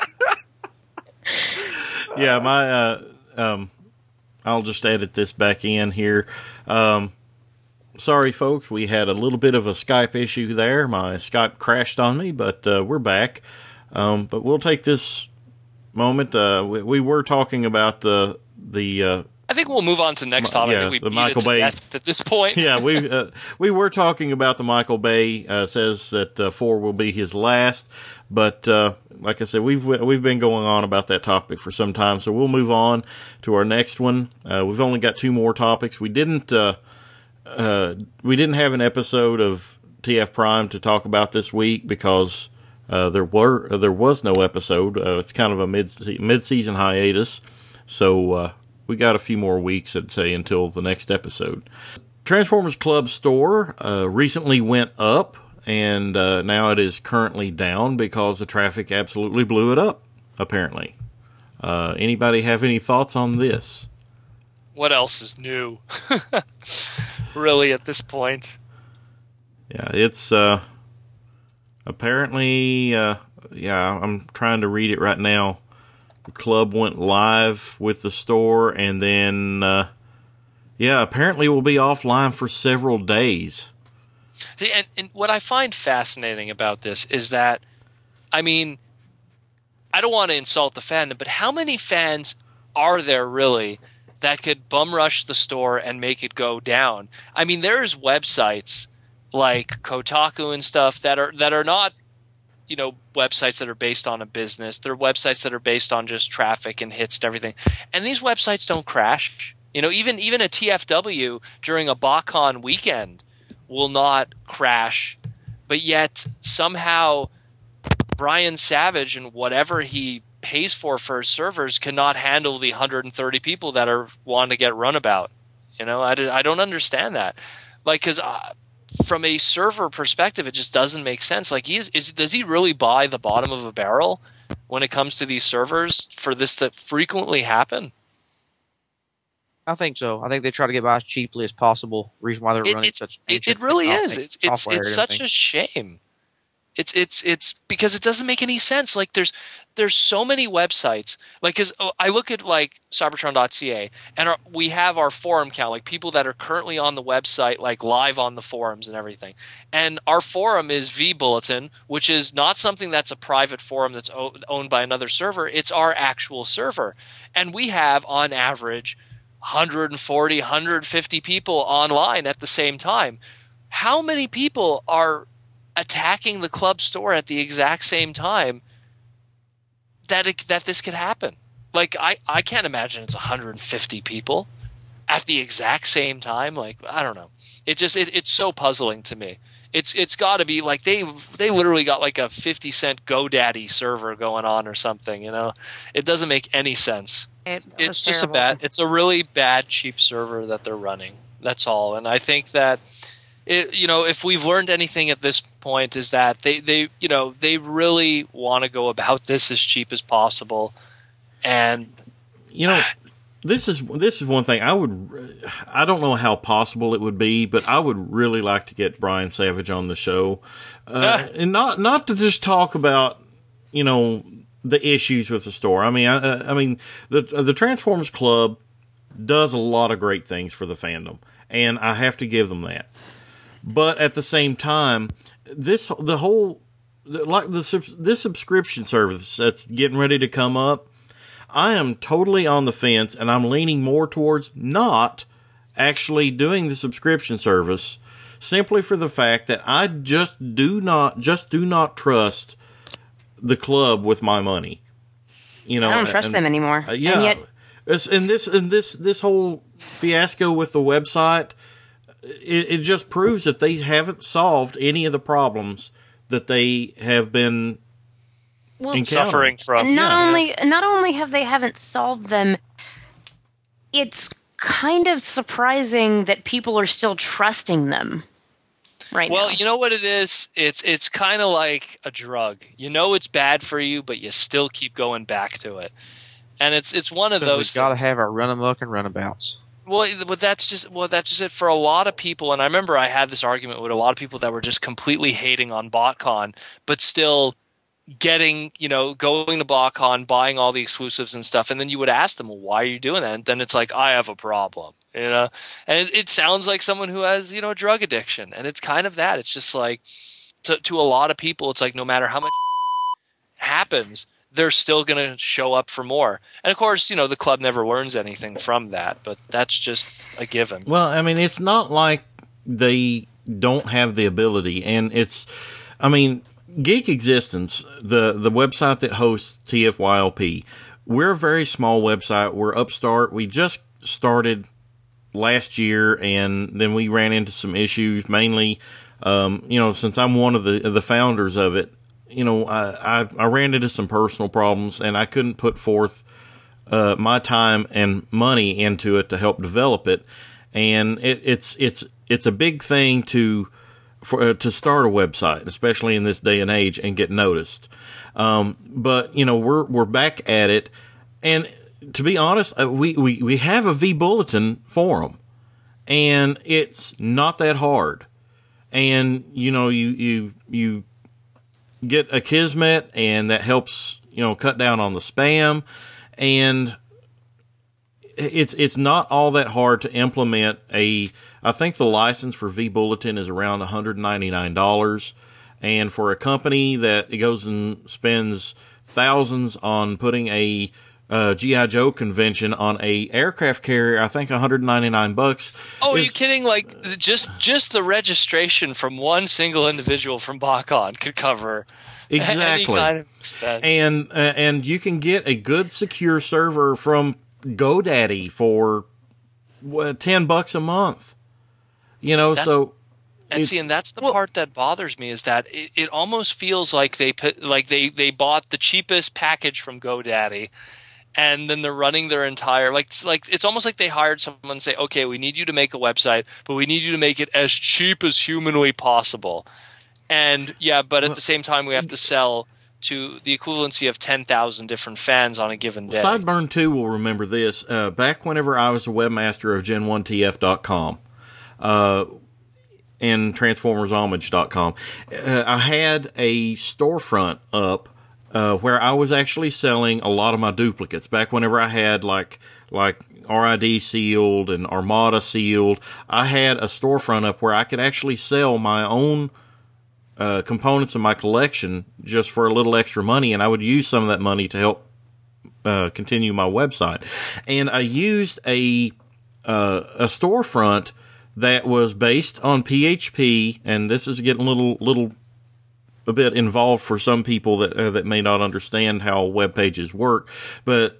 Yeah, my I'll just edit this back in here. Sorry, folks, we had a little bit of a Skype issue there. My Skype crashed on me, but we're back. But we'll take this moment. We were talking about the I think we'll move on to the next topic. Yeah, I think we the beat Michael it to Bay death at this point. Yeah, we were talking about the Michael Bay. Says that 4 will be his last, but like I said, we've been going on about that topic for some time, so we'll move on to our next one. We've only got 2 more topics. We didn't have an episode of TF Prime to talk about this week because there was no episode. It's kind of a mid-season hiatus, so we got a few more weeks, I'd say, until the next episode. Transformers Club store recently went up, and now it is currently down because the traffic absolutely blew it up, apparently. Anybody have any thoughts on this? What else is new? Really, at this point? Yeah, it's apparently, I'm trying to read it right now. The club went live with the store, and then, apparently will be offline for several days. See, and what I find fascinating about this is that, I mean, I don't want to insult the fandom, but how many fans are there really that could bum rush the store and make it go down? I mean, there's websites like Kotaku and stuff that are not, you know, websites that are based on a business. They're websites that are based on just traffic and hits and everything. And these websites don't crash. You know, even a TFW during a BotCon weekend will not crash. But yet somehow Brian Savage and whatever he pays for his servers cannot handle the 130 people that are wanting to get runabout. You know, I don't understand that. Like, because from a server perspective, it just doesn't make sense. Like, does he really buy the bottom of a barrel when it comes to these servers for this to frequently happen? I think so. I think they try to get by as cheaply as possible. Reason why they're running such. It really is. It's such a shame. It's because it doesn't make any sense. Like there's so many websites. Like, cause I look at like Cybertron.ca, and we have our forum count, like people that are currently on the website, like live on the forums and everything. And our forum is vBulletin, which is not something that's a private forum that's owned by another server. It's our actual server, and we have on average 140, 150 people online at the same time. How many people are attacking the club store at the exact same time that this could happen? Like, I can't imagine it's 150 people at the exact same time. Like, I don't know. It's so puzzling to me. It's got to be like they literally got like a 50-cent GoDaddy server going on or something. You know, it doesn't make any sense. It's just it's a really bad, cheap server that they're running. That's all. And I think that if we've learned anything at this point is that they really want to go about this as cheap as possible. And this is one thing I don't know how possible it would be, but I would really like to get Brian Savage on the show, and not to just talk about the issues with the store. I mean, the Transformers Club does a lot of great things for the fandom, and I have to give them that. But at the same time, this subscription service that's getting ready to come up, I am totally on the fence, and I'm leaning more towards not actually doing the subscription service, simply for the fact that I just do not trust the club with my money. I don't trust them anymore. Yeah, and yet, this whole fiasco with the website, it just proves that they haven't solved any of the problems that they have been suffering from. And not only haven't solved them, it's kind of surprising that people are still trusting them right now. Well, you know what it is? It's kind of like a drug. You know it's bad for you, but you still keep going back to it. And it's one of those. We've got to have our run amok and runabouts. Well, that's just it for a lot of people. And I remember I had this argument with a lot of people that were just completely hating on BotCon, but still going to BotCon, buying all the exclusives and stuff. And then you would ask them, well, why are you doing that? And then it's like, I have a problem, And it sounds like someone who has, a drug addiction. And it's kind of that. It's just like, to a lot of people, it's like no matter how much happens, they're still going to show up for more. And of course, the club never learns anything from that, but that's just a given. Well, I mean, it's not like they don't have the ability, and Geek Existence, the website that hosts TFYLP, we're a very small website. We're upstart. We just started last year, and then we ran into some issues, mainly, since I'm one of the founders of it, I ran into some personal problems, and I couldn't put forth my time and money into it to help develop it. And it's a big thing to start a website, especially in this day and age, and get noticed. But we're back at it, and to be honest, we have a vBulletin forum, and it's not that hard. And you get a Kismet, and that helps cut down on the spam, and it's not all that hard to implement I think the license for vBulletin is around $199, and for a company that goes and spends thousands on putting a G.I. Joe convention on a aircraft carrier, I think $199. Oh, are you kidding? Like just the registration from one single individual from BotCon could cover any kind of expense. And you can get a good secure server from GoDaddy for $10 a month. And that's the part that bothers me, is that it almost feels like they bought the cheapest package from GoDaddy, and then they're running their entire it's almost like they hired someone and say, okay, we need you to make a website, but we need you to make it as cheap as humanly possible. And but at the same time, we have to sell to the equivalency of 10,000 different fans on a given day. Sideburn 2 will remember this. Back whenever I was a webmaster of Gen1TF.com, and TransformersHomage.com. I had a storefront up where I was actually selling a lot of my duplicates. Back whenever I had like RID sealed and Armada sealed, I had a storefront up where I could actually sell my own components of my collection just for a little extra money, and I would use some of that money to help continue my website. And I used a storefront that was based on PHP, and this is getting a bit involved for some people that may not understand how web pages work, but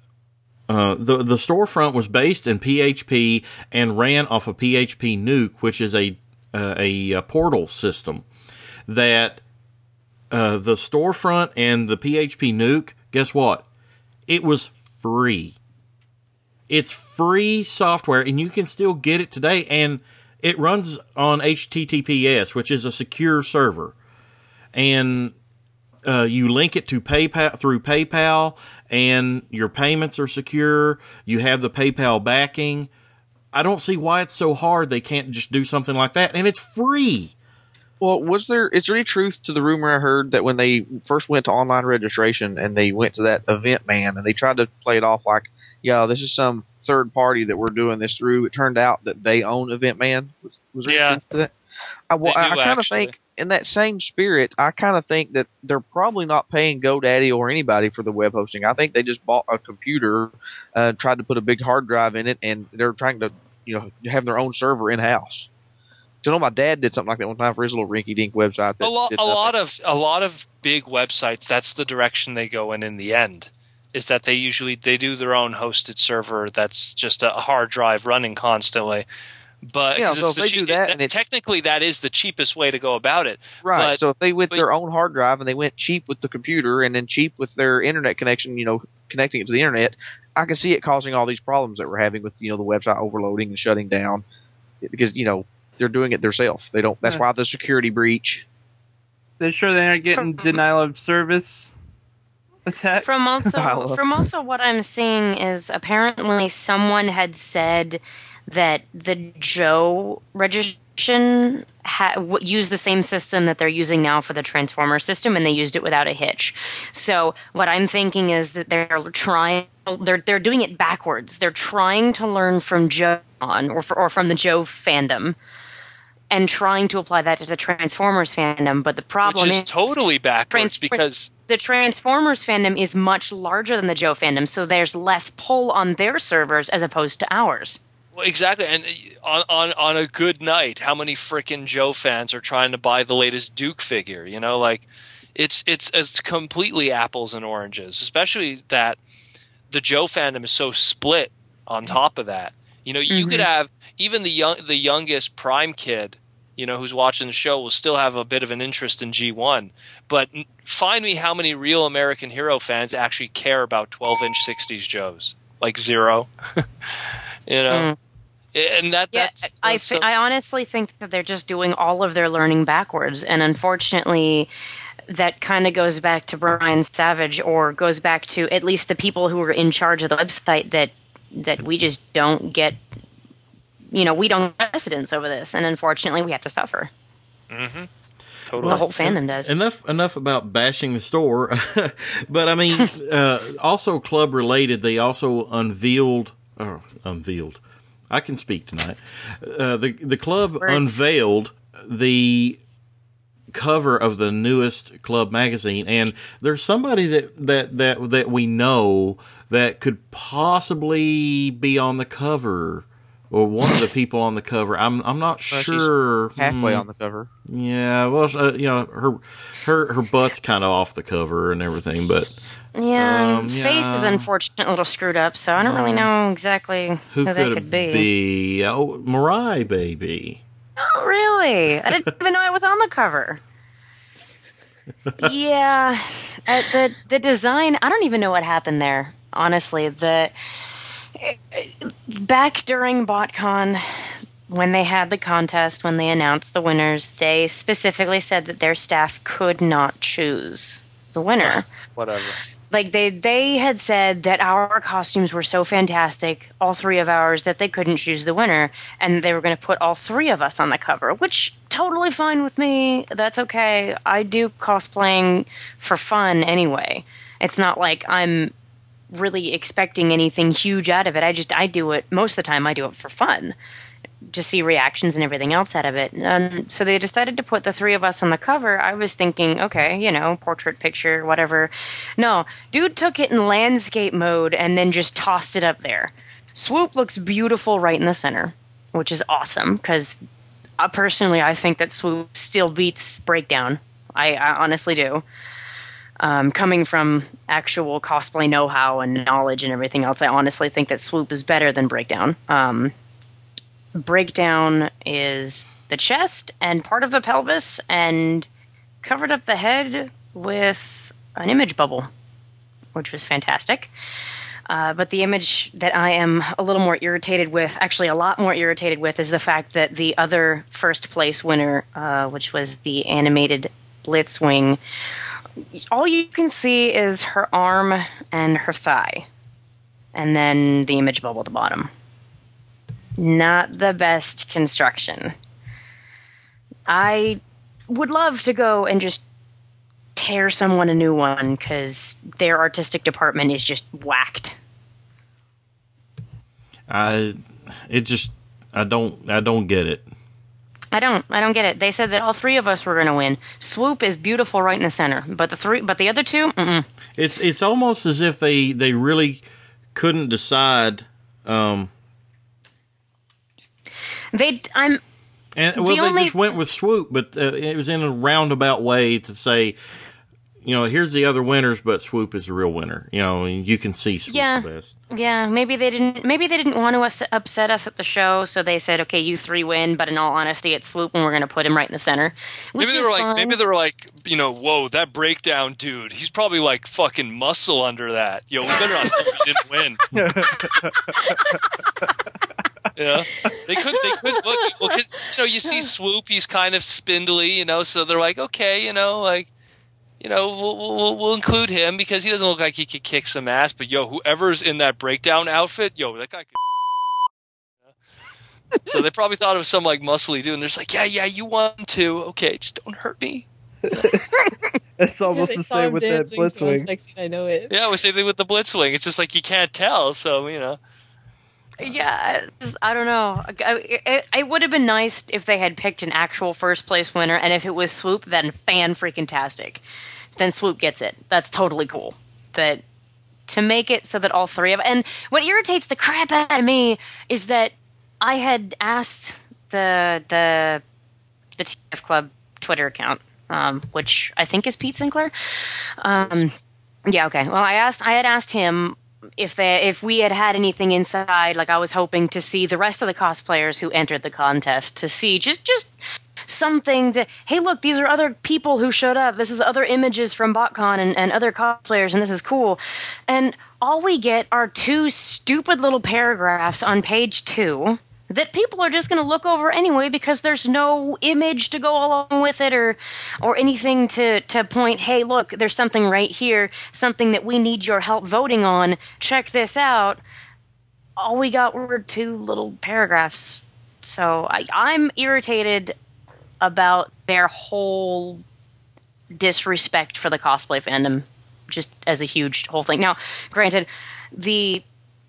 the storefront was based in PHP and ran off of PHP Nuke, which is a portal system. That the storefront and the PHP Nuke, guess what? It was free. It's free software, and you can still get it today, and it runs on HTTPS, which is a secure server. And you link it to PayPal through PayPal, and your payments are secure. You have the PayPal backing. I don't see why it's so hard they can't just do something like that, and it's free. Well, is there any truth to the rumor I heard that when they first went to online registration and they went to that Event Man and they tried to play it off like, yeah, this is some third party that we're doing this through, it turned out that they own Event Man? Was there any truth to that? I kind of think, in that same spirit, I kind of think that they're probably not paying GoDaddy or anybody for the web hosting. I think they just bought a computer, tried to put a big hard drive in it, and they're trying to, have their own server in-house. I know my dad did something like that one time for his little rinky-dink website. A lot of big websites, that's the direction they go in the end. Is that they do their own hosted server that's just a hard drive running constantly. But so if they do that, technically that is the cheapest way to go about it. Right. So if they went their own hard drive and they went cheap with the computer and then cheap with their internet connection, connecting it to the internet, I can see it causing all these problems that we're having with the website overloading and shutting down because they're doing it themselves. They don't. That's why the security breach. They're sure they aren't getting denial of service attacks. From also what I'm seeing is apparently someone had said that the Joe registration used the same system that they're using now for the Transformer system, and they used it without a hitch. So what I'm thinking is that they're doing it backwards. They're trying to learn from Joe or from the Joe fandom, and trying to apply that to the Transformers fandom. But the problem is totally backwards because the Transformers fandom is much larger than the Joe fandom, so there's less pull on their servers as opposed to ours. Well, exactly, and on a good night, how many frickin' Joe fans are trying to buy the latest Duke figure? It's completely apples and oranges, especially that the Joe fandom is so split. On top of that, you could have even the youngest Prime kid, who's watching the show will still have a bit of an interest in G1. But find me how many real American Hero fans actually care about 12-inch 60s Joes, like zero. And I honestly think that they're just doing all of their learning backwards, and unfortunately, that kind of goes back to Brian Savage, or goes back to at least the people who are in charge of the website that we just don't get. We don't get precedence over this, and unfortunately, we have to suffer. Mm-hmm. Totally. The whole fandom does. Enough about bashing the store, but I mean, also club related. They also unveiled. I can speak tonight. The club unveiled the cover of the newest club magazine, and there's somebody that we know that could possibly be on the cover, or one of the people on the cover. I'm not sure. She's halfway on the cover. Yeah, well, her butt's kind of off the cover and everything, but. Face is unfortunately a little screwed up, so I don't really know exactly who that could be. Oh, Mariah, baby. Oh, really? I didn't even know I was on the cover. Yeah, the design, I don't even know what happened there, honestly. Back during BotCon, when they had the contest, when they announced the winners, they specifically said that their staff could not choose the winner. Whatever. Like they had said that our costumes were so fantastic, all three of ours, that they couldn't choose the winner, and they were going to put all three of us on the cover, which totally fine with me. That's okay. I do cosplaying for fun anyway. It's not like I'm really expecting anything huge out of it. I do it most of the time. I do it for fun, to see reactions and everything else out of it. So they decided to put the three of us on the cover. I was thinking, okay, portrait picture, whatever. No, dude took it in landscape mode and then just tossed it up there. Swoop looks beautiful right in the center, which is awesome, because personally I think that Swoop still beats Breakdown. I honestly do. Coming from actual cosplay know-how and knowledge and everything else, I honestly think that Swoop is better than Breakdown. Breakdown is the chest and part of the pelvis and covered up the head with an image bubble, which was fantastic. But the image that I am a little more irritated with, actually a lot more irritated with, is the fact that the other first place winner, which was the animated Blitzwing, all you can see is her arm and her thigh, and then the image bubble at the bottom. Not the best construction. I would love to go and just tear someone a new one, because their artistic department is just whacked. I don't get it. I don't get it. They said that all three of us were going to win. Swoop is beautiful right in the center, but the other two, It's almost as if they really couldn't decide. They just went with Swoop, but it was in a roundabout way to say, here's the other winners, but Swoop is the real winner. And you can see Swoop the best. Yeah, maybe they didn't want to upset us at the show, so they said, okay, you three win, but in all honesty, it's Swoop, and we're going to put him right in the center. Maybe they were like, whoa, that Breakdown dude, he's probably like fucking muscle under that. We better not think he didn't win. Yeah, they could look, well, because you see Swoop, he's kind of spindly, so they're like, okay, we'll include him because he doesn't look like he could kick some ass. But whoever's in that Breakdown outfit, that guy could. So they probably thought it was some like muscly dude, and they're just like, yeah, you won too. Okay, just don't hurt me. It's almost the same with that Blitzwing. I know it. Yeah, we same thing with the Blitzwing. It's just like you can't tell, so Yeah, I don't know. It would have been nice if they had picked an actual first place winner, and if it was Swoop, then fan-freaking-tastic. Then Swoop gets it. That's totally cool. But to make it so that all three of... And what irritates the crap out of me is that I had asked the TF Club Twitter account, which I think is Pete Sinclair. Yeah, okay. Well, I had asked him if we had anything inside. Like, I was hoping to see the rest of the cosplayers who entered the contest, to see just something to, hey, look, these are other people who showed up. This is other images from BotCon and other cosplayers, and this is cool. And all we get are two stupid little paragraphs on page 2 that people are just going to look over anyway, because there's no image to go along with it or anything to point, hey, look, there's something right here, something that we need your help voting on. Check this out. All we got were 2 little paragraphs. So I'm irritated about their whole disrespect for the cosplay fandom, just as a huge whole thing. Now, granted, the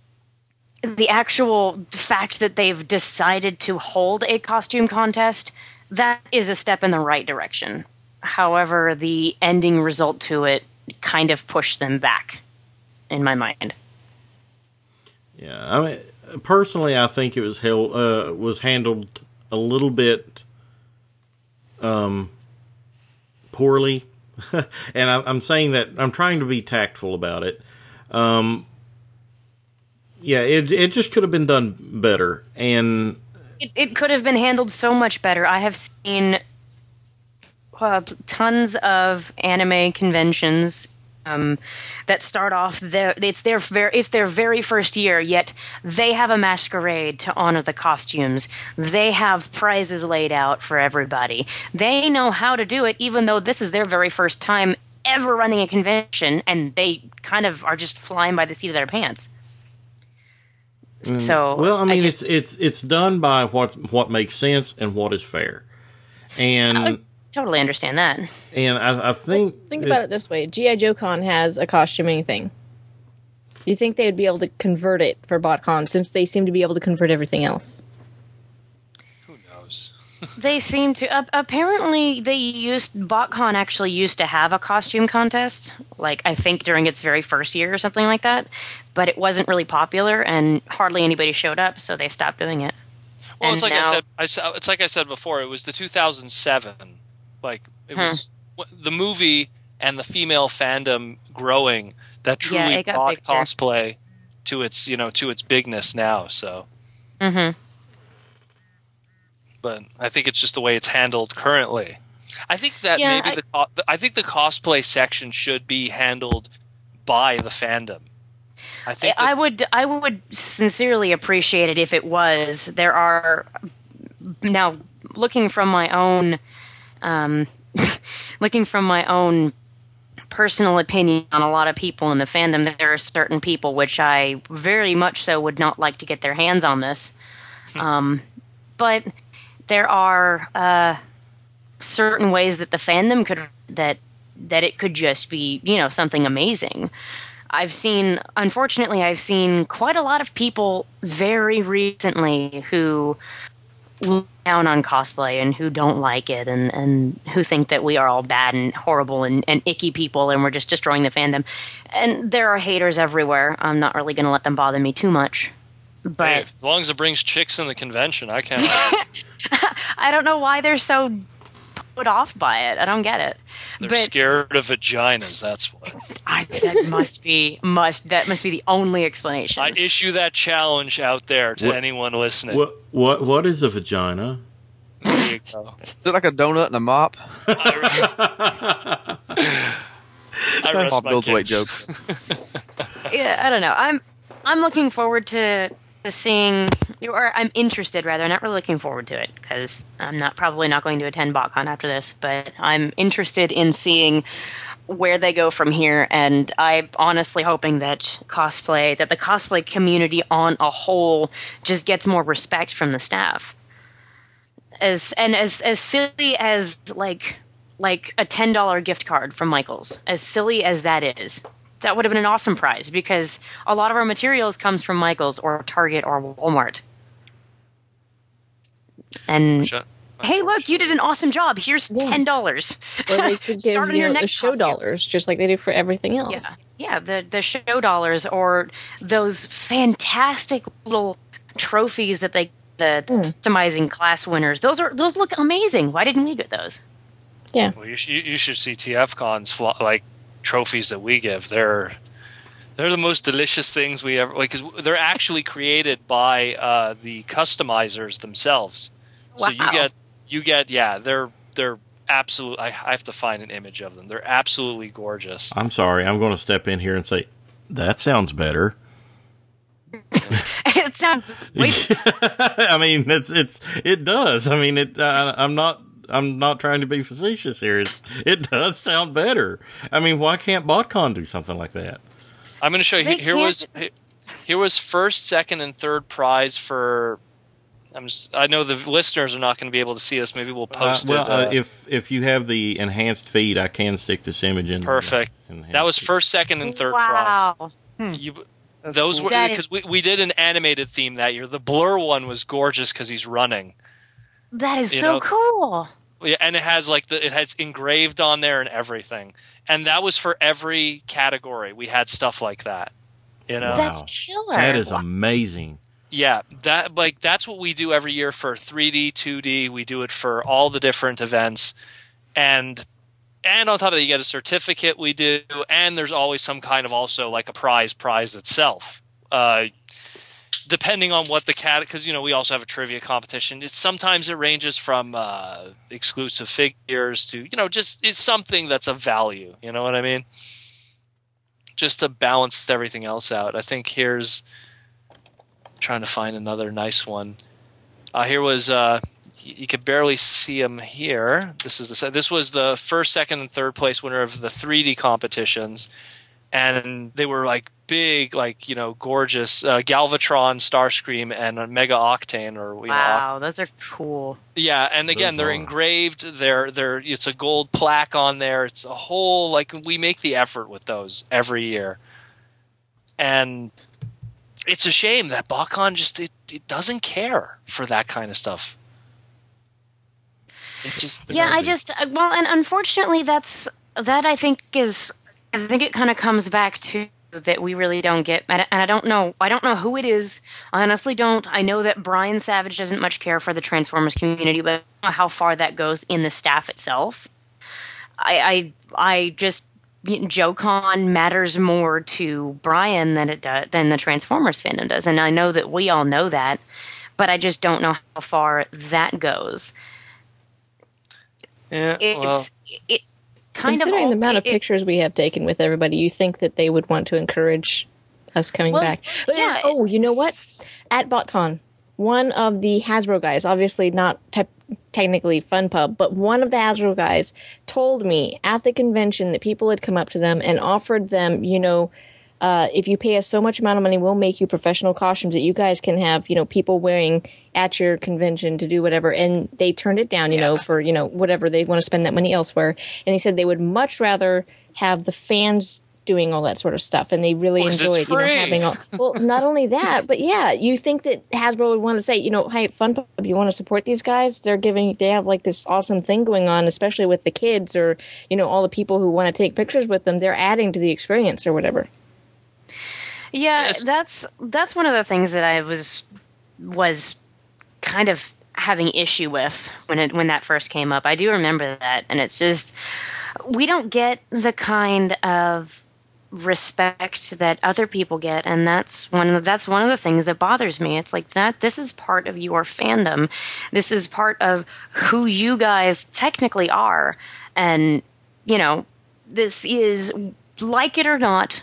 actual fact that they've decided to hold a costume contest, that is a step in the right direction. However, the ending result to it kind of pushed them back, in my mind. Yeah, I mean, personally, I think it was handled a little bit poorly, and I'm saying that I'm trying to be tactful about it. Yeah, it just could have been done better, and it could have been handled so much better. I have seen tons of anime conventions that start off it's their very first year, yet they have a masquerade to honor the costumes. They have prizes laid out for everybody. They know how to do it, even though this is their very first time ever running a convention, and they kind of are just flying by the seat of their pants. So, well, I mean, it's done by what makes sense and what is fair, and I totally understand that. And I think about it this way: GI Joe Con has a costuming thing. You think they would be able to convert it for BotCon, since they seem to be able to convert everything else? Who knows? They seem to. Apparently, BotCon actually used to have a costume contest, like I think during its very first year or something like that, but it wasn't really popular and hardly anybody showed up, so they stopped doing it. Well, And it's like now, it's like I said before. It was the 2007, like it was the movie and the female fandom growing that truly it got brought bigger. cosplay to its bigness now. So. Mm-hmm. But I think it's just the way it's handled currently. I think that Yeah, maybe I think the cosplay section should be handled by the fandom. I think I would sincerely appreciate it if it was. There are now looking from my own personal opinion on a lot of people in the fandom. There are certain people which I very much so would not like to get their hands on this, but there are certain ways that the fandom could that it could just be something amazing. Unfortunately, I've seen quite a lot of people very recently who look down on cosplay and who don't like it and who think that we are all bad and horrible and icky people and we're just destroying the fandom. And there are haters everywhere. I'm not really going to let them bother me too much. But hey, as long as it brings chicks in the convention, I can't. I don't know why they're so put off by it. I don't get it. They're scared of vaginas. That's what. That must be the only explanation. I issue that challenge out there to anyone listening. What is a vagina? There you go. Is it like a donut and a mop? I rest Pop my Bill's weight case. joke. Yeah, I don't know. I'm looking forward to seeing, or I'm interested rather, not really looking forward to it because I'm probably not going to attend BotCon after this, but I'm interested in seeing where they go from here, and I'm honestly hoping that the cosplay community on a whole just gets more respect from the staff. As silly as like a $10 gift card from Michaels, as silly as that is, that would have been an awesome prize because a lot of our materials comes from Michaels or Target or Walmart. And hey, look, you did an awesome job. Here's $10. Or they could give the show dollars, just like they do for everything else. Yeah, the show dollars or those fantastic little trophies that the customizing class winners. Those look amazing. Why didn't we get those? Yeah. Well, you should see TFCon's like trophies that we give. They're the most delicious things we ever like. 'Cause they're actually created by the customizers themselves. Wow. So you get they're absolute. I have to find an image of them. They're absolutely gorgeous. I'm sorry. I'm going to step in here and say that sounds better. It sounds. I mean, it does. I mean, I'm not trying to be facetious here. It does sound better. I mean, why can't BotCon do something like that? I'm going to show you. Here was first, second, and third prize for. I know the listeners are not going to be able to see this. Maybe we'll post it. If you have the enhanced feed, I can stick this image in. Perfect. That was first, second, and third prize. Those were because we did an animated theme that year. The Blur one was gorgeous because he's running. That is so cool. Yeah, and it has it has engraved on there and everything. And that was for every category. We had stuff like that. Wow. That's killer. That is amazing. Yeah, that's what we do every year for 3D, 2D. We do it for all the different events, and on top of that, you get a certificate. We do, and there's always some kind of also like a prize itself, depending on what the because we also have a trivia competition. Sometimes it ranges from exclusive figures to just it's something that's of value. You know what I mean? Just to balance everything else out. I think here's. Trying to find another nice one. Here was you could barely see them here. This was the first, second, and third place winner of the 3D competitions, and they were like big, like, you know, gorgeous Galvatron, Starscream, and Mega Octane. Or wow, those are cool. Yeah, and again, they're engraved. They're it's a gold plaque on there. It's a whole, like, we make the effort with those every year, and it's a shame that BotCon just it doesn't care for that kind of stuff. It just well, and unfortunately, I think it kind of comes back to that we really don't get, and I don't know who it is. I honestly don't. I know that Brian Savage doesn't much care for the Transformers community, but I don't know how far that goes in the staff itself. I just, JoeCon matters more to Brian than the Transformers fandom does, and I know that we all know that, but I just don't know how far that goes. Yeah, Considering the amount of pictures we have taken with everybody, you think that they would want to encourage us coming back. Yeah. Oh, you know what? At BotCon, one of the Hasbro guys, obviously not technically FunPub, but one of the Hasbro guys told me at the convention that people had come up to them and offered them, you know, if you pay us so much amount of money, we'll make you professional costumes that you guys can have, you know, people wearing at your convention to do whatever. And they turned it down, you know, for, you know, whatever, they want to spend that money elsewhere. And they said they would much rather have the fans doing all that sort of stuff. And they really enjoyed, you know, having all, well, not only that, but yeah, you think that Hasbro would want to say, you know, hey, FunPub, you want to support these guys? They have like this awesome thing going on, especially with the kids or, you know, all the people who want to take pictures with them. They're adding to the experience or whatever. Yeah, that's one of the things that I was kind of having issue with when that first came up. I do remember that, and it's just we don't get the kind of respect that other people get, and that's one of the things that bothers me. It's like that this is part of your fandom. This is part of who you guys technically are, and you know, this is, like it or not,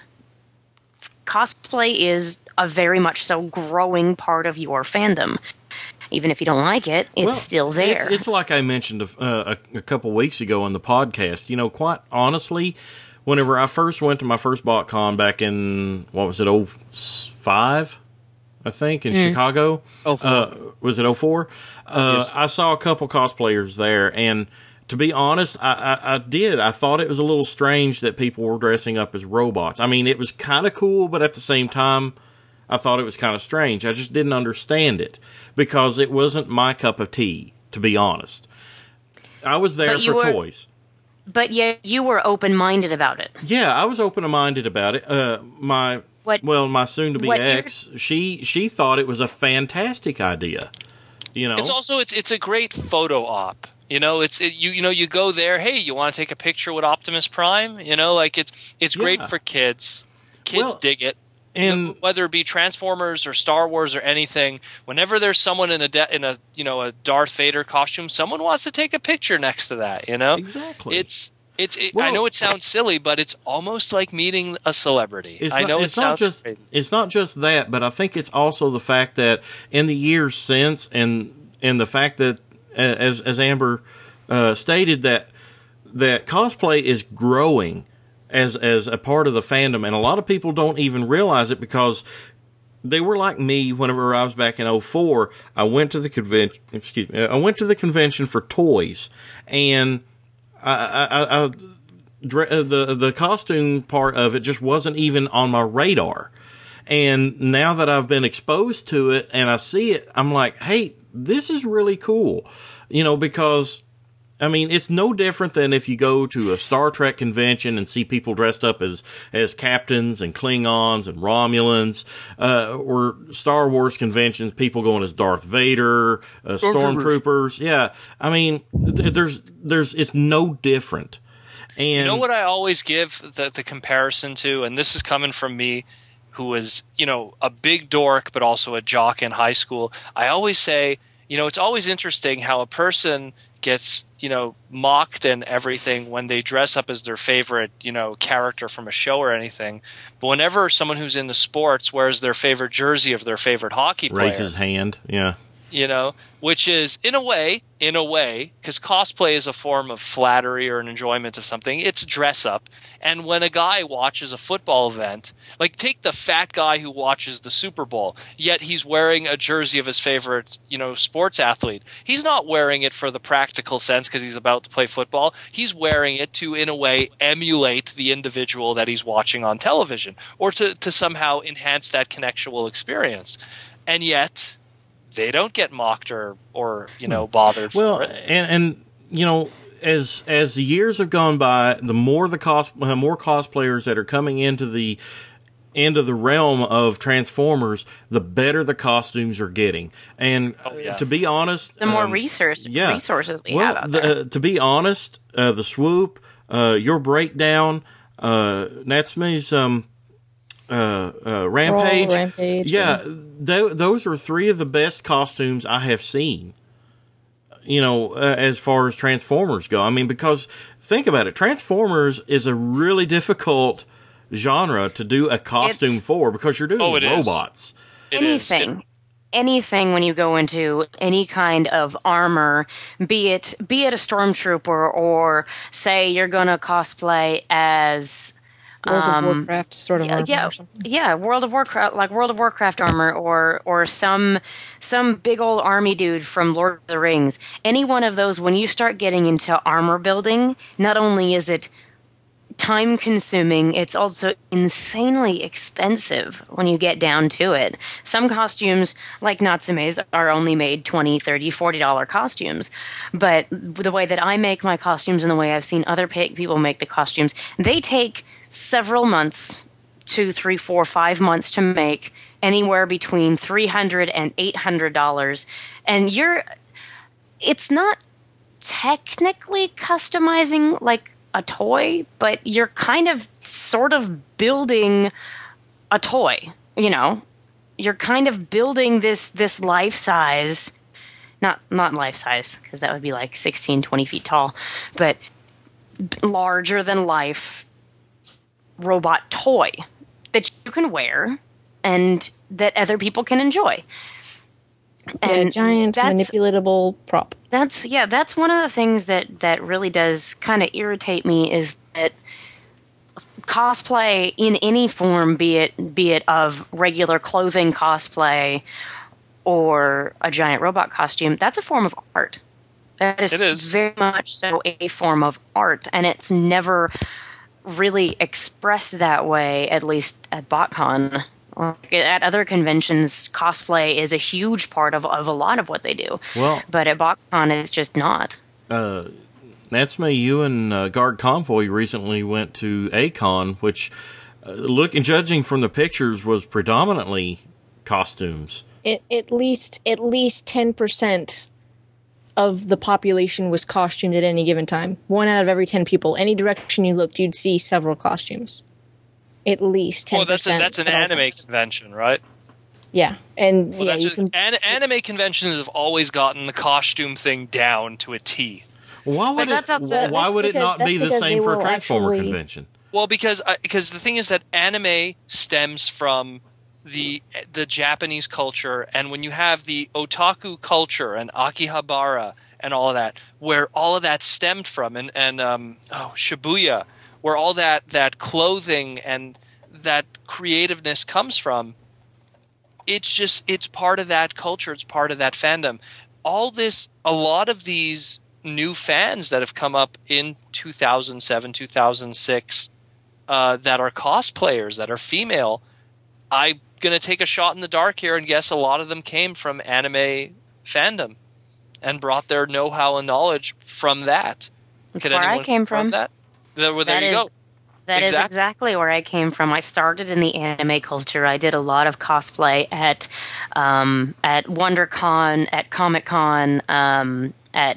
cosplay is a very much so growing part of your fandom. Even if you don't like it, it's still there. It's like I mentioned a couple weeks ago on the podcast. You know, quite honestly, whenever I first went to my first BotCon back in, what was it, 05, I think, in Chicago? Was it 04? Yes. I saw a couple cosplayers there, and to be honest, I did. I thought it was a little strange that people were dressing up as robots. I mean, it was kind of cool, but at the same time, I thought it was kind of strange. I just didn't understand it because it wasn't my cup of tea, to be honest. I was there for toys. But yet you were open-minded about it. Yeah, I was open-minded about it. My soon-to-be ex, she thought it was a fantastic idea. You know, it's also it's a great photo op. You know, you go there. Hey, you want to take a picture with Optimus Prime? You know, like it's great for kids. Kids dig it. And whether it be Transformers or Star Wars or anything, whenever there's someone in a Darth Vader costume, someone wants to take a picture next to that. You know, exactly. I know it sounds silly, but it's almost like meeting a celebrity. It's not just that, but I think it's also the fact that in the years since, and the fact that as Amber stated that cosplay is growing as a part of the fandom, and a lot of people don't even realize it because they were like me whenever I was back in 04. I went to the convention. I went to the convention for toys, and the costume part of it just wasn't even on my radar. And now that I've been exposed to it and I see it, I'm like, hey, this is really cool. You know, because I mean, it's no different than if you go to a Star Trek convention and see people dressed up as captains and Klingons and Romulans, or Star Wars conventions, people going as Darth Vader, stormtroopers. Yeah, I mean, it's no different. And you know what I always give the comparison to, and this is coming from me, who was, you know, a big dork but also a jock in high school. I always say, you know, it's always interesting how a person gets, you know, mocked and everything when they dress up as their favorite, you know, character from a show or anything. But whenever someone who's in the sports wears their favorite jersey of their favorite hockey player, raises his hand, yeah, which is in a way, because cosplay is a form of flattery or an enjoyment of something. It's dress up. And when a guy watches a football event, like take the fat guy who watches the Super Bowl, yet he's wearing a jersey of his favorite, sports athlete. He's not wearing it for the practical sense because he's about to play football. He's wearing it to, in a way, emulate the individual that he's watching on television, or to somehow enhance that connectual experience. And yet they don't get mocked or bothered. Well, for it. and as the years have gone by, the more more cosplayers that are coming into the realm of Transformers, the better the costumes are getting. And to be honest, the more resources we have out there. To be honest, the swoop, your breakdown, Natsume's Rampage. Yeah, those are three of the best costumes I have seen. As far as Transformers go. I mean, because think about it, Transformers is a really difficult genre to do a costume for, because you're doing robots. Anything when you go into any kind of armor, be it a stormtrooper, or say you're going to cosplay as World of Warcraft sort of armor or something. Yeah, World of Warcraft armor, or some big old army dude from Lord of the Rings. Any one of those, when you start getting into armor building, not only is it time consuming, it's also insanely expensive when you get down to it. Some costumes, like Natsume's, are only made $20, $30, $40 costumes. But the way that I make my costumes and the way I've seen other people make the costumes, they take several months, 2, 3, 4, 5 months to make, anywhere between $300 and $800. And it's not technically customizing like a toy, but you're kind of sort of building a toy, You're kind of building this life-size, not life-size, because that would be like 16, 20 feet tall, but larger-than-life robot toy that you can wear and that other people can enjoy. And giant manipulatable prop. That's one of the things that really does kind of irritate me, is that cosplay in any form, be it of regular clothing cosplay or a giant robot costume, that's a form of art. It is very much so a form of art, and it's never really expressed that way, at least at BotCon. At other conventions, cosplay is a huge part of a lot of what they do. Well, but at BotCon, it's just not. Natsume, you and Guard Convoy recently went to A-Kon, which, judging from the pictures, was predominantly costumes. At least 10% of the population was costumed at any given time. 1 out of every 10 people. Any direction you looked, you'd see several costumes. At least 10%. Well, that's an anime convention, right? Yeah, and anime conventions have always gotten the costume thing down to a T. Why would it not be the same for a Transformer convention? Well, because the thing is that anime stems from the Japanese culture, and when you have the otaku culture and Akihabara and all of that, where all of that stemmed from, and Shibuya, where all that clothing and that creativeness comes from, it's part of that culture, it's part of that fandom. A lot of these new fans that have come up in 2007, 2006, that are cosplayers, that are female, I'm going to take a shot in the dark here and guess a lot of them came from anime fandom and brought their know-how and knowledge from that. That's where I came from. That? There you go. That is exactly where I came from. I started in the anime culture. I did a lot of cosplay at WonderCon, at Comic-Con, at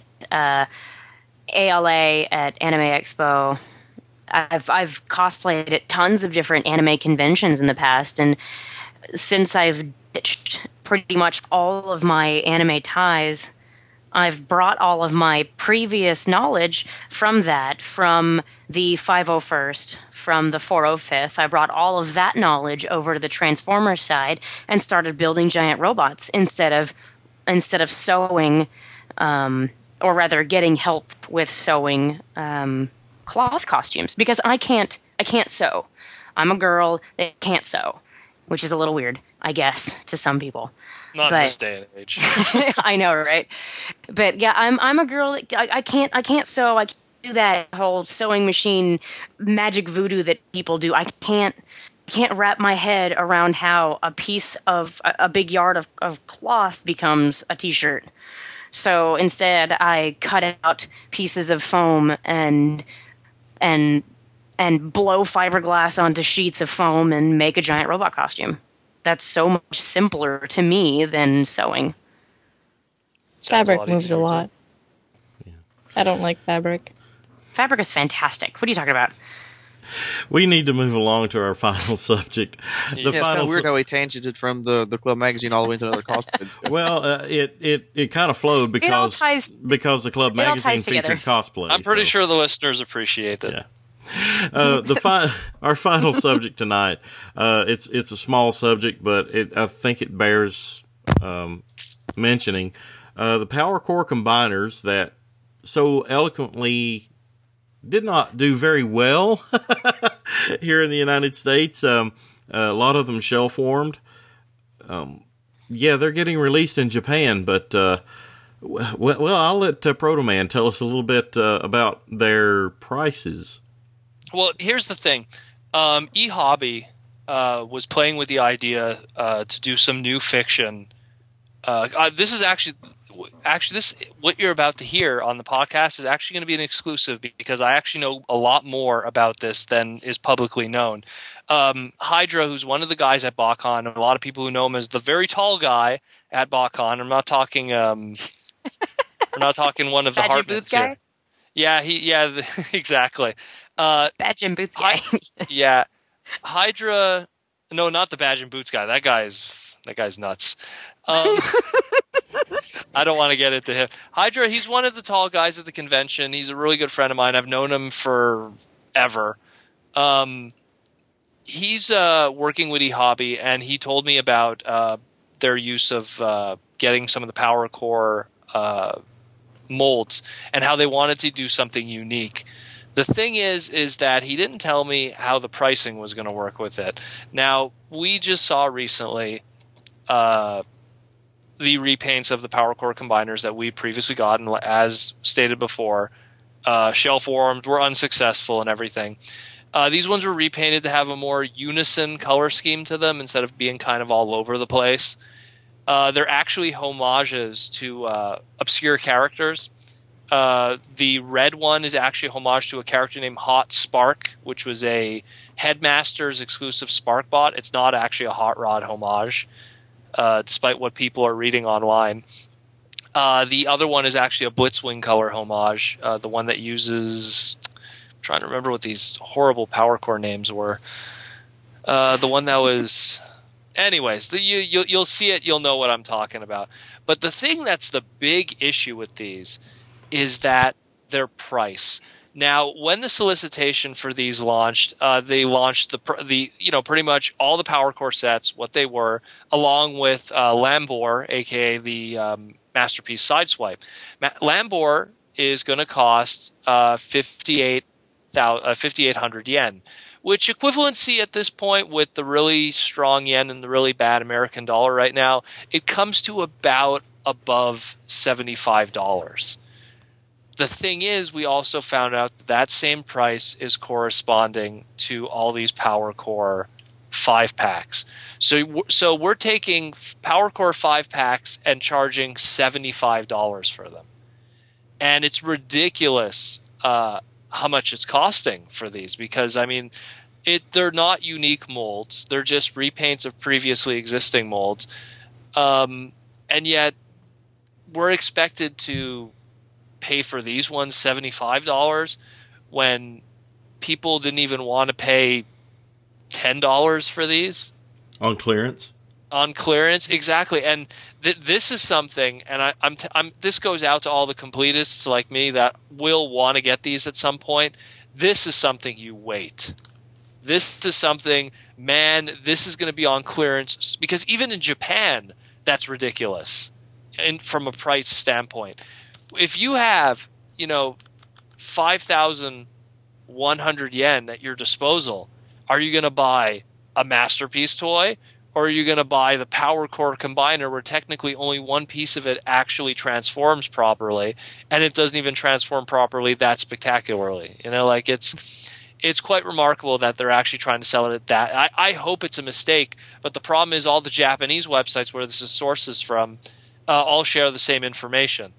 ALA, at Anime Expo. I've cosplayed at tons of different anime conventions in the past, and since I've ditched pretty much all of my anime ties, I've brought all of my previous knowledge from the 501st, from the 405th. I brought all of that knowledge over to the Transformers side and started building giant robots instead of instead of sewing, or rather getting help with sewing cloth costumes, because I can't sew. I'm a girl that can't sew, which is a little weird, I guess, to some people. Not in this day and age. I know, right? But yeah, I'm a girl that I can't sew. I can't do that whole sewing machine magic voodoo that people do. I can't wrap my head around how a piece of a big yard of cloth becomes a t-shirt. So instead, I cut out pieces of foam and blow fiberglass onto sheets of foam and make a giant robot costume. That's so much simpler to me than sewing. Fabric moves a lot. Yeah. I don't like fabric. Fabric is fantastic. What are you talking about? We need to move along to our final subject. It's kind of weird how we tangented from the Club magazine all the way into another cosplay. Well, it kind of flowed because the Club magazine featured cosplay. I'm pretty sure the listeners appreciate that. Yeah. Our final subject tonight. It's a small subject, but I think it bears mentioning. The Power Core combiners that so eloquently did not do very well here in the United States. A lot of them shell formed. They're getting released in Japan, but well, I'll let Proto Man tell us a little bit about their prices. Well, here's the thing. eHobby was playing with the idea to do some new fiction. This is actually this what you're about to hear on the podcast is actually going to be an exclusive because I actually know a lot more about this than is publicly known. Hydra, who's one of the guys at BotCon, a lot of people who know him as the very tall guy at BotCon. I'm not talking. We're not talking one of the Hartmans here. Yeah, exactly. Badge and Boots guy. Yeah, Hydra. No, not the Badge and Boots guy. That guy's nuts. I don't want to get into him. Hydra, he's one of the tall guys at the convention. He's a really good friend of mine. I've known him forever. He's working with eHobby, and he told me about their use of getting some of the Power Core molds and how they wanted to do something unique. The thing is that he didn't tell me how the pricing was going to work with it. Now, we just saw recently the repaints of the Power Core combiners that we previously got, and as stated before, shell formed, were unsuccessful and everything. These ones were repainted to have a more unison color scheme to them instead of being kind of all over the place. They're actually homages to obscure characters. The red one is actually a homage to a character named Hot Spark, which was a Headmaster's exclusive Spark bot. It's not actually a Hot Rod homage, despite what people are reading online. The other one is actually a Blitzwing color homage, the one that uses... I'm trying to remember what these horrible Power Core names were. The one that was... Anyways, you'll see it, you'll know what I'm talking about. But the thing that's the big issue with these is that their price. Now, when the solicitation for these launched, they launched the pretty much all the Power Core sets, what they were, along with Lambor, aka the Masterpiece Sideswipe. Lambor is going to cost 5,800 yen, which equivalency at this point with the really strong yen and the really bad American dollar right now, it comes to about above $75. The thing is, we also found out that same price is corresponding to all these Power Core 5-packs. So we're taking Power Core 5-packs and charging $75 for them. And it's ridiculous how much it's costing for these because, I mean, they're not unique molds. They're just repaints of previously existing molds. And yet we're expected to pay for these ones $75 when people didn't even want to pay $10 for these on clearance. On clearance, exactly. And this is something, and this goes out to all the completists like me that will want to get these at some point. This is something you wait. This is something, man. This is going to be on clearance because even in Japan, that's ridiculous. from a price standpoint. If you have, 5,100 yen at your disposal, are you going to buy a Masterpiece toy, or are you going to buy the Power Core Combiner where technically only one piece of it actually transforms properly, and it doesn't even transform properly that spectacularly? It's quite remarkable that they're actually trying to sell it at that. I hope it's a mistake, but the problem is all the Japanese websites where this is sources from all share the same information.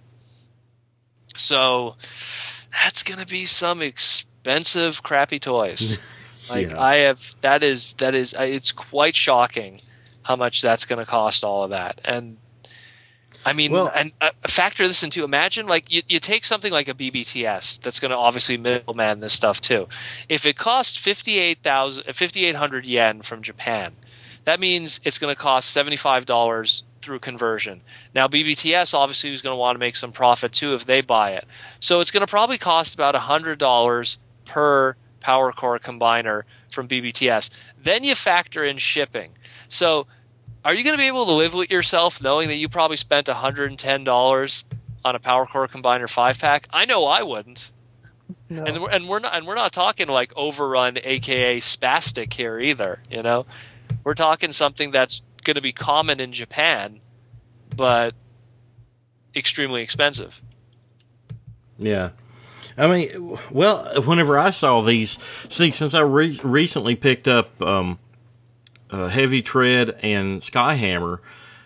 So that's going to be some expensive, crappy toys. It's quite shocking how much that's going to cost, all of that. And I mean, factor this into, imagine you take something like a BBTS that's going to obviously middleman this stuff too. If it costs 5,800 yen from Japan, that means it's going to cost $75 through conversion. Now, BBTS obviously is going to want to make some profit too if they buy it. So it's going to probably cost about $100 per Power Core Combiner from BBTS. Then you factor in shipping. So are you going to be able to live with yourself knowing that you probably spent $110 on a Power Core Combiner 5-pack? I know I wouldn't. No. And we're not talking like overrun, aka spastic here either. We're talking something that's going to be common in Japan, but extremely expensive. Yeah. I mean, whenever I saw these, since I recently picked up Heavy Tread and Skyhammer,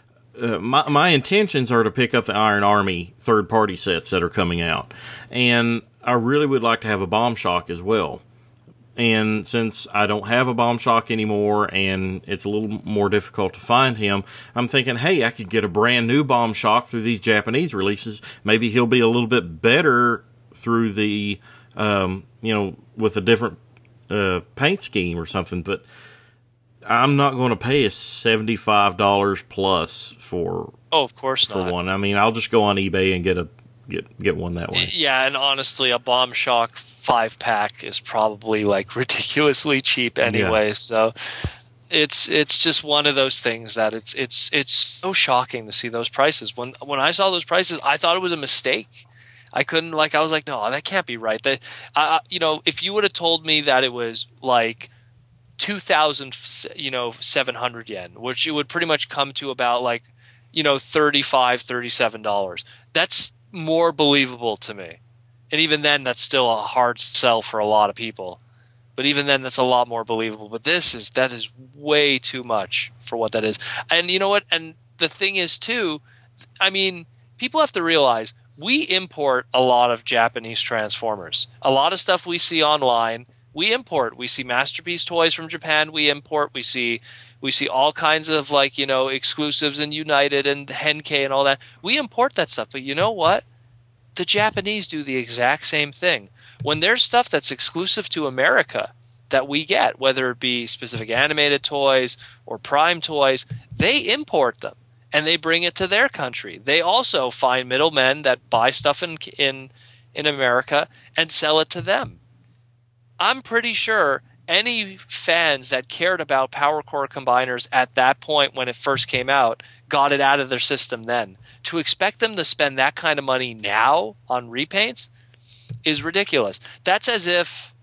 my intentions are to pick up the Iron Army third-party sets that are coming out. And I really would like to have a Bomb Shock as well. And since I don't have a Bomb Shock anymore and it's a little more difficult to find him, I'm thinking, hey, I could get a brand new Bomb Shock through these Japanese releases. Maybe he'll be a little bit better through the, with a different paint scheme or something. But I'm not going to pay $75 plus for. Oh, of course not. For one. I mean, I'll just go on eBay and get one that way. Yeah, and honestly, a Bomb Shock 5-pack is probably like ridiculously cheap anyway. Yeah. So it's just one of those things that it's so shocking to see those prices. When I saw those prices, I thought it was a mistake. I couldn't I was like, no, that can't be right. That if you would have told me that it was like 2,700 yen, which it would pretty much come to about $35, $37. That's more believable to me. And even then, that's still a hard sell for a lot of people. But even then, that's a lot more believable. But that is way too much for what that is. And you know what? And the thing is, too, I mean, people have to realize we import a lot of Japanese Transformers. A lot of stuff we see online, we import. We see Masterpiece toys from Japan, we import. We see all kinds of exclusives in United and Henkei and all that. We import that stuff. But you know what? The Japanese do the exact same thing. When there's stuff that's exclusive to America that we get, whether it be specific animated toys or Prime toys, they import them and they bring it to their country. They also find middlemen that buy stuff in America and sell it to them. I'm pretty sure any fans that cared about Power Core Combiners at that point when it first came out got it out of their system then. To expect them to spend that kind of money now on repaints is ridiculous. That's as if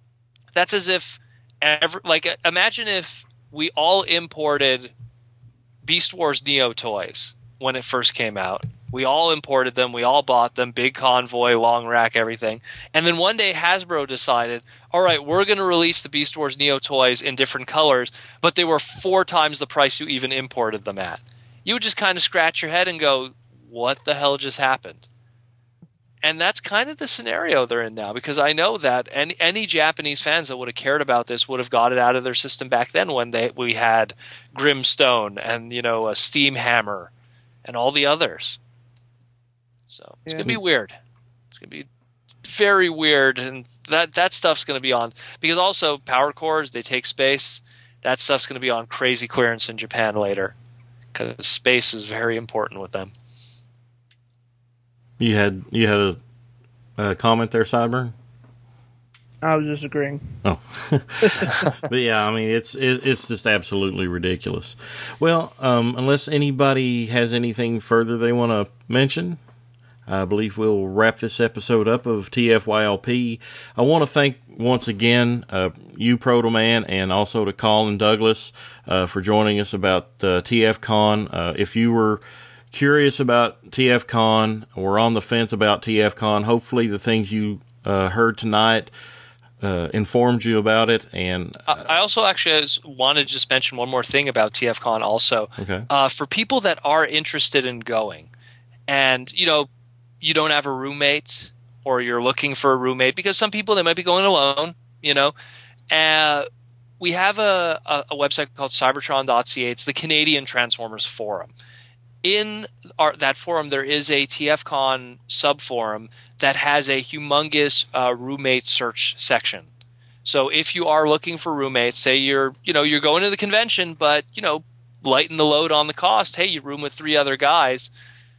imagine if we all imported Beast Wars Neo toys when it first came out. We all imported them. We all bought them. Big convoy, long rack, everything. And then one day Hasbro decided, all right, we're going to release the Beast Wars Neo toys in different colors, but they were 4 times the price you even imported them at. You would just kind of scratch your head and go, what the hell just happened? And that's kind of the scenario they're in now, because I know that any Japanese fans that would have cared about this would have got it out of their system back then when we had Grimstone and a Steam Hammer and all the others. So it's going to be weird. It's going to be very weird, and that stuff's going to be on, because also Power Cores, they take space. That stuff's going to be on crazy clearance in Japan later, because space is very important with them. You had a comment there, Sideburn? I was just agreeing. Oh, but yeah, I mean it's just absolutely ridiculous. Well, unless anybody has anything further they want to mention, I believe we'll wrap this episode up of TFYLP. I want to thank once again you, Protoman, and also to Colin Douglas for joining us about TFCon. If you were curious about TFCon or on the fence about TFCon, hopefully the things you heard tonight informed you about it. And I also actually want to just mention one more thing about TFCon also. Okay. For people that are interested in going, and you don't have a roommate or you're looking for a roommate, because some people, they might be going alone, we have a website called cybertron.ca. It's the Canadian Transformers Forum. In that forum, there is a TFCon subforum that has a humongous roommate search section. So if you are looking for roommates, say you're going to the convention, but lighten the load on the cost. Hey, you room with 3 other guys.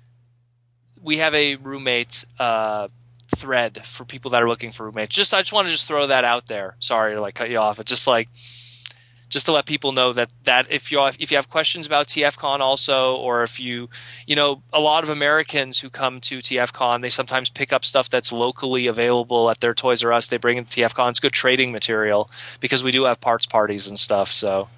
We have a roommate thread for people that are looking for roommates. I just want to throw that out there. Sorry to cut you off. It's just to let people know that if you have questions about TFCon also, or if a lot of Americans who come to TFCon, they sometimes pick up stuff that's locally available at their Toys R Us. They bring it to TFCon. It's good trading material because we do have parts parties and stuff. So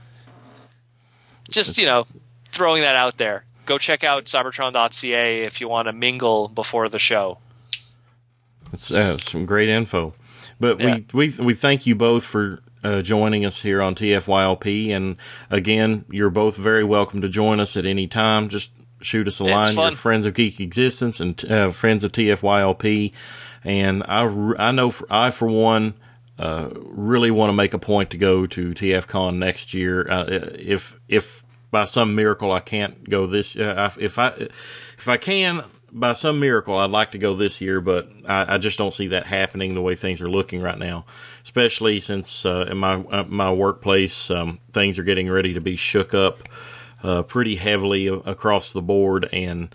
just, throwing that out there. Go check out cybertron.ca if you want to mingle before the show. It's some great info. But yeah. we thank you both for joining us here on TFYLP. And again, you're both very welcome to join us at any time. Just shoot us a line. You're friends of Geek Existence and friends of TFYLP. And I know I for one really want to make a point to go to TFCon next year. If by some miracle I can't go this, if I can, by some miracle, I'd like to go this year, but I just don't see that happening the way things are looking right now, especially since in my workplace, things are getting ready to be shook up pretty heavily across the board, and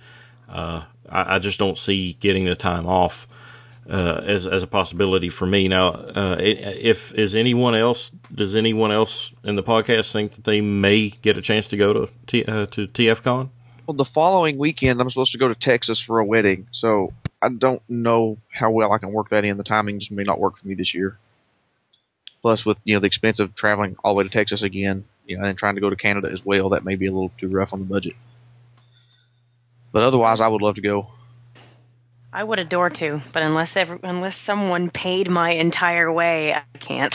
I just don't see getting the time off as a possibility for me. Now, does anyone else in the podcast think that they may get a chance to go to TFCon? Well, the following weekend, I'm supposed to go to Texas for a wedding, so I don't know how well I can work that in. The timing just may not work for me this year. Plus, with the expense of traveling all the way to Texas again, and trying to go to Canada as well, that may be a little too rough on the budget. But otherwise, I would love to go. I would adore to, but unless someone paid my entire way, I can't.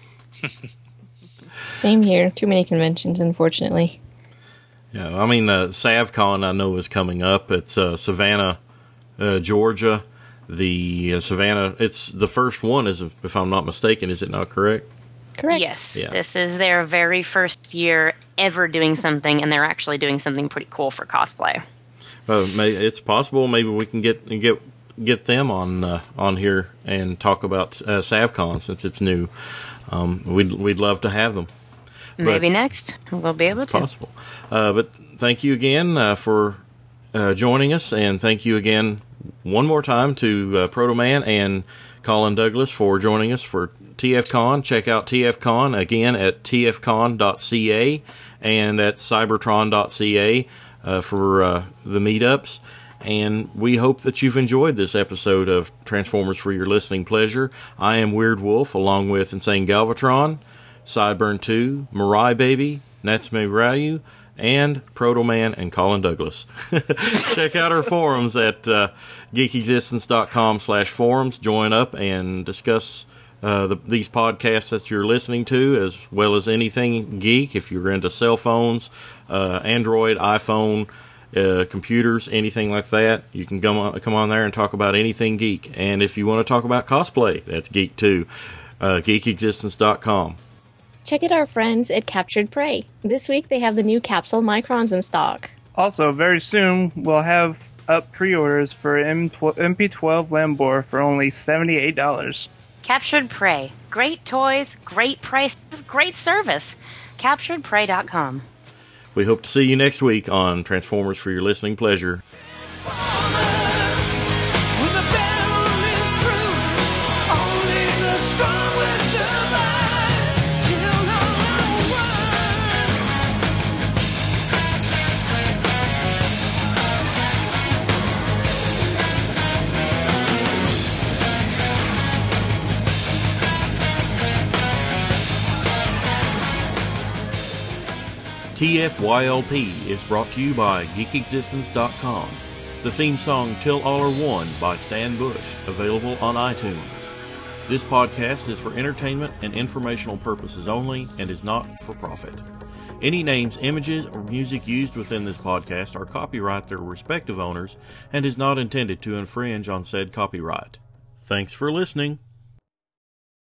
Same here. Too many conventions, unfortunately. Yeah, I mean, SavCon I know is coming up. It's Savannah, Georgia. The Savannah, it's the first one, if I'm not mistaken. Is it not correct? Correct. Yes, yeah. This is their very first year ever doing something, and they're actually doing something pretty cool for cosplay. It's possible. Maybe we can get them on here and talk about SavCon since it's new. We'd love to have them. Maybe next we'll be able to. Possible. But thank you again for joining us, and thank you again one more time to Protoman and Colin Douglas for joining us for TFCon. Check out TFCon again at tfcon.ca and at cybertron.ca for the meetups. And we hope that you've enjoyed this episode of Transformers for your listening pleasure. I am Weird Wolf, along with Insane Galvatron, Sideburn 2, Mirai Baby, Natsume Ryu, and Protoman and Colin Douglas. Check out our forums at geekexistence.com/forums. Join up and discuss these podcasts that you're listening to, as well as anything geek. If you're into cell phones, Android, iPhone, computers, anything like that, you can come on there and talk about anything geek. And if you want to talk about cosplay, that's geek too. Geekexistence.com. Check out our friends at Captured Prey. This week they have the new Capsule Microns in stock. Also, very soon we'll have up pre-orders for MP12 Lambor for only $78. Captured Prey. Great toys, great prices, great service. CapturedPrey.com. We hope to see you next week on Transformers for your listening pleasure. When the battle is through, only the strong will TFYLP is brought to you by GeekExistence.com. The theme song Till All Are One by Stan Bush, available on iTunes. This podcast is for entertainment and informational purposes only and is not for profit. Any names, images, or music used within this podcast are copyright their respective owners and is not intended to infringe on said copyright. Thanks for listening.